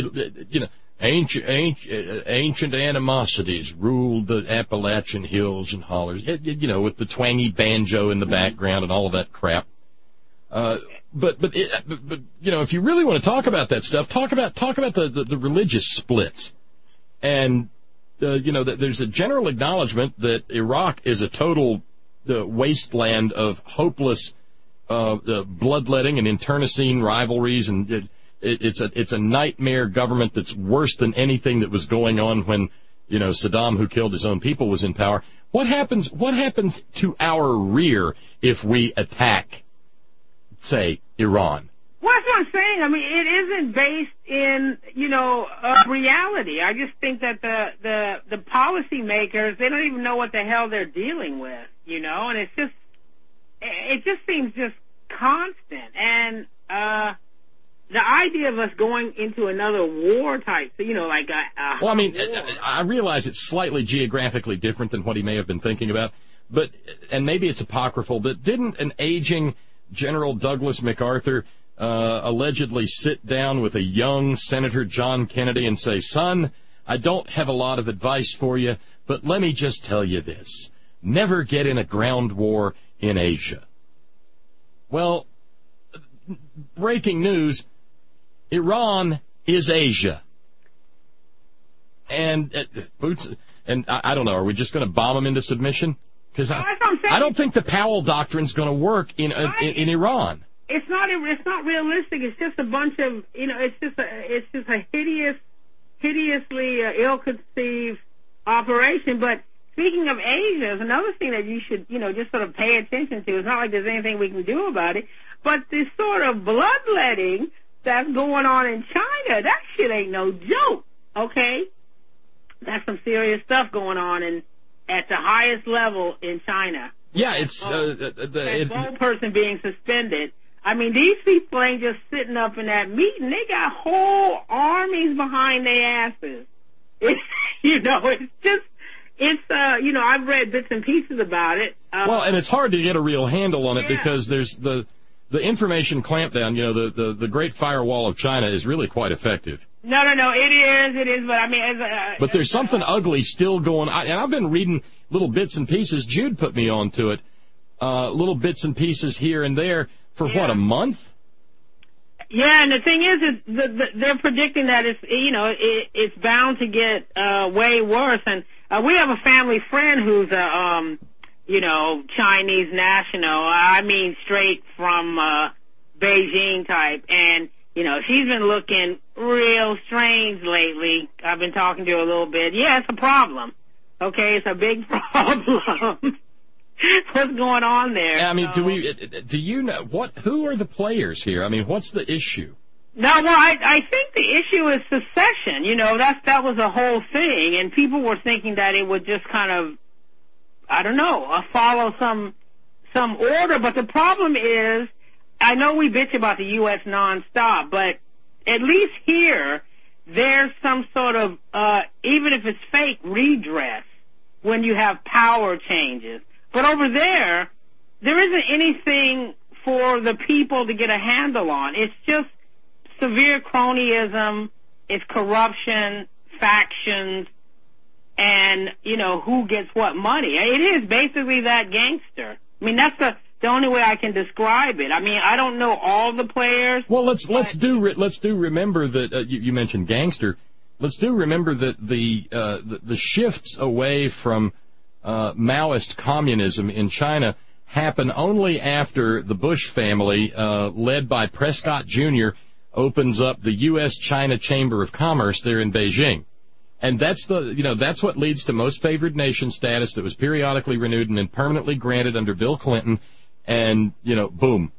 ancient animosities ruled the Appalachian hills and hollers, with the twangy banjo in the background and all of that crap. But if you really want to talk about that stuff, talk about the religious splits. And, there's a general acknowledgement that Iraq is a total wasteland of hopeless bloodletting and internecine rivalries, and it's a nightmare government that's worse than anything that was going on when, Saddam, who killed his own people, was in power. What happens to our rear if we attack, say, Iran? Well, that's what I'm saying. It isn't based in, reality. I just think that the policymakers, they don't even know what the hell they're dealing with, and it just seems just constant. And, the idea of us going into another war type, I realize it's slightly geographically different than what he may have been thinking about, and maybe it's apocryphal, but didn't an aging General Douglas MacArthur allegedly sit down with a young Senator John Kennedy and say, son, I don't have a lot of advice for you, but let me just tell you this. never get in a ground war in Asia. Well, breaking news, Iran is Asia. And I don't know, are we just going to bomb them into submission? Because I don't think the Powell Doctrine's going to work in Iran. It's not realistic. It's just a bunch of, it's just a hideously ill-conceived operation. But speaking of Asia, is another thing that you should, just sort of pay attention to. It's not like there's anything we can do about it, but this sort of bloodletting that's going on in China, that shit ain't no joke, okay? That's some serious stuff going on at the highest level in China. Yeah, it's that whole person being suspended. I mean, these people ain't just sitting up in that meeting. They got whole armies behind their asses. I've read bits and pieces about it. Well, and it's hard to get a real handle on it because there's the information clampdown. The Great Firewall of China is really quite effective. No, it is, but I mean... but there's something ugly still going on, and I've been reading little bits and pieces. Jude put me on to it, little bits and pieces here and there for, what, a month? Yeah, and the thing is they're predicting that it's bound to get way worse, and we have a family friend who's a, Chinese national, I mean straight from Beijing type, and she's been looking real strange lately. I've been talking to her a little bit. Yeah, it's a problem. Okay, it's a big problem. What's going on there? I mean, do you know who are the players here? I mean, what's the issue? No, well, I think the issue is secession. That was the whole thing, and people were thinking that it would just kind of, I don't know, follow some order. But the problem is, I know we bitch about the U.S. nonstop, but at least here, there's some sort of, even if it's fake, redress when you have power changes. But over there isn't anything for the people to get a handle on. It's just severe cronyism, it's corruption, factions, and, who gets what money. It is basically that gangster. I mean, that's the only way I can describe it. I mean, I don't know all the players. Well, let's do remember that you mentioned gangster. Let's do remember that the shifts away from Maoist communism in China happen only after the Bush family, led by Prescott Jr., opens up the U.S.-China Chamber of Commerce there in Beijing. And that's that's what leads to most favored nation status that was periodically renewed and then permanently granted under Bill Clinton. And, boom,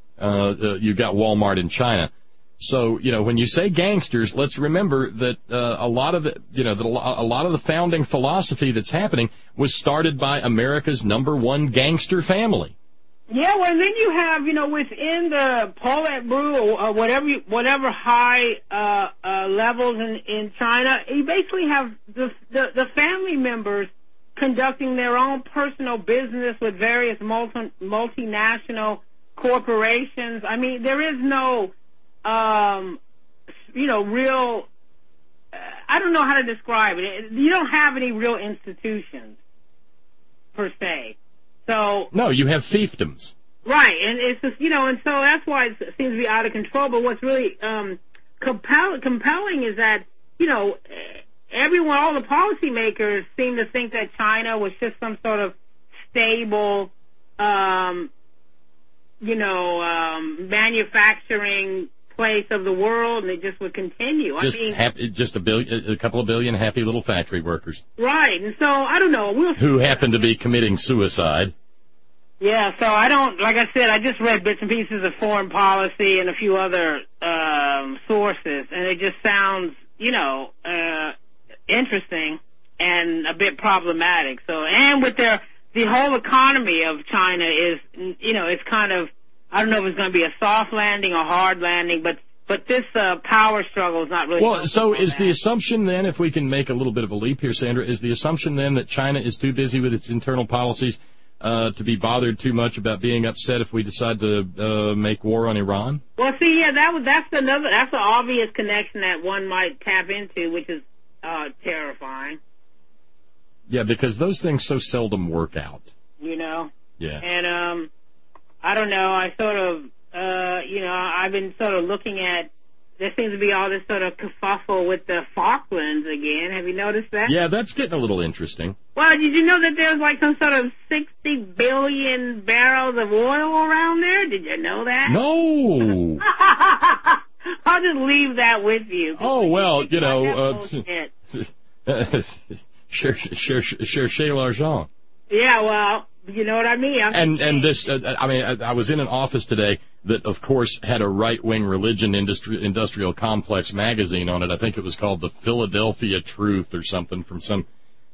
you got Walmart in China. So, when you say gangsters, let's remember that a lot of the founding philosophy that's happening was started by America's #1 gangster family. Yeah, well, then you have, within the Politburo or whatever high levels in China, you basically have the family members conducting their own personal business with various multinational corporations. I mean, there is no, real, I don't know how to describe it. You don't have any real institutions, per se. So no, you have fiefdoms. Right, and it's just, and so that's why it seems to be out of control. But what's really compelling is that, all the policymakers seem to think that China was just some sort of stable, manufacturing place of the world, and it just would continue. Just a couple of billion happy little factory workers. Right, and so, I don't know. Who happen to be committing suicide. Yeah, so like I said, I just read bits and pieces of foreign policy and a few other sources, and it just sounds, interesting and a bit problematic. So, and with the whole economy of China is, it's kind of, I don't know if it's going to be a soft landing or hard landing, but this power struggle is not really. Well, so is the assumption then, if we can make a little bit of a leap here, Sandra, is the assumption then that China is too busy with its internal policies to be bothered too much about being upset if we decide to make war on Iran? Well, see, yeah, that's an obvious connection that one might tap into, which is terrifying. Yeah, because those things so seldom work out. You know? Yeah. And, I don't know, I sort of, I've been sort of looking at, there seems to be all this sort of kerfuffle with the Falklands again. Have you noticed that? Yeah, that's getting a little interesting. Well, did you know that there's like some sort of 60 billion barrels of oil around there? Did you know that? No! I'll just leave that with you. Oh, well, cherchez l'argent. Yeah, well, you know what I mean. I was in an office today that, of course, had a right-wing religion industrial complex magazine on it. I think it was called the Philadelphia Truth or something from some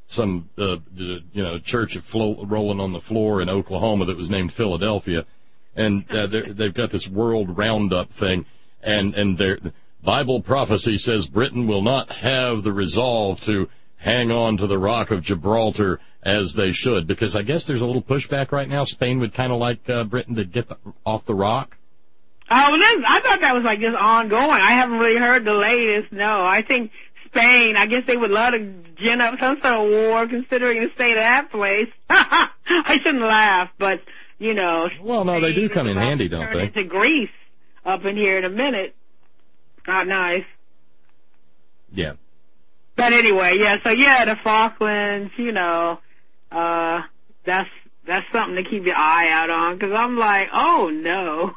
church rolling on the floor in Oklahoma that was named Philadelphia. And they've got this world roundup thing, and their Bible prophecy says Britain will not have the resolve to hang on to the Rock of Gibraltar as they should, because I guess there's a little pushback right now. Spain would kind of like Britain to get off the rock. Oh, I thought that was like just ongoing. I haven't really heard the latest. No, I think Spain, I guess they would love to gin up some sort of war considering the state of that place. I shouldn't laugh, but, you know. Well, no, they do come in handy, don't they? Into Greece up in here in a minute. Not nice. Yeah. But anyway, the Falklands, that's something to keep your eye out on, because I'm like, oh, no.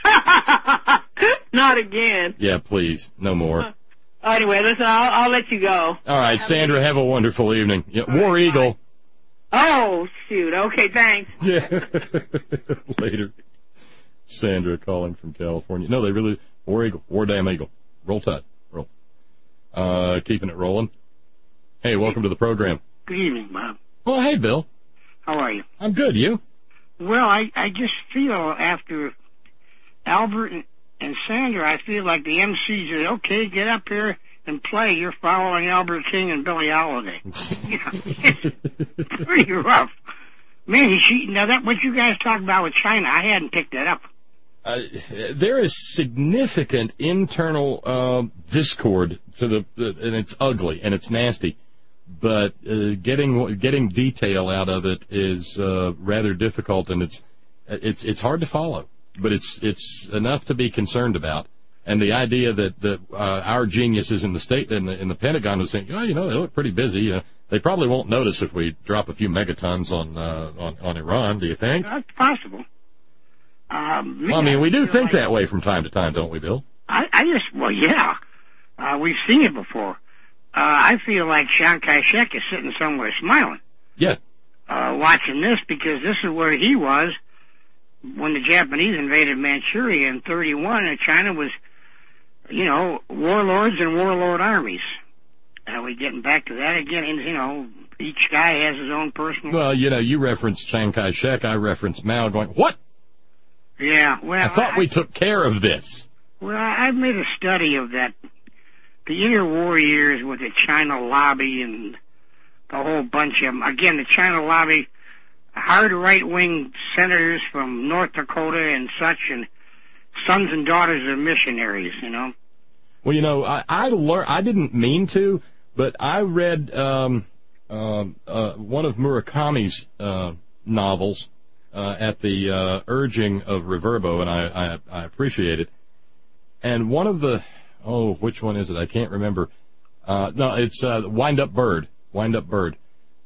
Not again. Yeah, please. No more. Anyway, listen, I'll let you go. All right, Sandra, have a wonderful evening. War Eagle. Bye. Oh, shoot. Okay, thanks. Yeah. Later. Sandra calling from California. No, they really... War Eagle. War Damn Eagle. Roll Tide. Roll. Keeping it rolling. Hey, welcome to the program. Good evening, Bob. Well, hey, Bill. How are you? I'm good. You? Well, I just feel after Albert and Sandra, I feel like the MC said, okay, get up here and play. You're following Albert King and Billie Holiday. It's pretty rough. Man, now that what you guys talked about with China, I hadn't picked that up. There is significant internal discord and it's ugly and it's nasty. But getting detail out of it is rather difficult, and it's hard to follow. But it's enough to be concerned about. And the idea that our geniuses in the state in the Pentagon are saying, they look pretty busy. They probably won't notice if we drop a few megatons on Iran. Do you think? That's possible. We do think that way from time to time, don't we, Bill? We've seen it before. I feel like Chiang Kai-shek is sitting somewhere smiling. Yeah. Watching this, because this is where he was when the Japanese invaded Manchuria in 1931, and China was, warlords and warlord armies. Are we getting back to that again? And, each guy has his own personal... Well, you referenced Chiang Kai-shek, I referenced Mao going, what? Yeah, well... I thought we took care of this. Well, I've made a study of that. The interwar years with the China lobby and the whole bunch of them. Again, the China lobby, hard right-wing senators from North Dakota and such, and sons and daughters of missionaries, Well, I didn't mean to, but I read one of Murakami's novels at the urging of Reverbo, and I appreciate it. And one of the... Oh, which one is it? I can't remember. No, it's Wind Up Bird. Wind Up Bird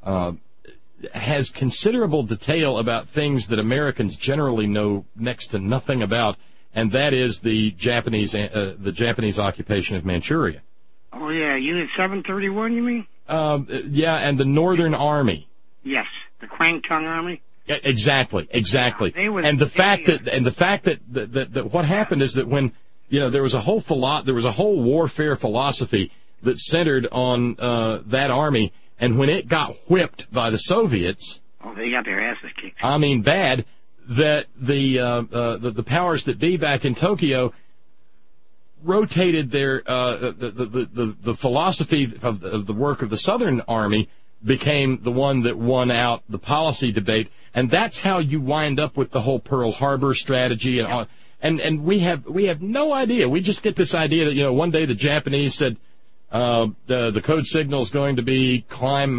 has considerable detail about things that Americans generally know next to nothing about, and that is the Japanese occupation of Manchuria. Oh yeah, Unit 731, you mean? Yeah, and the Northern Army. Yes, the Kwangtung Army. Exactly. Yeah, and the fact that what happened is that when there was a whole warfare philosophy that centered on that army, and when it got whipped by the Soviets, they got their asses kicked. I mean, bad. That the powers that be back in Tokyo rotated their the philosophy of the work of the Southern Army became the one that won out the policy debate, and that's how you wind up with the whole Pearl Harbor strategy and all. And we have no idea. We just get this idea that, one day the Japanese said the code signal is going to be climb Mount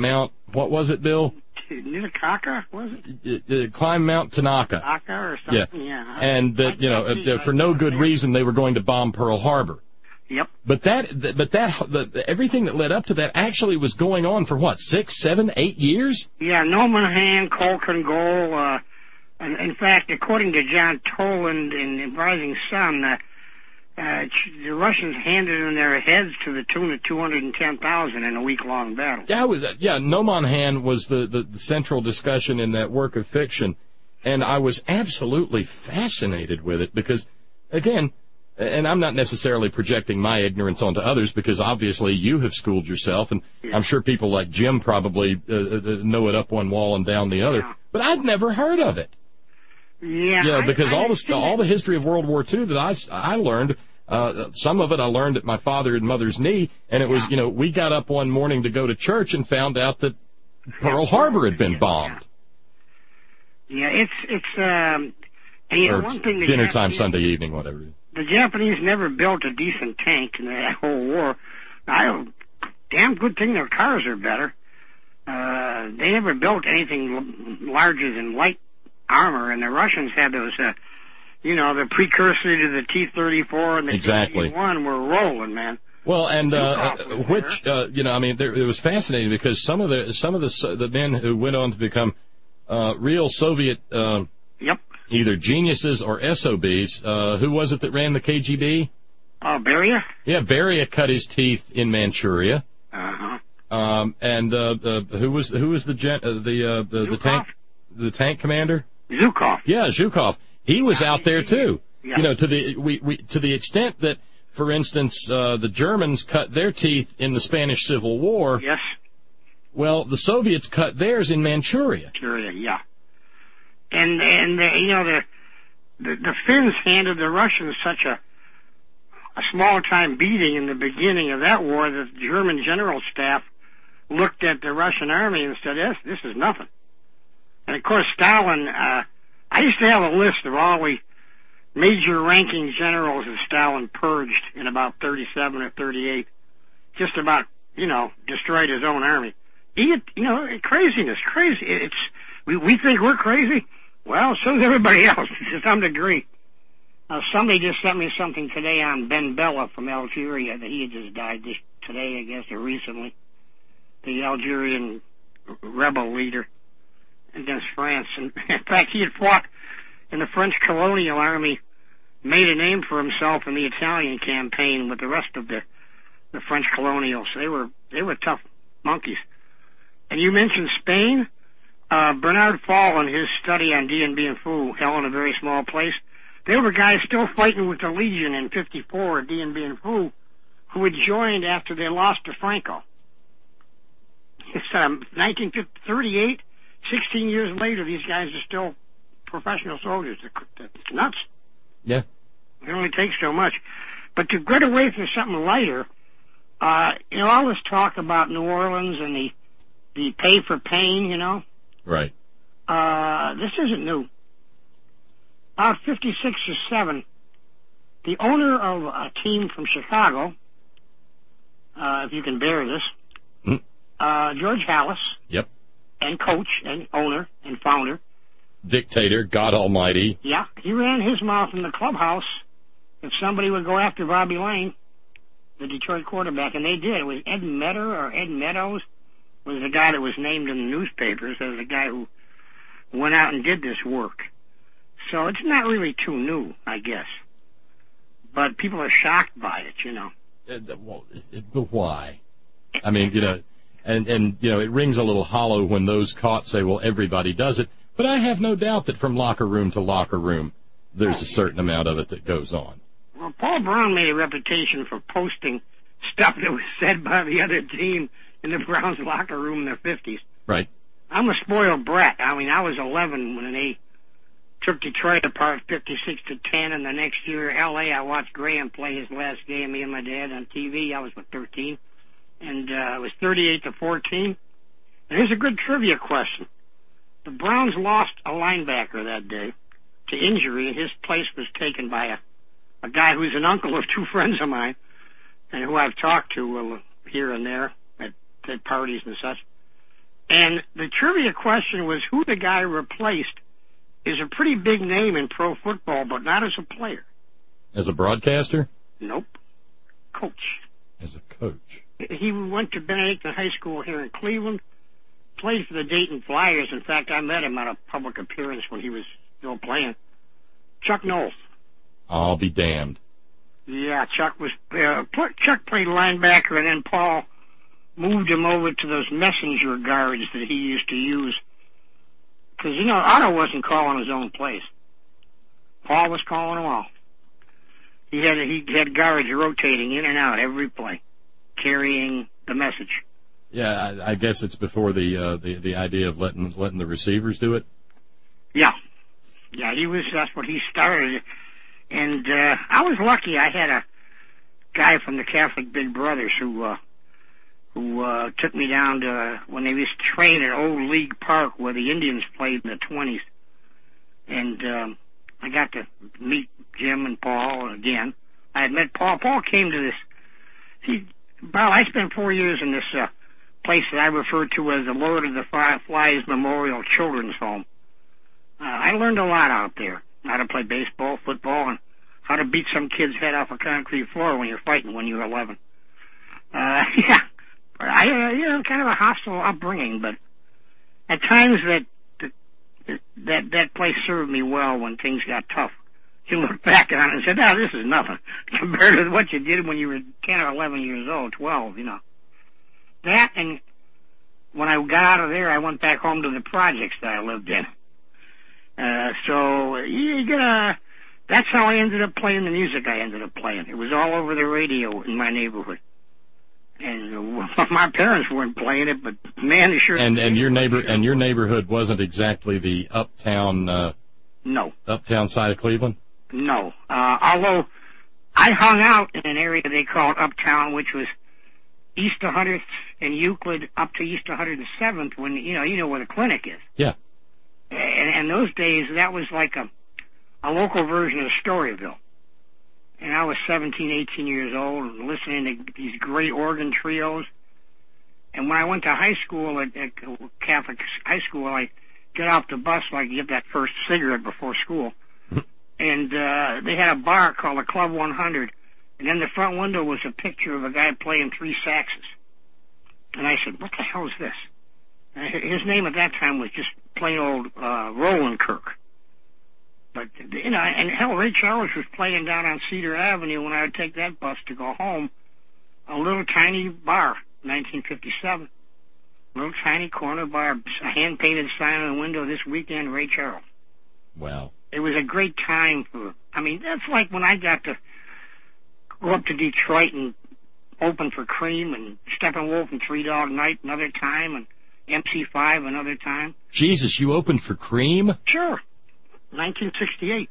what was it, Bill? Titicaca, was it? Climb Mount Tanaka. Tanaka or something, yeah. And that, for no good reason, they were going to bomb Pearl Harbor. Yep. But everything that led up to that actually was going on for what, 6, 7, 8 years? Yeah, no Manhan, Kolkin Gol, and in fact, according to John Toland in Rising Sun, the Russians handed in their heads to the tune of 210,000 in a week-long battle. No Manhan was the central discussion in that work of fiction, and I was absolutely fascinated with it because, again, and I'm not necessarily projecting my ignorance onto others because obviously you have schooled yourself, and I'm sure people like Jim probably know it up one wall and down the other. Yeah. But I'd never heard of it. Yeah, because all the history of World War II that I learned, some of it I learned at my father and mother's knee, and it was, we got up one morning to go to church and found out that Pearl Harbor had been bombed. Yeah, it's one thing dinner time Sunday evening, whatever. The Japanese never built a decent tank in that whole war. Damn good thing their cars are better. They never built anything larger than light armor, and the Russians had those, the precursor to the T-34 and the T-81 were rolling, man. Well, and it was fascinating because some of the men who went on to become real Soviet either geniuses or SOBs. Who was it that ran the KGB? Beria? Yeah, Beria cut his teeth in Manchuria. Uh-huh. And who was the tank commander? Zhukov. Yeah, Zhukov. He was out there too. Yeah. To the extent that, for instance, the Germans cut their teeth in the Spanish Civil War. Yes. Well, the Soviets cut theirs in Manchuria. Manchuria, yeah. And the Finns handed the Russians such a small-time beating in the beginning of that war that the German general staff looked at the Russian army and said, this is nothing. And, of course, Stalin, I used to have a list of all the major-ranking generals that Stalin purged in about 37 or 38, just about, destroyed his own army. Craziness, crazy. We think we're crazy. Well, so is everybody else, to some degree. Somebody just sent me something today on Ben Bella from Algeria, that he had just died today, I guess, or recently. The Algerian rebel leader against France. And in fact, he had fought in the French colonial army, made a name for himself in the Italian campaign with the rest of the French colonials. They were tough monkeys. And you mentioned Spain. Bernard Fall, in his study on Dien Bien Phu, Hell in a Very Small Place, there were guys still fighting with the Legion in 54 at Dien Bien Phu who had joined after they lost to Franco. It's 1938, 16 years later, these guys are still professional soldiers. It's nuts. Yeah. It only takes so much. But to get away from something lighter, all this talk about New Orleans and the pay for pain, Right. This isn't new. About 56 or 7, the owner of a team from Chicago, if you can bear this, George Halas. Yep. And coach and owner and founder. Dictator, God Almighty. Yeah, he ran his mouth in the clubhouse if somebody would go after Bobby Lane, the Detroit quarterback, and they did. It was Ed Meadows was the guy that was named in the newspapers as the guy who went out and did this work. So it's not really too new, I guess. But people are shocked by it, But why? I mean, and it rings a little hollow when those caught say, well, everybody does it. But I have no doubt that from locker room to locker room, there's a certain amount of it that goes on. Well, Paul Brown made a reputation for posting stuff that was said by the other team in the Browns locker room in their 50s. Right. I'm a spoiled brat. I mean, I was 11 when they took Detroit apart 56-10, and the next year, L.A., I watched Graham play his last game, me and my dad, on TV. I was, 13? And it was 38-14. And here's a good trivia question. The Browns lost a linebacker that day to injury, and his place was taken by a guy who's an uncle of two friends of mine, and who I've talked to here and there at parties and such. And the trivia question was who the guy replaced is a pretty big name in pro football, but not as a player. As a broadcaster? Nope. Coach. As a coach. He went to Benedictine High School here in Cleveland, played for the Dayton Flyers. In fact, I met him at a public appearance when he was still playing. Chuck Knowles. I'll be damned. Yeah, Chuck played linebacker, and then Paul moved him over to those messenger guards that he used to use. Because, Otto wasn't calling his own plays. Paul was calling them all. He had guards rotating in and out every play, carrying the message. Yeah, I guess it's before the idea of letting the receivers do it. Yeah, that's what he started. And I was lucky. I had a guy from the Catholic Big Brothers who took me down to when they used to train at Old League Park where the Indians played in the 20s. And I got to meet Jim and Paul again. I had met Paul. Paul came to this. I spent 4 years in this place that I refer to as the Lord of the Flies Memorial Children's Home. I learned a lot out there. How to play baseball, football, and how to beat some kid's head off a concrete floor when you're fighting when you're 11. Yeah. I kind of a hostile upbringing, but at times that place served me well when things got tough. You look back on it and said, this is nothing compared to what you did when you were 10 or 11 years old, 12, That, and when I got out of there, I went back home to the projects that I lived in. So that's how I ended up playing the music I ended up playing. It was all over the radio in my neighborhood. And my parents weren't playing it, but man, it sure. And your neighborhood wasn't exactly the uptown. No. Uptown side of Cleveland. No. Although I hung out in an area they called Uptown, which was East 100th and Euclid up to East 107th. When you know where the clinic is. Yeah. And those days, that was like a local version of Storyville. And I was 17, 18 years old, and listening to these great organ trios. And when I went to high school at Catholic high school, I get off the bus so I could get that first cigarette before school. And they had a bar called the Club 100. And in the front window was a picture of a guy playing 3 saxes. And I said, what the hell is this? And his name at that time was just plain old Roland Kirk. But, and hell, Ray Charles was playing down on Cedar Avenue when I would take that bus to go home. A little tiny bar, 1957. Little tiny corner bar, a hand-painted sign on the window, this weekend, Ray Charles. Wow. It was a great time that's like when I got to go up to Detroit and open for Cream and Steppenwolf and Three Dog Night another time and MC5 another time. Jesus, you opened for Cream? Sure. 1968.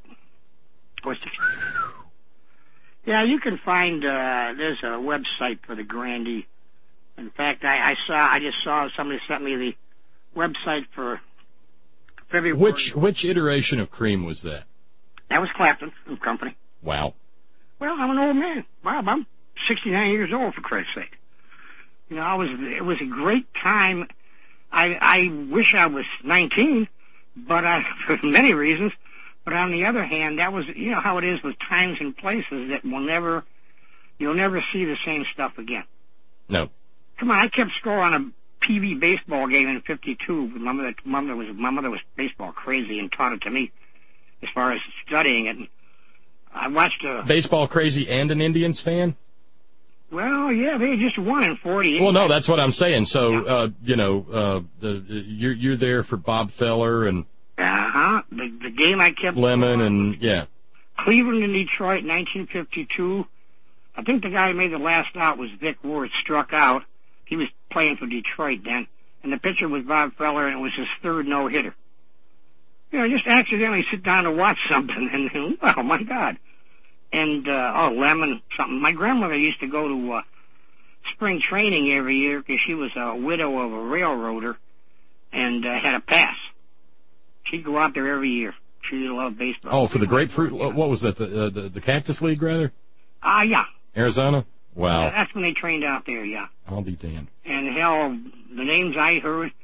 Yeah, you can find, there's a website for the Grandee. In fact, I just saw somebody sent me the website for February. Which iteration of Cream was that? That was Clapton and Company. Wow. Well, I'm an old man. Bob, I'm 69 years old, for Christ's sake. It was a great time. I wish I was 19, but for many reasons. But on the other hand, that was, how it is with times and places that you'll never see the same stuff again. No. Come on, I kept score on a PV baseball game in '52. My mother was baseball crazy and taught it to me as far as studying it. And I watched baseball crazy and an Indians fan? Well, yeah, they just won in 48. Well, no, that's what I'm saying. So, you're there for Bob Feller and the game I kept Lemon and yeah. Cleveland and Detroit, 1952. I think the guy who made the last out was Vic Ward, struck out. He was playing for Detroit then, and the pitcher was Bob Feller, and it was his third no-hitter. Just accidentally sit down to watch something, and oh my God. And Lemon, something. My grandmother used to go to spring training every year because she was a widow of a railroader and had a pass. She'd go out there every year. She loved baseball. Oh, for the grapefruit? What was that? The Cactus League, rather? Yeah. Arizona? Wow. Yeah, that's when they trained out there, yeah. I'll be damned. And hell, the names I heard,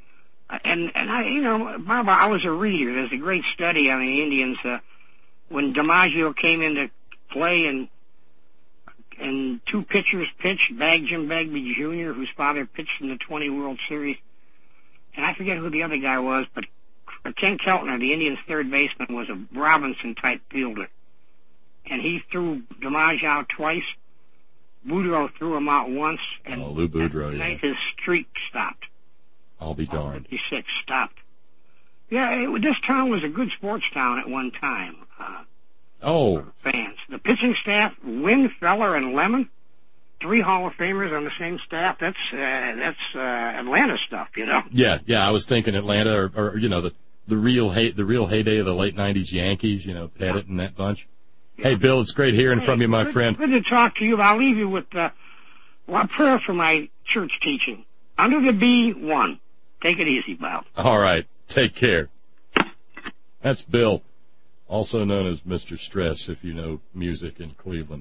And I, you know, Bob, I was a reader. There's a great study on the Indians when DiMaggio came into play, and two pitchers pitched, Jim Bagby Jr., whose father pitched in the 20 World Series, and I forget who the other guy was, but Ken Keltner, the Indians' third baseman, was a Robinson-type fielder, and he threw DiMaggio out twice. Boudreaux threw him out once, and Lou Boudreaux, tonight his streak stopped. I'll be darned. 56 stopped. Yeah, this town was a good sports town at one time. Fans. The pitching staff, Wynn, Feller, and Lemon, 3 Hall of Famers on the same staff. That's Atlanta stuff, you know. Yeah. I was thinking Atlanta, or you know, the real heyday of the late '90s Yankees. You know, Pettit and that bunch. Yeah. Hey, Bill, it's great hearing from you, my friend. Good to talk to you. I'll leave you with a prayer for my church teaching. Under the B1. Take it easy, Bob. All right. Take care. That's Bill, also known as Mr. Stress, if you know music in Cleveland.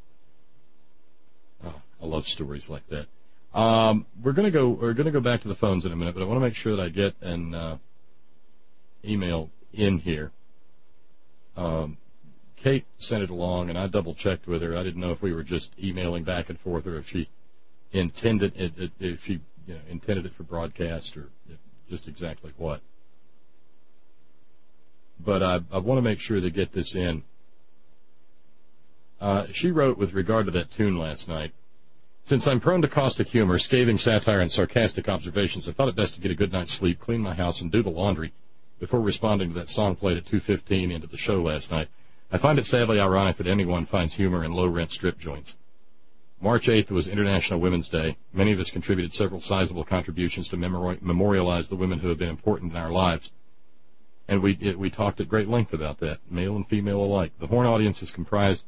Oh, I love stories like that. We're gonna go back to the phones in a minute, but I want to make sure that I get an email in here. Kate sent it along, and I double-checked with her. I didn't know if we were just emailing back and forth or if she intended it, intended it for broadcast or just exactly what. But I want to make sure to get this in. She wrote with regard to that tune last night, since I'm prone to caustic humor, scathing satire, and sarcastic observations, I thought it best to get a good night's sleep, clean my house, and do the laundry before responding to that song played at 2:15 into the show last night. I find it sadly ironic that anyone finds humor in low-rent strip joints. March 8th was International Women's Day. Many of us contributed several sizable contributions to memorialize the women who have been important in our lives. And we talked at great length about that, male and female alike. The Horn audience is comprised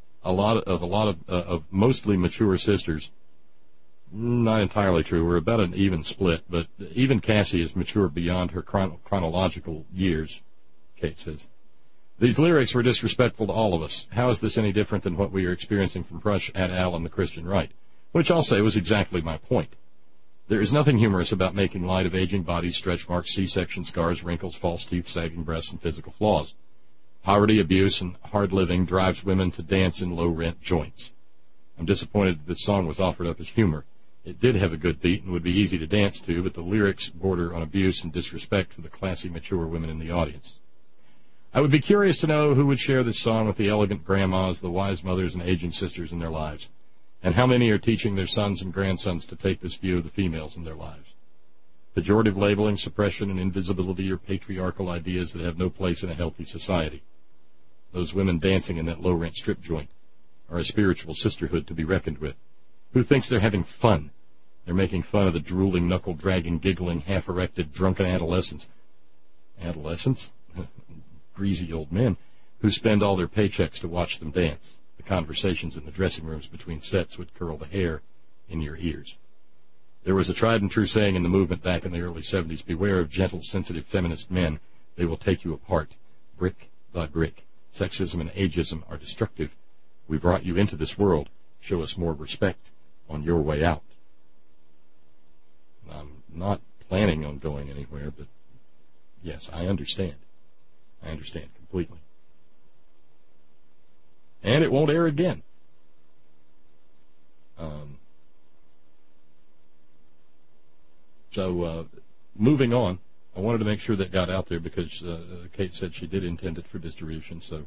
of mostly mature sisters. Not entirely true. We're about an even split, but even Cassie is mature beyond her chronological years, Kate says. These lyrics were disrespectful to all of us. How is this any different than what we are experiencing from Rush et al. And the Christian right? Which I'll say was exactly my point. There is nothing humorous about making light of aging bodies, stretch marks, C-section scars, wrinkles, false teeth, sagging breasts, and physical flaws. Poverty, abuse, and hard living drives women to dance in low-rent joints. I'm disappointed that this song was offered up as humor. It did have a good beat and would be easy to dance to, but the lyrics border on abuse and disrespect for the classy, mature women in the audience. I would be curious to know who would share this song with the elegant grandmas, the wise mothers, and aging sisters in their lives, and how many are teaching their sons and grandsons to take this view of the females in their lives. Pejorative labeling, suppression, and invisibility are patriarchal ideas that have no place in a healthy society. Those women dancing in that low-rent strip joint are a spiritual sisterhood to be reckoned with. Who thinks they're having fun? They're making fun of the drooling, knuckle-dragging, giggling, half-erected, drunken adolescents. Adolescents? Greasy old men who spend all their paychecks to watch them dance. The conversations in the dressing rooms between sets would curl the hair in your ears. There was a tried-and-true saying in the movement back in the early 70s, beware of gentle, sensitive feminist men. They will take you apart, brick by brick. Sexism and ageism are destructive. We brought you into this world. Show us more respect on your way out. I'm not planning on going anywhere, but yes, I understand. I understand completely. And it won't air again. Moving on, I wanted to make sure that got out there because Kate said she did intend it for distribution, so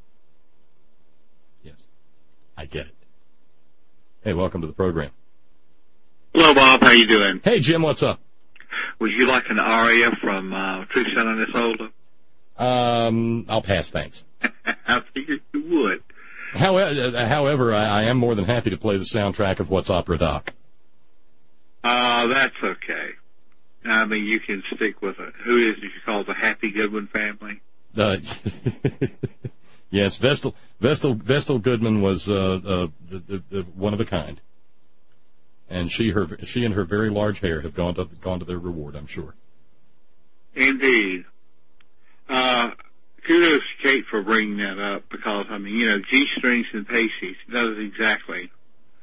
yes, I get it. Hey, welcome to the program. Hello, Bob. How you doing? Hey, Jim, what's up? Would you like an aria from True Son of Isolde? I'll pass, thanks. I figured you would. However, I am more than happy to play the soundtrack of What's Opera Doc. That's okay. I mean, you can stick with it. Who is it you call the Happy Goodwin family? Yes, Vestal Goodman was the one of a kind, and she and her very large hair have gone to their reward, I'm sure. Indeed. Kudos to Kate for bringing that up because, I mean, G-Strings and Pacey's does exactly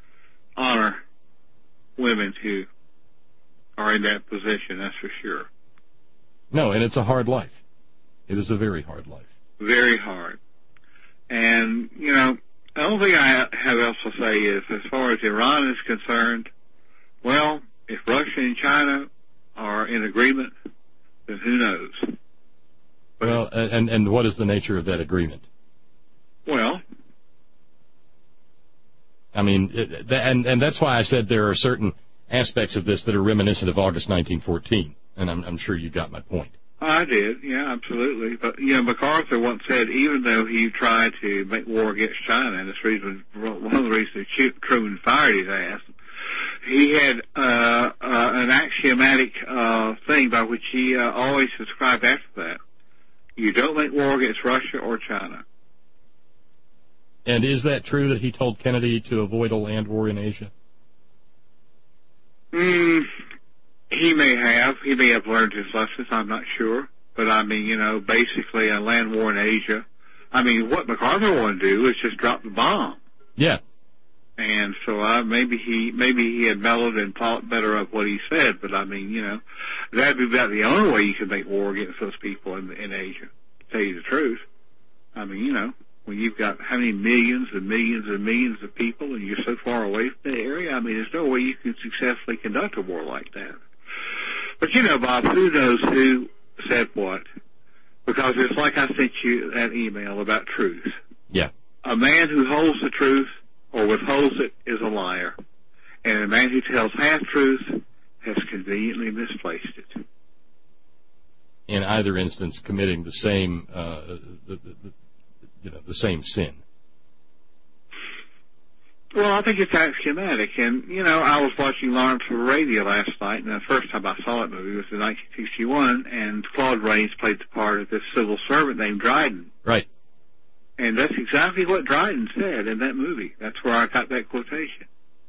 honor women who are in that position, that's for sure. No, and it's a hard life. It is a very hard life. Very hard. And, you know, the only thing I have else to say is, as far as Iran is concerned, well, if Russia and China are in agreement, then who knows? Well, and what is the nature of that agreement? Well, I mean, and that's why I said there are certain aspects of this that are reminiscent of August 1914, and I'm sure you got my point. I did, yeah, absolutely. But, you know, MacArthur once said, even though he tried to make war against China, and one of the reasons Truman fired his ass, he had an axiomatic thing by which he always subscribed after that. You don't make war against Russia or China. And is that true that he told Kennedy to avoid a land war in Asia? He may have learned his lessons, I'm not sure. But, I mean, you know, basically a land war in Asia. I mean, what MacArthur wanted to do is just drop the bomb. Yeah. And so maybe he had mellowed and thought better of what he said. But, I mean, you know, that'd be about the only way you could make war against those people in Asia, to tell you the truth. I mean, you know, when you've got how many millions and millions and millions of people and you're so far away from the area, I mean, there's no way you can successfully conduct a war like that. But, you know, Bob, who knows who said what? Because it's like I sent you that email about truth. Yeah. A man who holds the truth or withholds it is a liar. And a man who tells half-truth has conveniently misplaced it. In either instance, committing the same, the same sin. Well, I think it's axiomatic. And, you know, I was watching Lawrence of Arabia last night, and the first time I saw that movie was in 1961, and Claude Rains played the part of this civil servant named Dryden. Right. And that's exactly what Dryden said in that movie. That's where I got that quotation.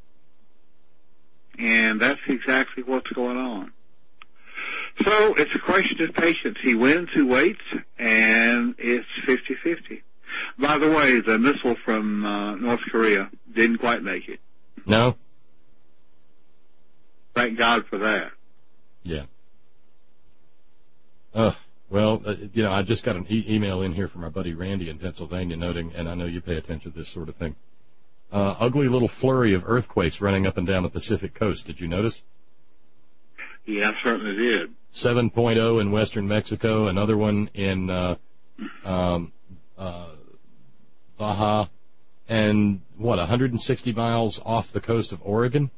And that's exactly what's going on. So it's a question of patience. He wins, who waits, and it's 50-50. By the way, the missile from North Korea didn't quite make it. No? Thank God for that. Yeah. Well, you know, I just got an email in here from our buddy Randy in Pennsylvania noting, and I know you pay attention to this sort of thing, ugly little flurry of earthquakes running up and down the Pacific coast. Did you notice? Yeah, I certainly did. 7.0 in western Mexico, another one in Baja, and 160 miles off the coast of Oregon?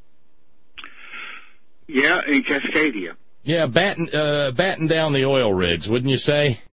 Yeah, in Cascadia. Yeah, batten down the oil rigs, wouldn't you say?